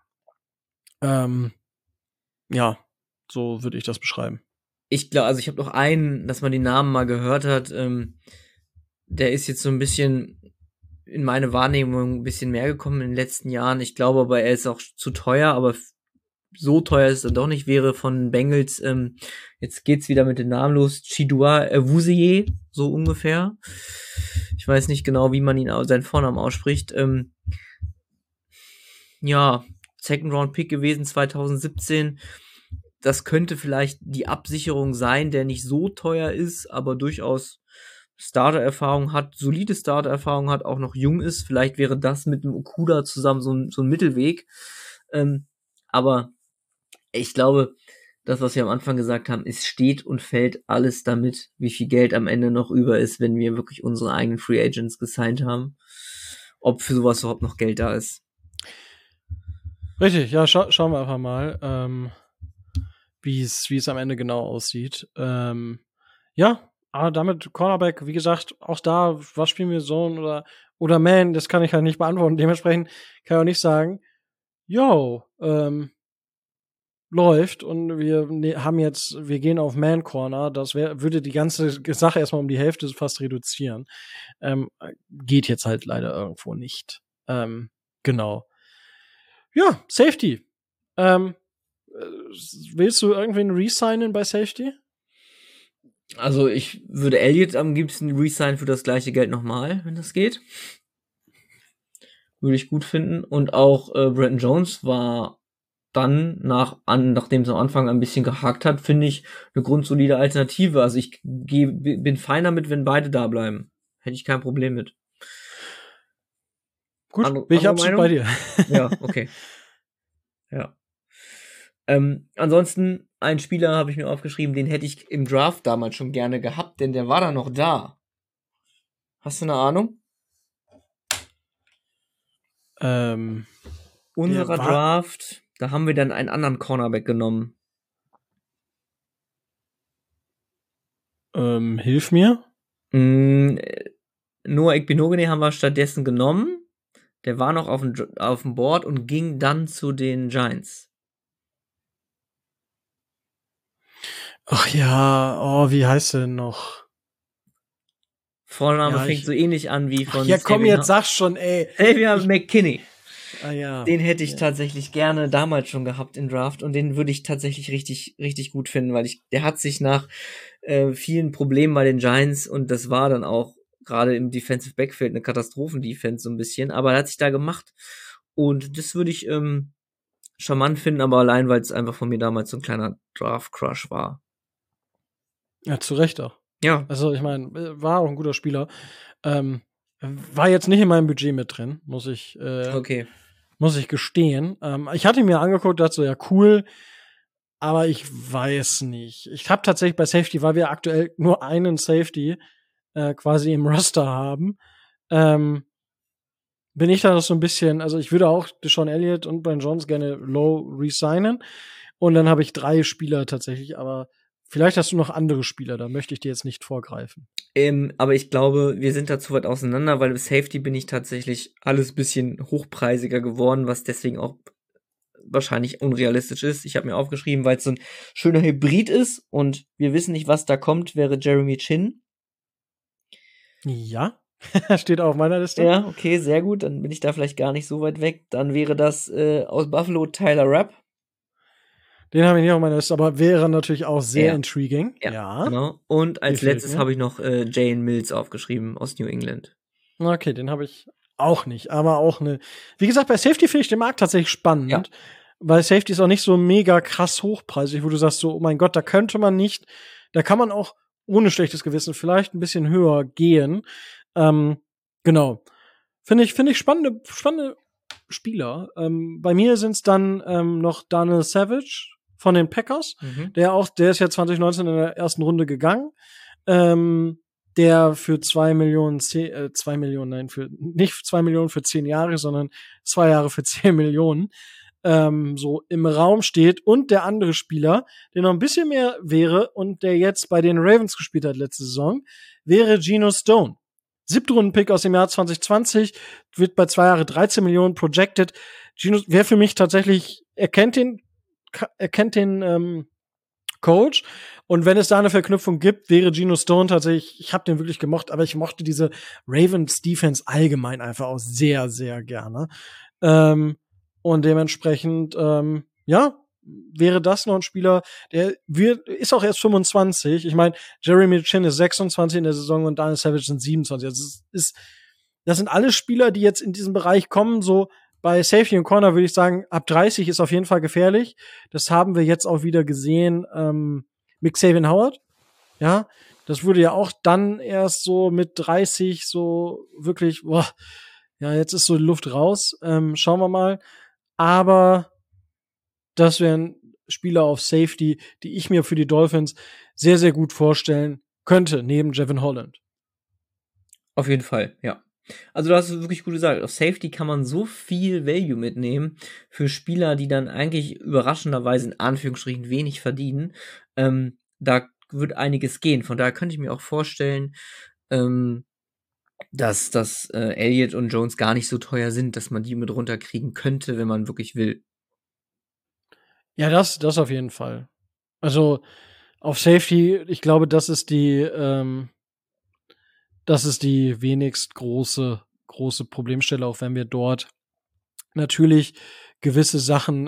so würde ich das beschreiben. Ich glaube, also ich habe noch einen, dass man den Namen mal gehört hat, der ist jetzt so ein bisschen in meine Wahrnehmung ein bisschen mehr gekommen in den letzten Jahren. Ich glaube aber, er ist auch zu teuer, aber so teuer ist er doch nicht, wäre von Bengals, jetzt geht's wieder mit den Namen los, Chidua Awuzie, so ungefähr. Ich weiß nicht genau, wie man seinen Vornamen ausspricht. Second-Round-Pick gewesen, 2017. Das könnte vielleicht die Absicherung sein, der nicht so teuer ist, aber durchaus Starter-Erfahrung hat, solide Starter-Erfahrung hat, auch noch jung ist. Vielleicht wäre das mit dem Okuda zusammen so ein Mittelweg. Aber ich glaube, das, was wir am Anfang gesagt haben, es steht und fällt alles damit, wie viel Geld am Ende noch über ist, wenn wir wirklich unsere eigenen Free Agents gesigned haben. Ob für sowas überhaupt noch Geld da ist. Richtig, ja, schauen wir einfach mal, wie es am Ende genau aussieht. Aber damit Cornerback, wie gesagt, auch da, was spielen wir, Zone oder Man, das kann ich halt nicht beantworten. Dementsprechend kann ich auch nicht sagen, läuft und wir gehen auf Man Corner, das würde die ganze Sache erstmal um die Hälfte fast reduzieren. Geht jetzt halt leider irgendwo nicht. Genau. Ja, Safety. Willst du irgendwen resignen bei Safety? Also ich würde Elliott am liebsten resignen für das gleiche Geld nochmal, wenn das geht. Würde ich gut finden. Und auch Brandon Jones war dann, nachdem es am Anfang ein bisschen gehakt hat, finde ich eine grundsolide Alternative. Also ich bin fein damit, wenn beide da bleiben. Hätte ich kein Problem mit. Gut, bin ich absolut bei dir. Ja, okay. Ja. Ansonsten, einen Spieler habe ich mir aufgeschrieben, den hätte ich im Draft damals schon gerne gehabt, denn der war dann noch da. Hast du eine Ahnung? Unserer Draft, da haben wir dann einen anderen Cornerback genommen. Hilf mir. Noah Ekpinogene haben wir stattdessen genommen. Der war noch auf dem Board und ging dann zu den Giants. Ach ja, wie heißt der denn noch? Vorname fängt so ähnlich an wie von. Ja, komm, jetzt sag schon, ey. Xavier McKinney. Ah, ja. Den hätte ich tatsächlich gerne damals schon gehabt im Draft und den würde ich tatsächlich richtig, richtig gut finden, weil der hat sich nach vielen Problemen bei den Giants, und das war dann auch gerade im Defensive Backfield eine Katastrophen-Defense so ein bisschen, aber er hat sich da gemacht und das würde ich charmant finden, aber allein, weil es einfach von mir damals so ein kleiner Draft-Crush war. Ja, zu Recht auch. Ja. Also, ich meine, war auch ein guter Spieler. War jetzt nicht in meinem Budget mit drin, muss ich gestehen. Ich hatte ihn mir angeguckt, dachte so, ja, cool, aber ich weiß nicht. Ich habe tatsächlich bei Safety, weil wir aktuell nur einen Safety quasi im Roster haben, bin ich da noch so ein bisschen, also ich würde auch Deshaun Elliott und Brian Jones gerne low resignen. Und dann habe ich 3 Spieler tatsächlich, aber vielleicht hast du noch andere Spieler, da möchte ich dir jetzt nicht vorgreifen. Aber ich glaube, wir sind da zu weit auseinander, weil im Safety bin ich tatsächlich alles bisschen hochpreisiger geworden, was deswegen auch wahrscheinlich unrealistisch ist. Ich habe mir aufgeschrieben, weil es so ein schöner Hybrid ist und wir wissen nicht, was da kommt, wäre Jeremy Chin. Ja, steht auch auf meiner Liste. Ja, okay, sehr gut. Dann bin ich da vielleicht gar nicht so weit weg. Dann wäre das aus Buffalo Tyler Rapp. Den habe ich nicht auf meiner Liste, aber wäre natürlich auch sehr intriguing. Ja, genau. Und als letztes habe ich noch Jane Mills aufgeschrieben aus New England. Okay, den habe ich auch nicht, aber auch wie gesagt, bei Safety finde ich den Markt tatsächlich spannend, weil Safety ist auch nicht so mega krass hochpreisig, wo du sagst so, oh mein Gott, da kann man auch ohne schlechtes Gewissen vielleicht ein bisschen höher gehen. Genau. Finde ich spannende Spieler. Bei mir sind es dann noch Daniel Savage von den Packers, der ist ja 2019 in der ersten Runde gegangen, der für 2 Millionen, nicht 2 Millionen für 10 Jahre, sondern 2 Jahre für 10 Millionen, so im Raum steht. Und der andere Spieler, der noch ein bisschen mehr wäre und der jetzt bei den Ravens gespielt hat letzte Saison, wäre Geno Stone. 7. Runden-Pick aus dem Jahr 2020, wird bei 2 Jahre 13 Millionen projected. Geno wäre für mich tatsächlich, er kennt den Coach. Und wenn es da eine Verknüpfung gibt, wäre Geno Stone tatsächlich, ich habe den wirklich gemocht, aber ich mochte diese Ravens Defense allgemein einfach auch sehr, sehr gerne. Und dementsprechend, wäre das noch ein Spieler, ist auch erst 25. Ich meine, Jeremy Chin ist 26 in der Saison und Daniel Savage sind 27. Also das sind alle Spieler, die jetzt in diesem Bereich kommen, so bei Safety und Corner würde ich sagen, ab 30 ist auf jeden Fall gefährlich. Das haben wir jetzt auch wieder gesehen mit Xavier Howard. Ja, das wurde ja auch dann erst so mit 30 so wirklich, jetzt ist so die Luft raus. Schauen wir mal. Aber das wären Spieler auf Safety, die ich mir für die Dolphins sehr, sehr gut vorstellen könnte, neben Jevon Holland. Auf jeden Fall, ja. Also du hast es wirklich gut gesagt. Auf Safety kann man so viel Value mitnehmen für Spieler, die dann eigentlich überraschenderweise in Anführungsstrichen wenig verdienen. Da wird einiges gehen. Von daher könnte ich mir auch vorstellen, dass Elliott und Jones gar nicht so teuer sind, dass man die mit runterkriegen könnte, wenn man wirklich will. Ja, das auf jeden Fall. Also auf Safety, ich glaube, das ist die wenigst große Problemstelle, auch wenn wir dort natürlich gewisse Sachen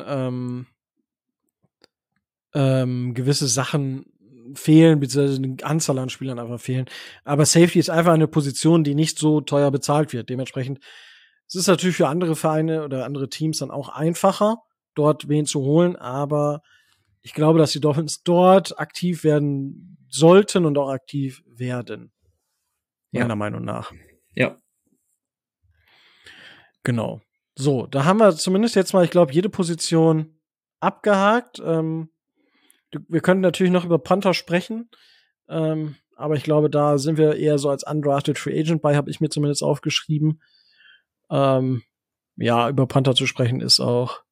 fehlen, beziehungsweise eine Anzahl an Spielern einfach fehlen. Aber Safety ist einfach eine Position, die nicht so teuer bezahlt wird. Dementsprechend es ist natürlich für andere Vereine oder andere Teams dann auch einfacher, dort wen zu holen, aber ich glaube, dass die Dolphins dort aktiv werden sollten und auch aktiv werden. Meiner Meinung nach. Ja. Genau. So, da haben wir zumindest jetzt mal, ich glaube, jede Position abgehakt. Wir können natürlich noch über Panther sprechen, aber ich glaube, da sind wir eher so als undrafted Free Agent bei, habe ich mir zumindest aufgeschrieben. Über Panther zu sprechen ist auch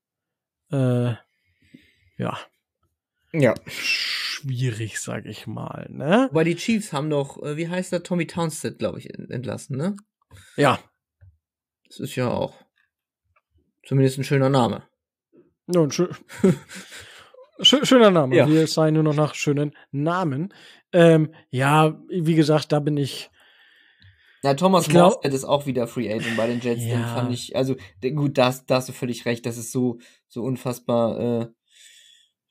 schwierig, sag ich mal, ne? Aber die Chiefs haben doch, wie heißt der, Tommy Townsend, glaube ich, entlassen, ne? Ja. Das ist ja auch zumindest ein schöner Name. Ja, schöner Name. Ja. Wir seien nur noch nach schönen Namen. Wie gesagt, da bin ich. Ja, Thomas Morstead ist auch wieder Free Agent bei den Jets. Den fand ich, also gut, da hast du völlig recht. Das ist so unfassbar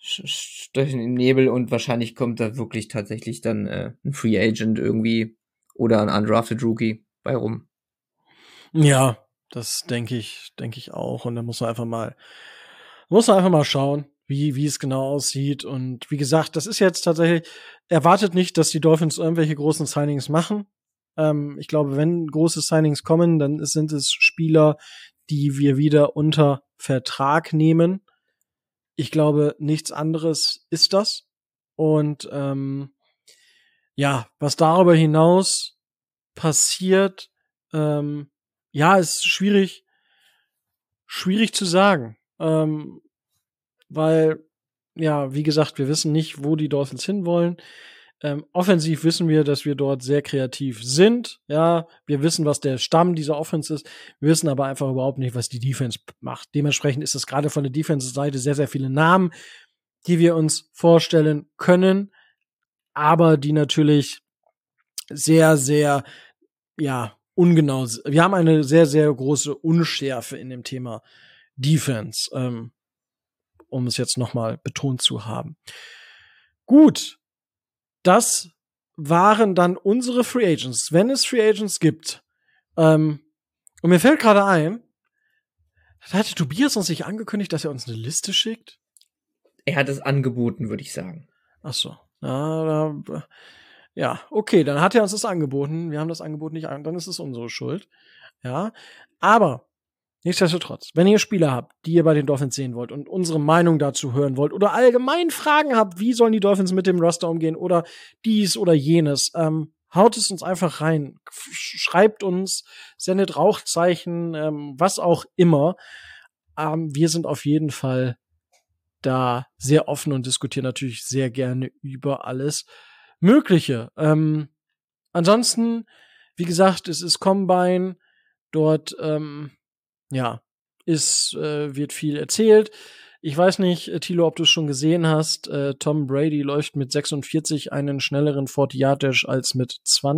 Stöchen im Nebel und wahrscheinlich kommt da wirklich tatsächlich dann ein Free Agent irgendwie oder ein undrafted Rookie bei rum. Ja, das denke ich auch. Und da muss man einfach mal schauen, wie es genau aussieht. Und wie gesagt, das ist jetzt tatsächlich, erwartet nicht, dass die Dolphins irgendwelche großen Signings machen. Ich glaube, wenn große Signings kommen, dann sind es Spieler, die wir wieder unter Vertrag nehmen. Ich glaube, nichts anderes ist das. Und ja, was darüber hinaus passiert, ist schwierig zu sagen. Weil, ja, wie gesagt, wir wissen nicht, wo die Dolphins hinwollen. Offensiv wissen wir, dass wir dort sehr kreativ sind. Ja, wir wissen, was der Stamm dieser Offense ist. Wir wissen aber einfach überhaupt nicht, was die Defense macht. Dementsprechend ist es gerade von der Defense-Seite sehr, sehr viele Namen, die wir uns vorstellen können, aber die natürlich sehr, sehr, ja, ungenau sind. Wir haben eine sehr, sehr große Unschärfe in dem Thema Defense, um es jetzt nochmal betont zu haben. Gut. Das waren dann unsere Free Agents. Wenn es Free Agents gibt, und mir fällt gerade ein, da hatte Tobias uns nicht angekündigt, dass er uns eine Liste schickt? Er hat es angeboten, würde ich sagen. Ach so. Ja, okay, dann hat er uns das angeboten. Wir haben das Angebot nicht an, dann ist es unsere Schuld. Ja, aber nichtsdestotrotz, wenn ihr Spieler habt, die ihr bei den Dolphins sehen wollt und unsere Meinung dazu hören wollt oder allgemein Fragen habt, wie sollen die Dolphins mit dem Roster umgehen oder dies oder jenes, haut es uns einfach rein. Schreibt uns, sendet Rauchzeichen, was auch immer. Wir sind auf jeden Fall da sehr offen und diskutieren natürlich sehr gerne über alles Mögliche. Ansonsten, wie gesagt, es ist Combine, dort wird viel erzählt. Ich weiß nicht, Thilo, ob du es schon gesehen hast. Tom Brady läuft mit 46 einen schnelleren 40-Yard-Dash als mit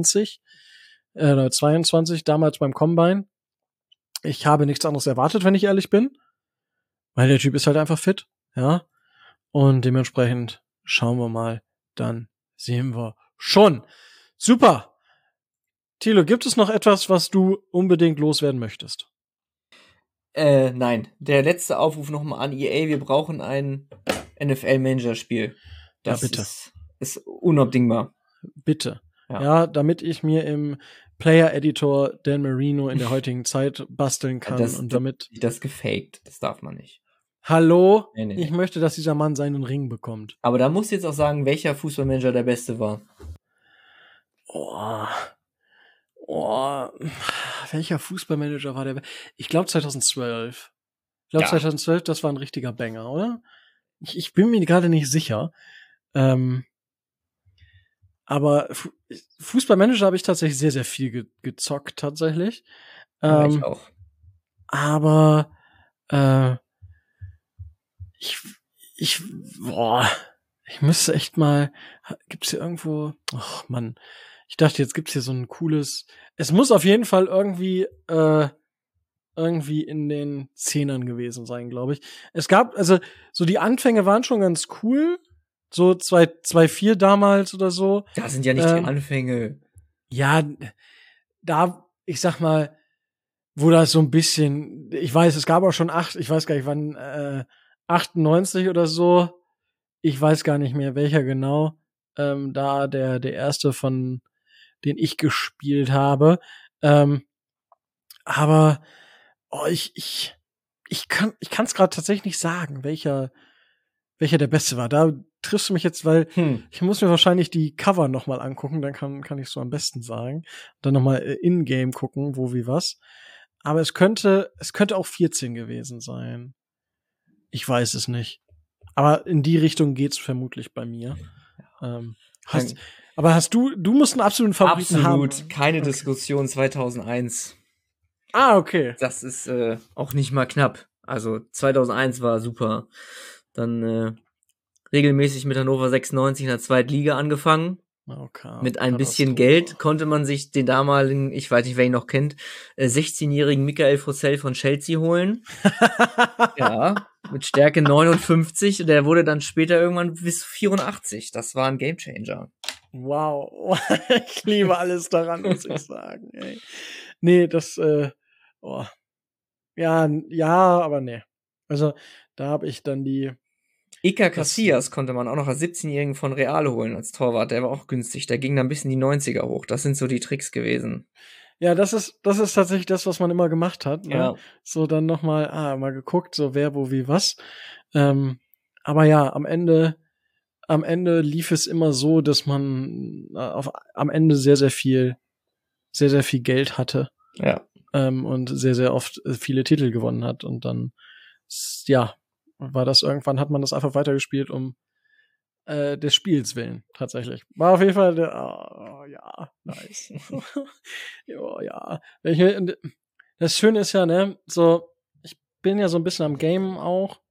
22 damals beim Combine. Ich habe nichts anderes erwartet, wenn ich ehrlich bin. Weil der Typ ist halt einfach fit, ja. Und dementsprechend schauen wir mal, dann sehen wir schon. Super. Thilo, gibt es noch etwas, was du unbedingt loswerden möchtest? Nein. Der letzte Aufruf nochmal an EA. Wir brauchen ein NFL-Manager-Spiel. Das ja, bitte. Ist unabdingbar. Bitte. Ja, damit ich mir im Player-Editor Dan Marino in der heutigen Zeit basteln kann. Das gefaked. Das darf man nicht. Hallo? Nee. Ich möchte, dass dieser Mann seinen Ring bekommt. Aber da musst du jetzt auch sagen, welcher Fußballmanager der beste war. Welcher Fußballmanager war der? Ich glaube 2012. 2012, das war ein richtiger Banger, oder? Ich bin mir gerade nicht sicher. Aber Fußballmanager habe ich tatsächlich sehr, sehr viel gezockt, tatsächlich. Ich auch. Aber ich müsste echt mal, gibt's hier irgendwo, ach Mann, ich dachte, jetzt gibt's hier so ein cooles, es muss auf jeden Fall irgendwie in den Zehnern gewesen sein, glaube ich. Es gab, also, so die Anfänge waren schon ganz cool, so 2.4 damals oder so. Das sind ja nicht die Anfänge. Ja, da, ich sag mal, wo das so ein bisschen, ich weiß, es gab auch schon ich weiß gar nicht, wann, 98 oder so, ich weiß gar nicht mehr, welcher genau, da der erste von den ich gespielt habe, aber ich kann's gerade tatsächlich nicht sagen, welcher der beste war. Da triffst du mich jetzt, weil ich muss mir wahrscheinlich die Cover noch mal angucken, dann kann ich so am besten sagen. Dann noch mal in-game gucken, wo wie was. Aber es könnte auch 14 gewesen sein. Ich weiß es nicht. Aber in die Richtung geht's vermutlich bei mir. Aber hast du musst einen absoluten Favoriten haben. Absolut, keine Diskussion, 2001. Okay. Das ist auch nicht mal knapp. Also 2001 war super. Dann regelmäßig mit Hannover 96 in der Zweitliga angefangen. Okay. Mit ein bisschen Geld konnte man sich den damaligen, ich weiß nicht, wer ihn noch kennt, 16-jährigen Michael Fossell von Chelsea holen. Ja, mit Stärke 59. Der wurde dann später irgendwann bis 84. Das war ein Gamechanger. Wow. Ich liebe alles daran, muss ich sagen. Ey. Nee, das, oh. Ja, aber nee. Also, da habe ich dann die. Iker Casillas konnte man auch noch als 17-Jährigen von Real holen als Torwart. Der war auch günstig. Der ging dann bis in die 90er hoch. Das sind so die Tricks gewesen. Ja, das ist tatsächlich das, was man immer gemacht hat. Ne? Ja. So dann noch mal geguckt, so wer, wo, wie, was. Aber ja, am Ende lief es immer so, dass man am Ende sehr, sehr viel Geld hatte. Ja. Und sehr, sehr oft viele Titel gewonnen hat. Und dann, ja, war das irgendwann, hat man das einfach weitergespielt, um des Spiels willen, tatsächlich. War auf jeden Fall, ja, nice. ja. Das Schöne ist ja, ne, so, ich bin ja so ein bisschen am Game auch.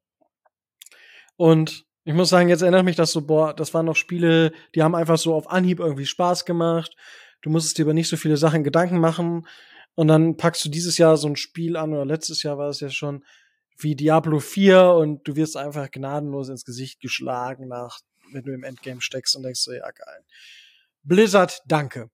Und ich muss sagen, jetzt erinnert mich das so, das waren noch Spiele, die haben einfach so auf Anhieb irgendwie Spaß gemacht. Du musstest dir über nicht so viele Sachen Gedanken machen. Und dann packst du dieses Jahr so ein Spiel an, oder letztes Jahr war es ja schon, wie Diablo 4 und du wirst einfach gnadenlos ins Gesicht geschlagen wenn du im Endgame steckst und denkst so, ja, geil. Blizzard, danke.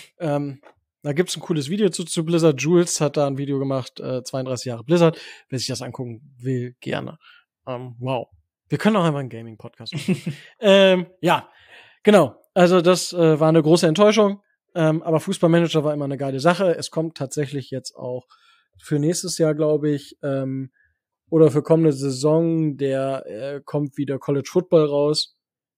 Da gibt's ein cooles Video zu Blizzard. Jules hat da ein Video gemacht, 32 Jahre Blizzard. Wer sich das angucken will, gerne. Wow. Wir können auch einfach einen Gaming-Podcast machen. Ja, genau. Also das war eine große Enttäuschung. Aber Fußballmanager war immer eine geile Sache. Es kommt tatsächlich jetzt auch für nächstes Jahr, glaube ich, oder für kommende Saison, kommt wieder College Football raus.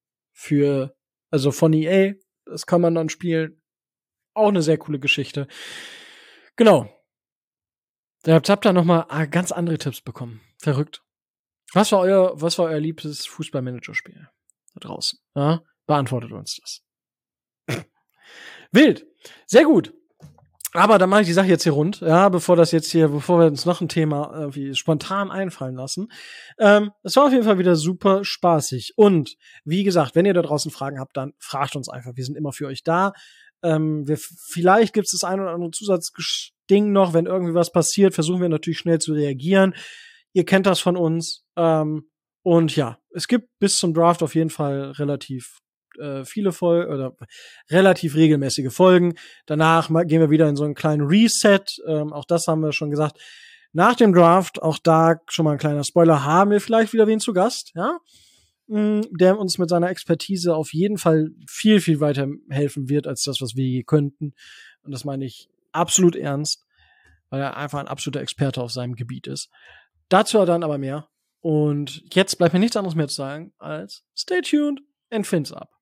Also von EA. Das kann man dann spielen. Auch eine sehr coole Geschichte. Genau. Habt ihr noch mal ganz andere Tipps bekommen. Verrückt. Was war euer liebstes Fußballmanager-Spiel da draußen? Ja? Beantwortet uns das. Wild. Sehr gut. Aber dann mache ich die Sache jetzt hier rund, ja, bevor wir uns noch ein Thema irgendwie spontan einfallen lassen. Es war auf jeden Fall wieder super spaßig. Und wie gesagt, wenn ihr da draußen Fragen habt, dann fragt uns einfach. Wir sind immer für euch da. Vielleicht gibt es das ein oder andere Zusatzding noch, wenn irgendwie was passiert, versuchen wir natürlich schnell zu reagieren. Ihr kennt das von uns. Und ja, es gibt bis zum Draft auf jeden Fall relativ viele Folgen oder relativ regelmäßige Folgen. Danach gehen wir wieder in so einen kleinen Reset. Auch das haben wir schon gesagt. Nach dem Draft, auch da schon mal ein kleiner Spoiler, haben wir vielleicht wieder wen zu Gast, ja, der uns mit seiner Expertise auf jeden Fall viel, viel weiter helfen wird, als das, was wir je könnten. Und das meine ich absolut ernst, weil er einfach ein absoluter Experte auf seinem Gebiet ist. Dazu dann aber mehr. Und jetzt bleibt mir nichts anderes mehr zu sagen als stay tuned and fins up.